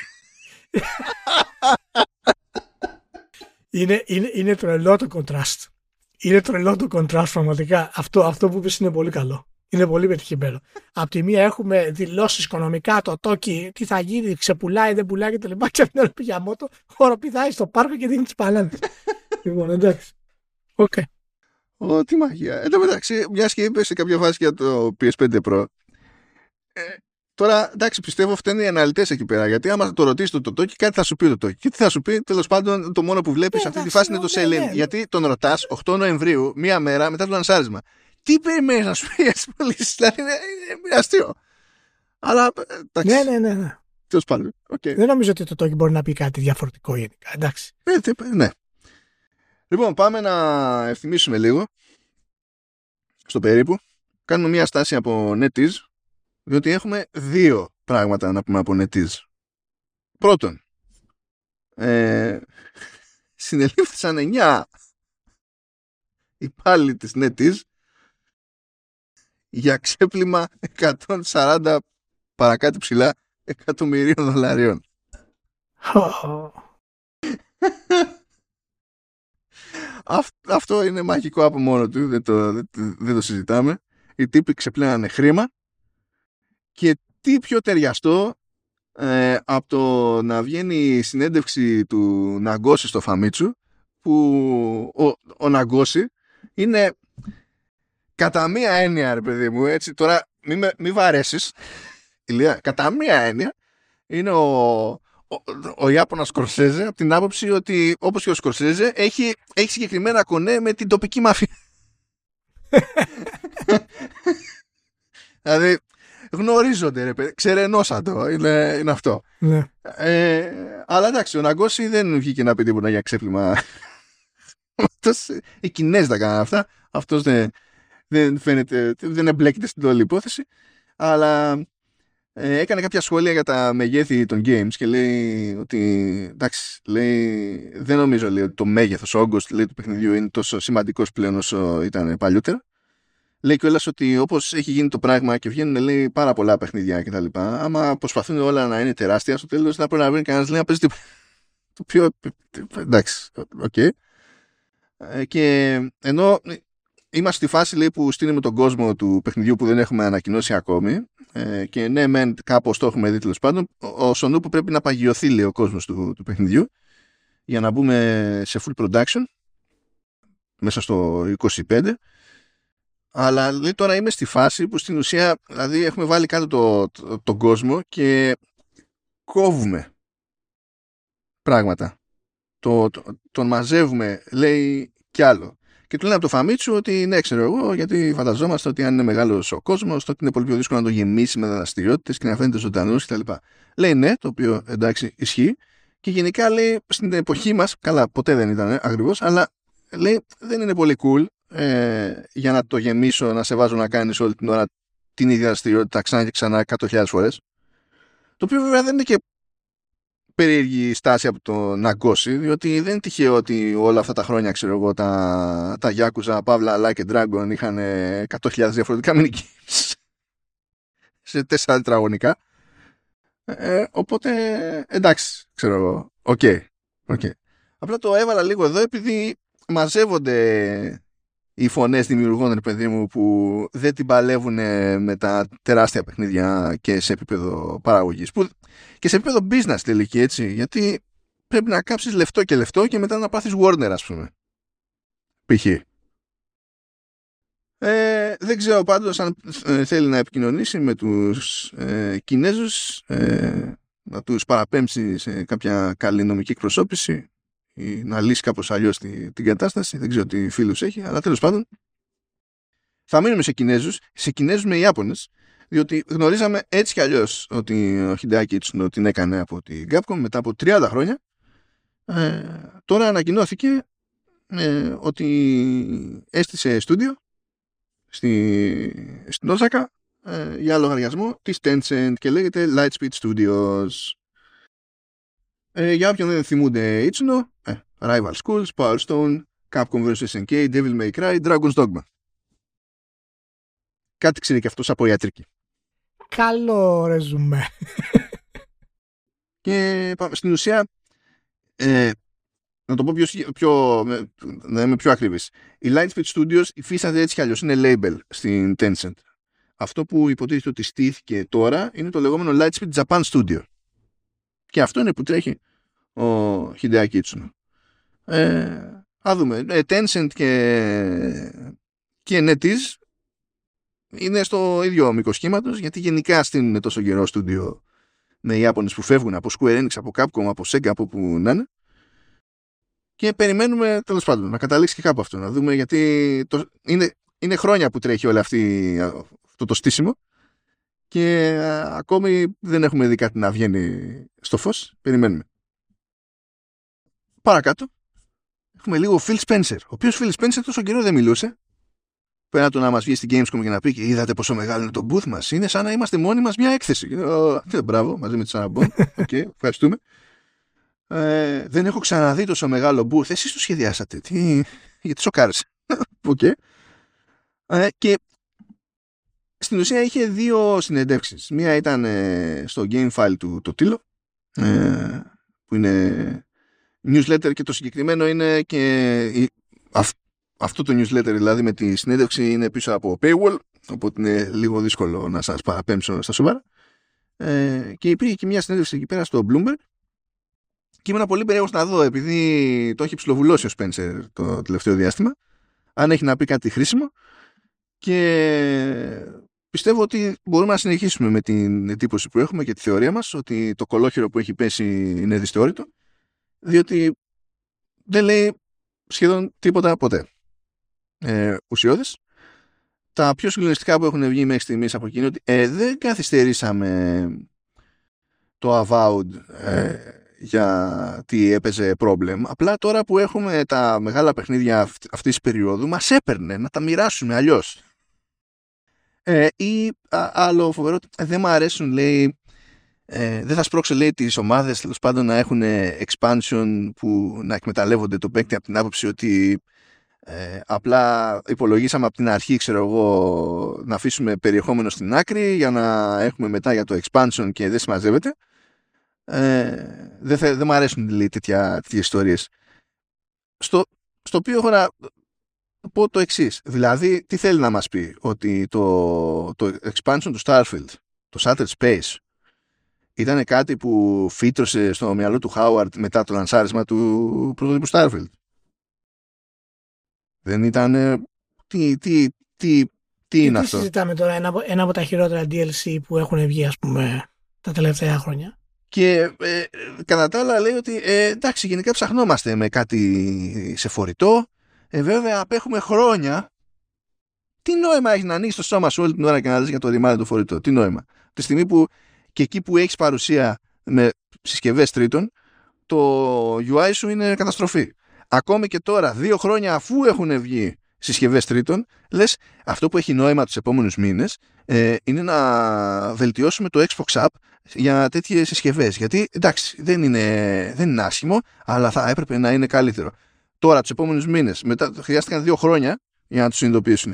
Είναι τρελό το contrast. Είναι τρελό το contrast πραγματικά. Αυτό που είπες είναι πολύ καλό. Είναι πολύ πετυχημένο. Απ' τη μία έχουμε δηλώσεις οικονομικά, το τόκι, τι θα γίνει, ξεπουλάει, δεν πουλάει κτλ. Και απ' την άλλη πήγε αμότο, χοροπηδάει στο πάρκο και δίνει τις μπανάνες. Λοιπόν, εντάξει. Οκ. Τι μαγεία. Εν τω μεταξύ, μιας και είπε σε κάποια φάση για το PS5 Pro. Τώρα, εντάξει, πιστεύω φταίνουν οι αναλυτές εκεί πέρα. Γιατί άμα το ρωτήσει το Toki, κάτι θα σου πει το Toki. Και τι θα σου πει, τέλος πάντων, το μόνο που βλέπεις σε αυτή τη φάση είναι το selling. Ναι. Γιατί τον ρωτάς 8 Νοεμβρίου, μία μέρα μετά το λανσάρισμα. Τι περιμένεις να σου πει για τις πωλήσεις? Δηλαδή είναι αστείο. Αλλά. Εντάξει. Ναι. Τέλος πάντων. Okay. Δεν νομίζω ότι το Toki μπορεί να πει κάτι διαφορετικό γενικά. Εντάξει. Ναι. Λοιπόν, πάμε να ευθυμίσουμε λίγο. Στο περίπου. Κάνουμε μία στάση από NetEase. Διότι έχουμε 2 πράγματα να πούμε από NetEase. Πρώτον, συνελήφθησαν 9 υπάλληλοι της NetEase για ξέπλυμα 140 παρακάτω ψηλά $100,000,000. Αυτό είναι μαγικό από μόνο του, δεν το συζητάμε. Οι τύποι ξεπλένανε χρήμα. Και τι πιο ταιριαστό από το να βγαίνει η συνέντευξη του Ναγκώση στο Φαμίτσου, που ο Ναγκώση είναι κατά μία έννοια, ρε παιδί μου, έτσι, τώρα μη βαρέσεις, Ηλία, κατά μία έννοια είναι ο Ιάπωνας Σκορσέζε, από την άποψη ότι όπως και ο Σκορσέζε έχει συγκεκριμένα κονέ με την τοπική μαφία. Δηλαδή γνωρίζονται, ρε παιδί, ξερενώσαντο, είναι αυτό. Ναι. Αλλά εντάξει, ο Ναγκώση δεν βγήκε να πει τίποτα για ξέπλυμα. Οι Κινέζοι τα κάνανε αυτά. Αυτός δεν φαίνεται, δεν εμπλέκεται στην όλη υπόθεση. Αλλά έκανε κάποια σχόλια για τα μεγέθη των games και λέει ότι εντάξει, λέει, δεν νομίζω, λέει, ότι το μέγεθος, ο όγκος, λέει, του παιχνιδιού είναι τόσο σημαντικός πλέον όσο ήταν παλιότερα. Λέει κιόλας ότι όπως έχει γίνει το πράγμα και βγαίνουν, λέει, πάρα πολλά παιχνίδια κτλ. Άμα προσπαθούν όλα να είναι τεράστια, στο τέλος θα πρέπει να βρει κανένας, λέει, να παίζει το πιο. Εντάξει, οκ. Και ενώ είμαστε στη φάση, λέει, που στείλουμε τον κόσμο του παιχνιδιού που δεν έχουμε ανακοινώσει ακόμη, και ναι, μεν κάπως το έχουμε δει τέλος πάντων, όσο νου που πρέπει να παγιωθεί, λέει, ο κόσμος του παιχνιδιού για να μπούμε σε full production μέσα στο 25. Αλλά, λέει, τώρα είμαι στη φάση που στην ουσία, δηλαδή, έχουμε βάλει κάτω τον κόσμο και κόβουμε πράγματα. Τον μαζεύουμε, λέει, κι άλλο. Και του λένε από το Famitsu ότι ναι, ξέρω εγώ, γιατί φανταζόμαστε ότι αν είναι μεγάλος ο κόσμος, τότε είναι πολύ πιο δύσκολο να το γεμίσει με δραστηριότητες και να φαίνεται ζωντανός κτλ. Λέει ναι, το οποίο εντάξει ισχύει. Και γενικά, λέει, στην εποχή μας, καλά, ποτέ δεν ήταν ακριβώς, αλλά λέει δεν είναι πολύ cool για να το γεμίσω, να σε βάζω να κάνεις όλη την ώρα την ίδια δραστηριότητα ξανά και ξανά 100.000 φορές. Το οποίο βέβαια δεν είναι και περίεργη στάση από το Nagoshi, διότι δεν είναι τυχαίο ότι όλα αυτά τα χρόνια, ξέρω εγώ, τα Yakuza, Παύλα, Like a Dragon είχαν 100.000 διαφορετικά minigames σε 4 τετραγωνικά. Οπότε, εντάξει, ξέρω εγώ, οκ. Απλά το έβαλα λίγο εδώ επειδή μαζεύονται οι φωνές δημιουργών, ρε παιδί μου, που δεν την παλεύουν με τα τεράστια παιχνίδια και σε επίπεδο παραγωγής. Και σε επίπεδο business τελική, έτσι. Γιατί πρέπει να κάψεις λεφτό και μετά να πάθεις Warner, ας πούμε. Π.χ. Δεν ξέρω πάντως αν θέλει να επικοινωνήσει με τους Κινέζους, να τους παραπέμψει σε κάποια καλή νομική εκπροσώπηση ή να λύσει κάπως αλλιώς την κατάσταση. Δεν ξέρω τι φίλους έχει, αλλά τέλος πάντων θα μείνουμε σε Κινέζους με Ιάπωνες, διότι γνωρίζαμε έτσι κι αλλιώς ότι ο Hideaki Itsuno την έκανε από την Capcom μετά από 30 χρόνια. Τώρα ανακοινώθηκε ότι έστησε στούντιο στην Όσακα για λογαριασμό της Tencent και λέγεται Lightspeed Studios. Για όποιον δεν θυμούνται Itsuno, Rival Schools, Power Stone, Capcom vs. SNK, Devil May Cry, Dragon's Dogma. Κάτι ξέρει και αυτός από ιατρική. Καλό ρεζουμέ. Και στην ουσία, να το πω να είμαι πιο ακριβής. Η Lightspeed Studios υφίσταται έτσι κι αλλιώς, είναι label στην Tencent. Αυτό που υποτίθεται ότι στήθηκε τώρα είναι το λεγόμενο Lightspeed Japan Studio. Και αυτό είναι που τρέχει ο Hideaki Itsuno. Α δούμε. Tencent και NetEase είναι στο ίδιο μήκος κύματος, γιατί γενικά στείλουν τόσο καιρό στούντιο με Ιάπωνες που φεύγουν από Square Enix, από Capcom, από Sega, από που να είναι. Και περιμένουμε τέλος πάντων να καταλήξει και κάπου αυτό. Να δούμε, γιατί είναι χρόνια που τρέχει όλο αυτό το στήσιμο και ακόμη δεν έχουμε δει κάτι να βγαίνει στο φως. Περιμένουμε. Παρακάτω έχουμε λίγο Phil Spencer, ο οποίος Phil Spencer τόσο καιρό δεν μιλούσε. Πέρα το να μας βγει στην Gamescom και να πει και είδατε πόσο μεγάλο είναι το booth μας. Είναι σαν να είμαστε μόνοι μας μια έκθεση. Μπράβο, μαζί με τη Σαραμπόν. Ευχαριστούμε. Δεν έχω ξαναδεί τόσο μεγάλο booth. Εσείς το σχεδιάσατε. Γιατί σοκάρεσε. Και στην ουσία είχε 2 συνεντεύξεις. Μία ήταν στο game file του το Τίλο, που είναι newsletter, και το συγκεκριμένο είναι και αυτό το newsletter, δηλαδή με τη συνέντευξη, είναι πίσω από paywall, οπότε είναι λίγο δύσκολο να σας παραπέμψω στα σοβαρά. Και υπήρχε και μια συνέντευξη εκεί πέρα στο Bloomberg και ήμουν πολύ περίεργος να δω, επειδή το έχει ψιλοβουλώσει ο Spencer το τελευταίο διάστημα, αν έχει να πει κάτι χρήσιμο, και πιστεύω ότι μπορούμε να συνεχίσουμε με την εντύπωση που έχουμε και τη θεωρία μας ότι το κολόχερο που έχει πέσει είναι δυσθεώρητο, διότι δεν λέει σχεδόν τίποτα ποτέ ουσιώδες. Τα πιο συγκλονιστικά που έχουν βγει μέχρι στιγμής από εκείνο, ότι δεν καθυστερήσαμε το Avowed γιατί έπαιζε πρόβλημα. Απλά τώρα που έχουμε τα μεγάλα παιχνίδια αυτής της περίοδου, μας έπαιρνε να τα μοιράσουμε αλλιώς. Ή άλλο φοβερό, δεν μου αρέσουν, λέει, δεν θα σπρώξω, λέει, τις ομάδες τέλος πάντων να έχουν expansion που να εκμεταλλεύονται το παίκτη από την άποψη ότι απλά υπολογίσαμε από την αρχή, ξέρω εγώ, να αφήσουμε περιεχόμενο στην άκρη για να έχουμε μετά για το expansion και δεν συμμαζεύεται. Δεν μου αρέσουν, λέει, τέτοιες ιστορίες. Στο οποίο έχω να πω το εξής. Δηλαδή, τι θέλει να μας πει? Ότι το expansion του Starfield, το Shattered Space, ήταν κάτι που φύτρωσε στο μυαλό του Howard μετά το λανσάρισμα του πρωτότυπου Starfield? Δεν ήταν... Τι είναι αυτό? Τι συζητάμε τώρα? Ένα από τα χειρότερα DLC που έχουν βγει, ας πούμε, τα τελευταία χρόνια. Και κατά τα άλλα λέει ότι εντάξει, γενικά ψαχνόμαστε με κάτι σε φορητό. Βέβαια απέχουμε χρόνια. Τι νόημα έχει να ανοίξει το σώμα σου όλη την ώρα και να δεις για το ρημάδι του φορητό? Τι νόημα? Τη στιγμή που και εκεί που έχεις παρουσία με συσκευές τρίτων, το UI σου είναι καταστροφή. Ακόμη και τώρα, 2 χρόνια αφού έχουν βγει συσκευές τρίτων, λες αυτό που έχει νόημα τους επόμενους μήνες είναι να βελτιώσουμε το Xbox App για τέτοιες συσκευές. Γιατί εντάξει, δεν είναι άσχημο, αλλά θα έπρεπε να είναι καλύτερο. Τώρα, τους επόμενους μήνες, μετά χρειάστηκαν 2 χρόνια για να τους συνειδητοποιήσουν.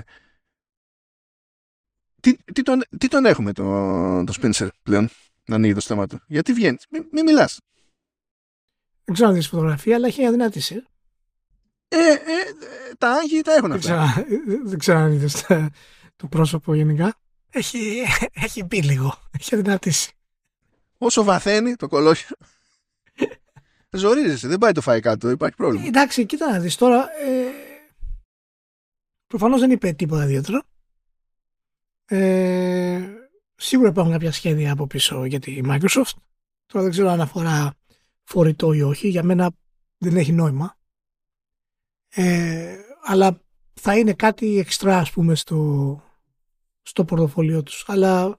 Τι τον έχουμε το Spencer πλέον να ανοίγει το στόμα του? Γιατί βγαίνει? Μην μιλάς. Δεν ξέρω αν δεις φωτογραφία, αλλά έχει αδυνάτηση. Τα άγγι τα έχουν αυτά. Δεν ξέρω αν είδες το πρόσωπο γενικά. Έχει μπει λίγο. Έχει αδυνατήσει. Όσο βαθαίνει το κολόχιο, ζορίζεσαι. Δεν πάει το φάει κάτω. Υπάρχει πρόβλημα. Εντάξει, κοίτα να δεις τώρα. Προφανώς δεν είπε τίποτα ιδιαίτερο. Σίγουρα υπάρχουν κάποια σχέδια από πίσω για τη Microsoft. Τώρα δεν ξέρω αν αφορά φορητό ή όχι. Για μένα δεν έχει νόημα. Αλλά θα είναι κάτι εξτρά, ας πούμε, στο πορτοφόλιό τους. Αλλά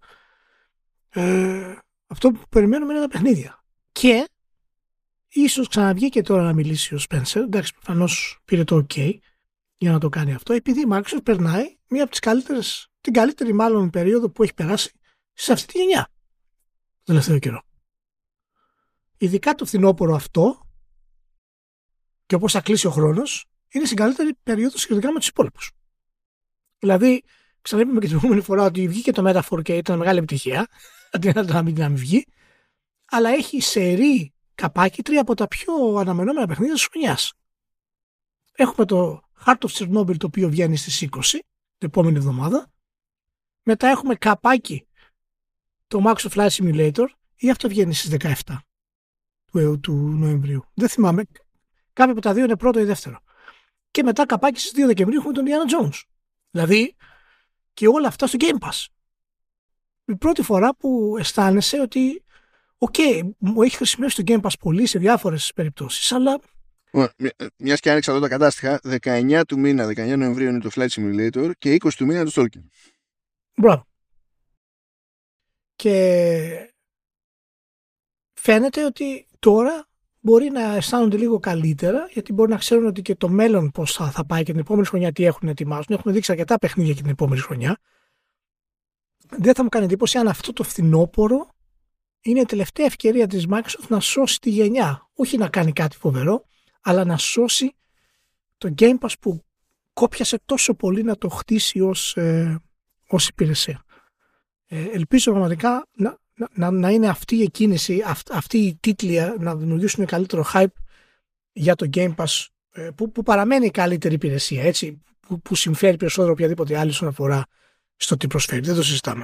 αυτό που περιμένουμε είναι τα παιχνίδια. Και ίσως ξαναβγεί και τώρα να μιλήσει ο Spencer. Εντάξει, προφανώς πήρε το OK για να το κάνει αυτό, επειδή η Microsoft περνάει μία από τις καλύτερες, την καλύτερη μάλλον περίοδο που έχει περάσει σε αυτή τη γενιά το τελευταίο καιρό. Ειδικά το φθινόπωρο αυτό, και όπως θα κλείσει ο χρόνος, είναι στην καλύτερη περίοδο συγκριτικά με τους υπόλοιπους. Δηλαδή, ξαναείπαμε και την προηγούμενη φορά ότι βγήκε το Meta 4K, ήταν μεγάλη επιτυχία, αντί να μην βγει, αλλά έχει σερί καπάκι 3 από τα πιο αναμενόμενα παιχνίδια της χρονιάς. Έχουμε το Heart of Chernobyl, το οποίο βγαίνει στις 20 την επόμενη εβδομάδα. Μετά έχουμε καπάκι το Max of Flight Simulator, ή αυτό βγαίνει στις 17 του Νοεμβρίου. Δεν θυμάμαι. Κάποιο από τα δύο είναι πρώτο ή δεύτερο. Και μετά καπάκι στις 2 Δεκεμβρίου έχουμε τον Indiana Jones. Δηλαδή και όλα αυτά στο Game Pass. Η πρώτη φορά που αισθάνεσαι ότι μου έχει χρησιμεύσει το Game Pass πολύ σε διάφορες περιπτώσεις, αλλά... Μιας και άνοιξα εδώ τα κατάστοιχα, 19 του μήνα, 19 Νοεμβρίου είναι το Flight Simulator και 20 του μήνα το Stalker. Μπράβο. Και φαίνεται ότι τώρα μπορεί να αισθάνονται λίγο καλύτερα, γιατί μπορεί να ξέρουν ότι και το μέλλον πώς θα πάει και την επόμενη χρονιά τι έχουν ετοιμάσουν. Έχουν δείξει αρκετά παιχνίδια και την επόμενη χρονιά. Δεν θα μου κάνει εντύπωση αν αυτό το φθινόπωρο είναι η τελευταία ευκαιρία της Microsoft να σώσει τη γενιά. Όχι να κάνει κάτι φοβερό, αλλά να σώσει το Game Pass που κόπιασε τόσο πολύ να το χτίσει ως υπηρεσία. Ελπίζω πραγματικά να είναι αυτή η εκκίνηση, αυτή η τίτλια να δημιουργήσουν καλύτερο hype για το Game Pass, που παραμένει η καλύτερη υπηρεσία, έτσι, που συμφέρει περισσότερο οποιαδήποτε άλλη όσον αφορά στο τι προσφέρει. Δεν το συζητάμε.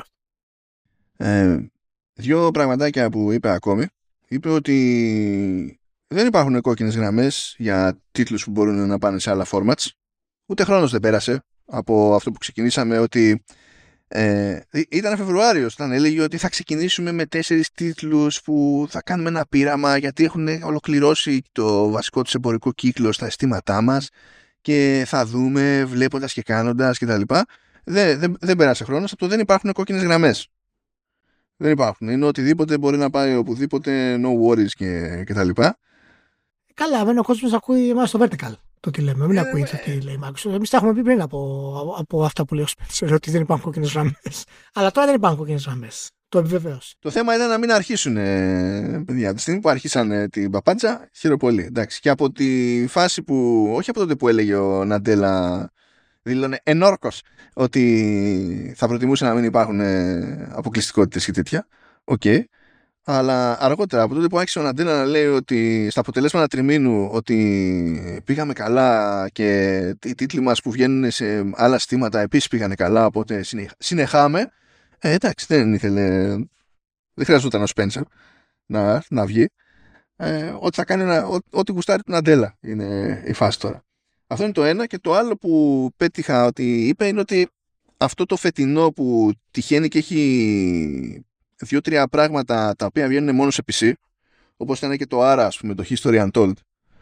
2 πραγματάκια που είπε ακόμη. Είπε ότι δεν υπάρχουν κόκκινες γραμμές για τίτλους που μπορούν να πάνε σε άλλα formats. Ούτε χρόνος δεν πέρασε από αυτό που ξεκινήσαμε, ότι ήταν Φεβρουάριος όταν έλεγε ότι θα ξεκινήσουμε με 4 τίτλους που θα κάνουμε ένα πείραμα, γιατί έχουν ολοκληρώσει το βασικό τους εμπορικό κύκλο στα αισθήματά μας και θα δούμε βλέποντας και κάνοντας κτλ. Δεν πέρασε χρόνος από το δεν υπάρχουν κόκκινες γραμμές. Δεν υπάρχουν. Είναι οτιδήποτε μπορεί να πάει οπουδήποτε, no worries και τα λοιπά. Καλά, δεν ο κόσμος ακούει εμάς στο vertical. το τι λέμε. Μην ακούγεται τι λέει η Microsoft. Εμείς τα έχουμε πει πριν από αυτά που λέει ο Spencer, ότι δεν υπάρχουν κόκκινες γραμμές. Αλλά τώρα δεν υπάρχουν κόκκινες γραμμές. Το επιβεβαίωσε. Το θέμα είναι να μην αρχίσουν, παιδιά. Από τη στιγμή που αρχίσαν την παπάντσα, χαίρομαι πολύ. Εντάξει. Και από τη φάση που, όχι από τότε που έλεγε ο Ναντέλα, δήλωνε ενόρκος ότι θα προτιμούσε να μην υπάρχουν αποκλειστικότητες και τέτοια. Οκ. Αλλά αργότερα, από τότε που άρχισε ο Ναντέλα να λέει ότι στα αποτελέσματα τριμήνου ότι πήγαμε καλά και οι τίτλοι μας που βγαίνουν σε άλλα στήματα επίσης πήγανε καλά, οπότε συνεχάμε. Εντάξει, δεν χρειαζόταν ο Spencer να βγει. Ότι θα κάνει ό,τι γουστάρει τον Αντέλα είναι η φάση τώρα. Αυτό είναι το ένα. Και το άλλο που πέτυχα ότι είπε είναι ότι αυτό το φετινό που τυχαίνει και έχει 2-3 πράγματα τα οποία βγαίνουν μόνο σε PC, όπως ήταν και το Ara, ας πούμε, το History Untold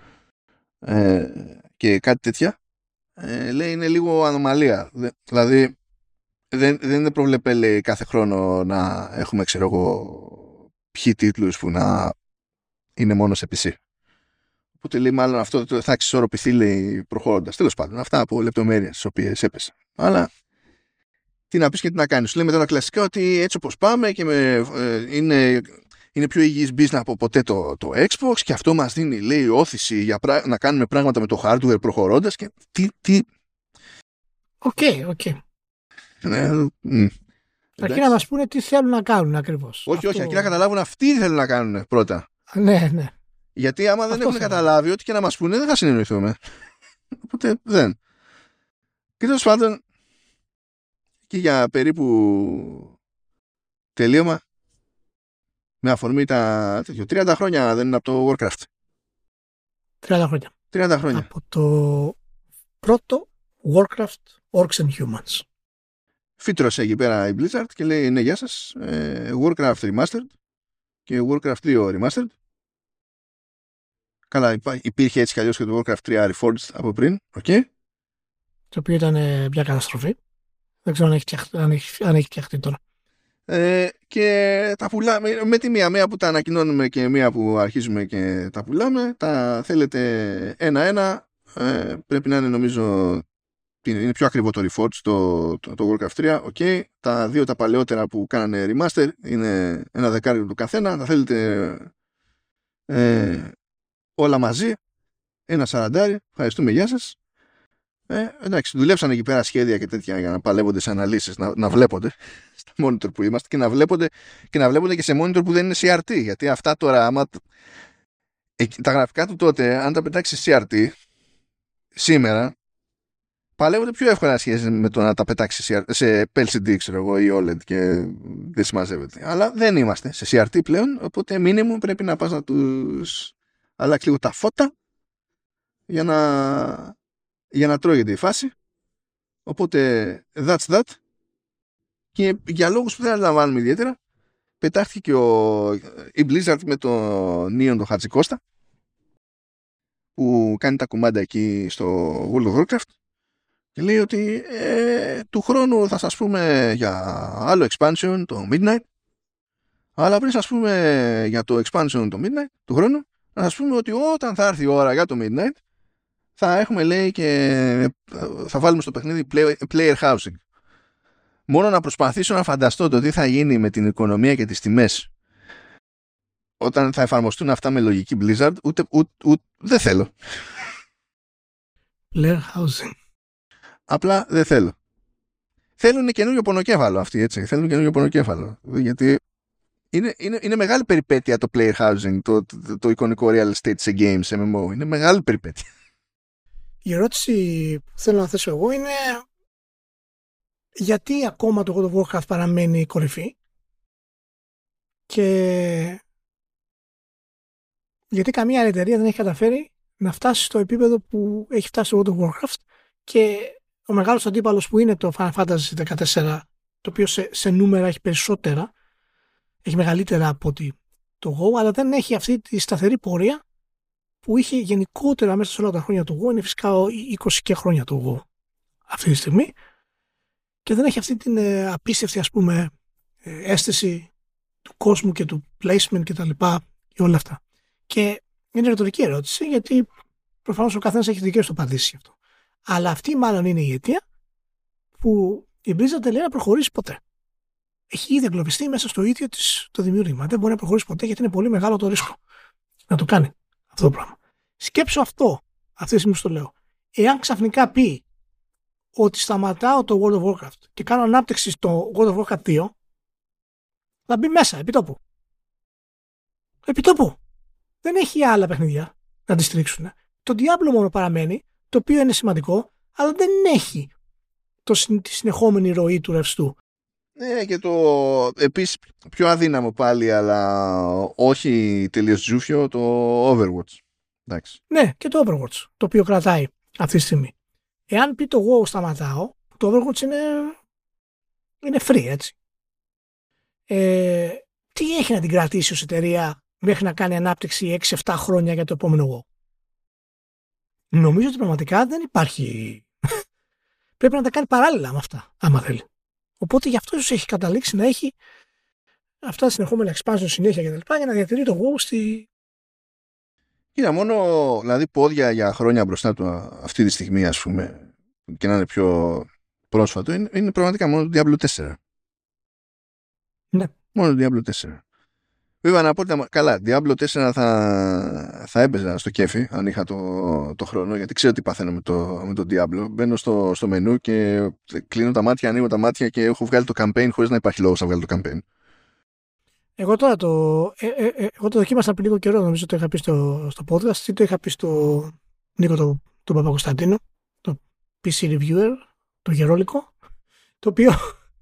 και κάτι τέτοια, λέει είναι λίγο ανομαλία. Δηλαδή δεν είναι προβλεπέ, λέει, κάθε χρόνο να έχουμε, ξέρω εγώ, ποιοι τίτλους που να είναι μόνο σε PC. Οπότε λέει μάλλον αυτό θα εξισορροπηθεί, λέει, προχωρώντας. Τέλος πάντων, αυτά από λεπτομέρειες στις οποίες έπεσε. Αλλά τι να πεις και τι να κάνεις. Σου λέμε τώρα κλασικά ότι έτσι όπως πάμε και είναι πιο υγιής business από ποτέ το Xbox και αυτό μας δίνει, λέει, όθηση για να κάνουμε πράγματα με το hardware προχωρώντας και τι. Οκ. Αρκεί να μας πούνε τι θέλουν να κάνουν ακριβώς. Όχι, αρκεί να καταλάβουν αυτοί τι θέλουν να κάνουν πρώτα. Ναι. Γιατί άμα δεν έχουν καταλάβει, ό,τι και να μας πούνε δεν θα συνεννοηθούμε. Οπότε δεν. Και τέλος πάντων, και για περίπου τελείωμα, με αφορμή τα 30 χρόνια δεν είναι από το Warcraft. 30 χρόνια. Από το πρώτο Warcraft Orcs and Humans. Φύτρωσε εκεί πέρα η Blizzard και λέει ναι, γεια σας, Warcraft Remastered και Warcraft 2 Remastered. Καλά, υπήρχε έτσι κι αλλιώς και το Warcraft 3 Reforged από πριν, okay. Το οποίο ήταν μια καταστροφή. Δεν ξέρω αν έχει φτιαχτεί τώρα. Και τα πουλάμε με τη μία που τα ανακοινώνουμε και μία που αρχίζουμε και τα πουλάμε. Τα θέλετε ένα-ένα. Πρέπει να είναι, νομίζω, είναι πιο ακριβό το Reforged το Warcraft 3. Okay. Τα δύο τα παλαιότερα που κάνανε remaster είναι $10 το καθένα. Τα θέλετε όλα μαζί, $40. Ευχαριστούμε, γεια σας. Εντάξει, δουλέψαν εκεί πέρα σχέδια και τέτοια για να παλεύονται σε αναλύσεις, να βλέπονται στα monitor που είμαστε και να βλέπονται και σε monitor που δεν είναι CRT. Γιατί αυτά τώρα, άμα τα γραφικά του τότε, αν τα πετάξει σε CRT σήμερα, παλεύονται πιο εύκολα σχέση με το να τα πετάξει σε LCD, ξέρω εγώ, ή OLED και δεν συμμαζεύεται. Αλλά δεν είμαστε σε CRT πλέον, οπότε minimum πρέπει να πας να τους αλλάξει λίγο τα φώτα για να τρώγεται η φάση. Οπότε that's that. Και για λόγους που δεν αντιλαμβάνουμε ιδιαίτερα, πετάχθηκε και η Blizzard με το Neon το Χατζικώστα που κάνει τα κουμάντα εκεί στο World of Warcraft και λέει ότι του χρόνου θα σας πούμε για άλλο expansion, το Midnight, αλλά πριν σας πούμε για το expansion το Midnight του χρόνου, να σας πούμε ότι όταν θα έρθει η ώρα για το Midnight θα έχουμε, λέει, και θα βάλουμε στο παιχνίδι player housing. Μόνο να προσπαθήσω να φανταστώ το τι θα γίνει με την οικονομία και τις τιμές όταν θα εφαρμοστούν αυτά με λογική Blizzard, ούτε δεν θέλω. Player housing. Απλά δεν θέλω. Θέλουν καινούριο πονοκέφαλο αυτοί, έτσι. Θέλουν καινούριο πονοκέφαλο. Γιατί είναι μεγάλη περιπέτεια το player housing, το εικονικό real estate σε games, MMO. Είναι μεγάλη περιπέτεια. Η ερώτηση που θέλω να θέσω εγώ είναι γιατί ακόμα το God of Warcraft παραμένει κορυφή και γιατί καμία άλλη εταιρεία δεν έχει καταφέρει να φτάσει στο επίπεδο που έχει φτάσει το God of Warcraft και ο μεγάλος αντίπαλος που είναι το Final Fantasy 14, το οποίο σε νούμερα έχει περισσότερα, έχει μεγαλύτερα από ότι το WoW, αλλά δεν έχει αυτή τη σταθερή πορεία που είχε γενικότερα μέσα σε όλα τα χρόνια του WoW. Είναι φυσικά 20 και χρόνια του WoW αυτή τη στιγμή και δεν έχει αυτή την απίστευτη, ας πούμε, αίσθηση του κόσμου και του placement και τα λοιπά και όλα αυτά. Και είναι ρητορική ερώτηση, γιατί προφανώς ο καθένας έχει δικές του απαντήσεις γι' αυτό. Αλλά αυτή μάλλον είναι η αιτία που η Blizzard δεν λέει να προχωρήσει ποτέ. Έχει ήδη εγκλωβιστεί μέσα στο ίδιο της το δημιούργημα. Δεν μπορεί να προχωρήσει ποτέ γιατί είναι πολύ μεγάλο το ρίσκο να το κάνει αυτό το πράγμα. Σκέψω αυτό, αυτή τη στιγμή στο λέω. Εάν ξαφνικά πει ότι σταματάω το World of Warcraft και κάνω ανάπτυξη στο World of Warcraft 2, θα μπει μέσα, επί τόπου. Επί τόπου. Δεν έχει άλλα παιχνίδια να τη στηρίξουν. Το Diablo μόνο παραμένει, το οποίο είναι σημαντικό, αλλά δεν έχει τη συνεχόμενη ροή του ρευστού. Ναι, και το επίσης πιο αδύναμο πάλι, αλλά όχι τελείως τζούφιο, το Overwatch. Εντάξει. Ναι, και το Overwatch, το οποίο κρατάει αυτή τη στιγμή. Εάν πει το WoW σταματάω, το Overwatch είναι free, έτσι. Τι έχει να την κρατήσει ως εταιρεία μέχρι να κάνει ανάπτυξη 6-7 χρόνια για το επόμενο WoW? Νομίζω ότι πραγματικά δεν υπάρχει. Πρέπει να τα κάνει παράλληλα με αυτά, άμα θέλει. Οπότε γι' αυτό ίσως έχει καταλήξει να έχει αυτά τα συνεχόμενα expansion συνέχεια κτλ. Για να διατηρεί το WoW στη. Κοίτα, μόνο δηλαδή πόδια για χρόνια μπροστά του αυτή τη στιγμή, ας πούμε, και να είναι πιο πρόσφατο, είναι πραγματικά μόνο το Diablo 4. Ναι. Μόνο το Diablo 4. Βέβαια να πω ότι καλά, Diablo 4 θα έπαιζα στο κέφι αν είχα το χρόνο, γιατί ξέρω τι παθαίνω με το Diablo. Μπαίνω στο μενού και κλείνω τα μάτια, ανοίγω τα μάτια και έχω βγάλει το campaign χωρίς να υπάρχει λόγος να βγάλει το campaign. Εγώ τώρα εγώ το δοκίμασα πριν λίγο καιρό, νομίζω το είχα πει στο podcast ή το είχα πει στο Νίκο τον Παπακοσταντίνο, το PC Reviewer, το γερόλικο, το οποίο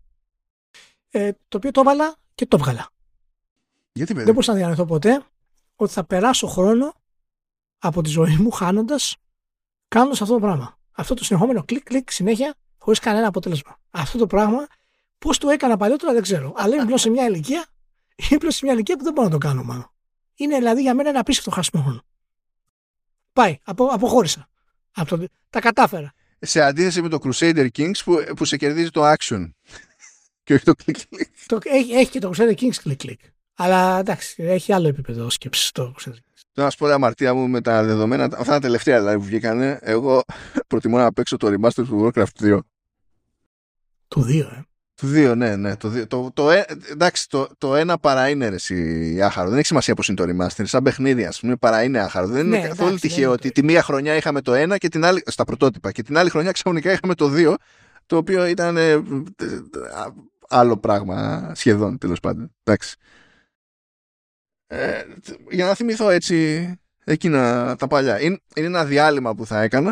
το έβαλα και το έβγαλα. Γιατί, παιδί? Δεν μπορούσα να διανοηθώ ποτέ ότι θα περάσω χρόνο από τη ζωή μου κάνοντας αυτό το πράγμα. Αυτό το συνεχόμενο κλικ συνέχεια χωρίς κανένα αποτέλεσμα. Αυτό το πράγμα πώς το έκανα παλιότερα δεν ξέρω. Αλλά είμαι πλέον σε μια ηλικία που δεν μπορώ να το κάνω μάλλον. Είναι δηλαδή για μένα ένα απίστευτο χάσιμο χρόνο. Πάει, αποχώρησα. Τα κατάφερα. Σε αντίθεση με το Crusader Kings που σε κερδίζει το action και όχι το click. Έχει και το Crusader Kings click. Αλλά εντάξει, έχει άλλο επίπεδο σκέψη το Crusader Kings. Τώρα να σου πω τα αμαρτία μου με τα δεδομένα, αυτά τα τελευταία δηλαδή που βγήκανε. Εγώ προτιμώ να παίξω το remaster του Warcraft 2. Το 2, Του 2, ναι. Εντάξει, το ένα παρά είναι άχαρο. Δεν έχει σημασία πως είναι το remaster. Σαν παιχνίδι, ας πούμε, παρά είναι άχαρο. Δεν είναι καθόλου τυχαίο ότι τη μία χρονιά είχαμε το ένα και την άλλη, στα πρωτότυπα, και την άλλη χρονιά ξαφνικά είχαμε το 2, το οποίο ήταν άλλο πράγμα σχεδόν, τέλος πάντων. Εντάξει. Για να θυμηθώ έτσι εκείνα τα παλιά. Είναι ένα διάλειμμα που θα έκανα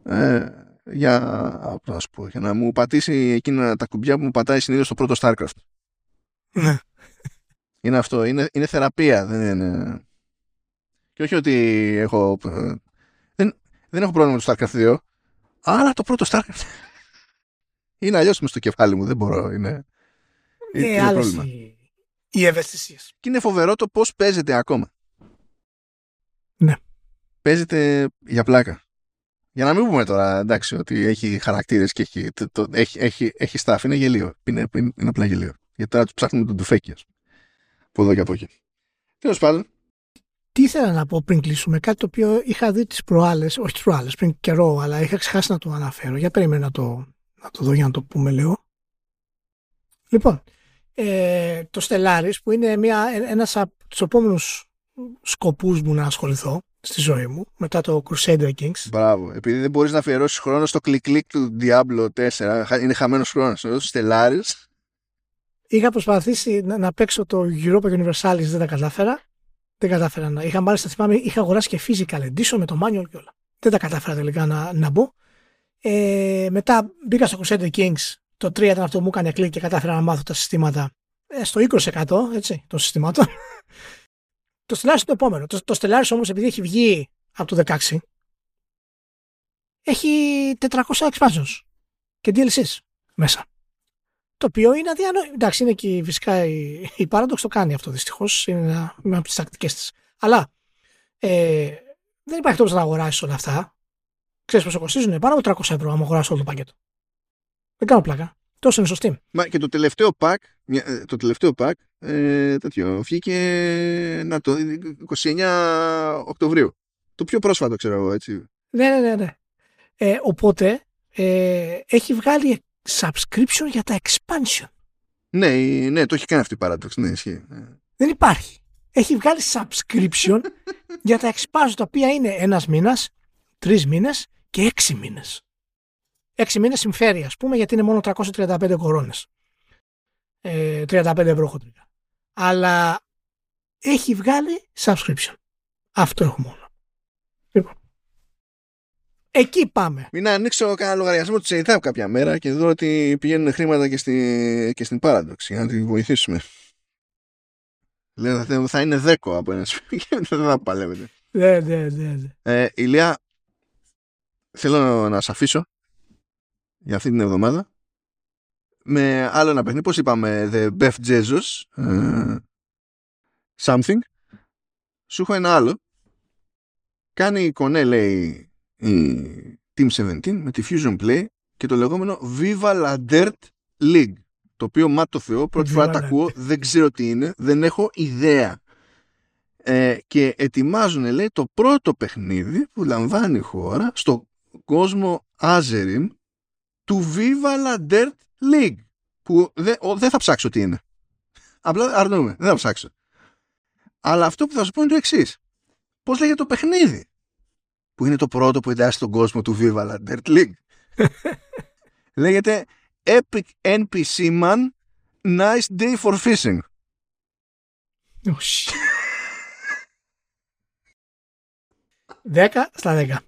για να μου πατήσει εκείνα τα κουμπιά που μου πατάει συνήθως στο πρώτο Starcraft. Ναι. Είναι αυτό. Είναι θεραπεία. Δεν είναι. Και όχι ότι έχω. Δεν έχω πρόβλημα με το Starcraft 2, αλλά το πρώτο Starcraft είναι αλλιώς μες στο κεφάλι μου. Δεν μπορώ. Είναι πρόβλημα. Οι ευαισθησίες. Και είναι φοβερό το πώς παίζεται ακόμα. Ναι. Παίζεται για πλάκα. Για να μην πούμε τώρα, εντάξει, ότι έχει χαρακτήρες και έχει staff. Είναι γελίο. Είναι απλά γελίο. Γιατί τώρα τους ψάχνουμε τον τουφέκι, ας πούμε. Από εδώ και από εκεί. Τέλος πάντων. Τι ήθελα να πω πριν κλείσουμε, κάτι το οποίο είχα δει τις προάλλες, όχι τις προάλλες, πριν καιρό, αλλά είχα ξεχάσει να το αναφέρω. Για περίμενα να το δω για να το πούμε λίγο. Λοιπόν, το Stellaris που είναι ένας από τους επόμενους σκοπούς μου να ασχοληθώ στη ζωή μου μετά το Crusader Kings. Μπράβο. Επειδή δεν μπορείς να αφιερώσεις χρόνο στο κλικ του Diablo 4, είναι χαμένος χρόνος. Εδώ στο Stellaris. Είχα προσπαθήσει να παίξω το Europa Universalis, δεν τα κατάφερα. Είχα μάλιστα, θυμάμαι, είχα αγοράσει και physical edition με το manual και όλα. Δεν τα κατάφερα τελικά να μπω. Μετά μπήκα στο Crusader Kings. Το 3 ήταν αυτό που μου έκανε κλικ και κατάφερα να μάθω τα συστήματα στο 20% έτσι, των συστημάτων. Το Stellaris είναι το επόμενο. Το Stellaris όμως, επειδή έχει βγει από το 16, έχει 400 expansions και DLCs μέσα. Το οποίο είναι αδιανόητο. Εντάξει, είναι και φυσικά η Paradox το κάνει αυτό δυστυχώς. Είναι μια από τις τακτικές της. Αλλά δεν υπάρχει τρόπος να αγοράσεις όλα αυτά. Ξέρεις πόσο κοστίζουν? Πάνω από 300 ευρώ άμα αγοράσεις όλο το πακέτο. Δεν κάνω πλάκα. Τόσο είναι στο Steam. Μα και το τελευταίο pack τέτοιο, βγήκε το 29 Οκτωβρίου. Το πιο πρόσφατο, ξέρω εγώ, έτσι. Ναι. Οπότε έχει βγάλει subscription για τα expansion. Ναι, το έχει κάνει αυτή η παράδοξη. Ναι, ισχύει. Δεν υπάρχει. Έχει βγάλει subscription για τα expansion, τα οποία είναι 1 μήνας, 3 μήνες και 6 μήνες. 6 μήνες συμφέρει, ας πούμε, γιατί είναι μόνο 335 κορώνες. 35 ευρώ χοντρικά. Αλλά έχει βγάλει subscription. Αυτό έχω μόνο. Λοιπόν. Εκεί πάμε. Μην ανοίξω κανένα λογαριασμό του ΣΕΙΔΑΠ κάποια μέρα και δω ότι πηγαίνουν χρήματα και στην Paradox για να τη βοηθήσουμε. Λέω θα είναι 10 από ένα σπίτι και δεν θα παλεύετε. Ναι. Ηλία, θέλω να σε αφήσω για αυτή την εβδομάδα με άλλο ένα παιχνίδι. Πώς είπαμε, The Beth Jesus Something. Σου έχω ένα άλλο. Κάνει εικονέ, λέει, η Team 17 με τη Fusion Play και το λεγόμενο Viva la Dirt League, το οποίο, μα το Θεό, πρώτη φορά τα ακούω, δεν ξέρω τι είναι, δεν έχω ιδέα. Και ετοιμάζουν, λέει, το πρώτο παιχνίδι που λαμβάνει η χώρα στο κόσμο Azerim του Viva la Dirt League, που δεν θα ψάξω τι είναι. Απλά αρνούμε, δεν θα ψάξω. Αλλά αυτό που θα σου πω είναι το εξής. Πώς λέγεται το παιχνίδι που είναι το πρώτο που εντάσσει τον κόσμο του Viva la Dirt League? Λέγεται Epic NPC Man Nice Day for Fishing. 10 στα 10.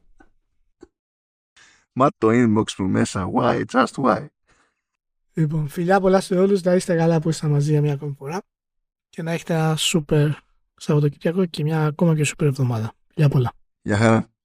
Μα το inbox μου μέσα. Why, just why. Λοιπόν, φιλιά πολλά σε όλους. Να είστε καλά που είστε μαζί για μια ακόμη φορά και να έχετε ένα super Σαββατοκύριακο και μια ακόμα και super εβδομάδα. Φιλιά πολλά. Γεια χαρά.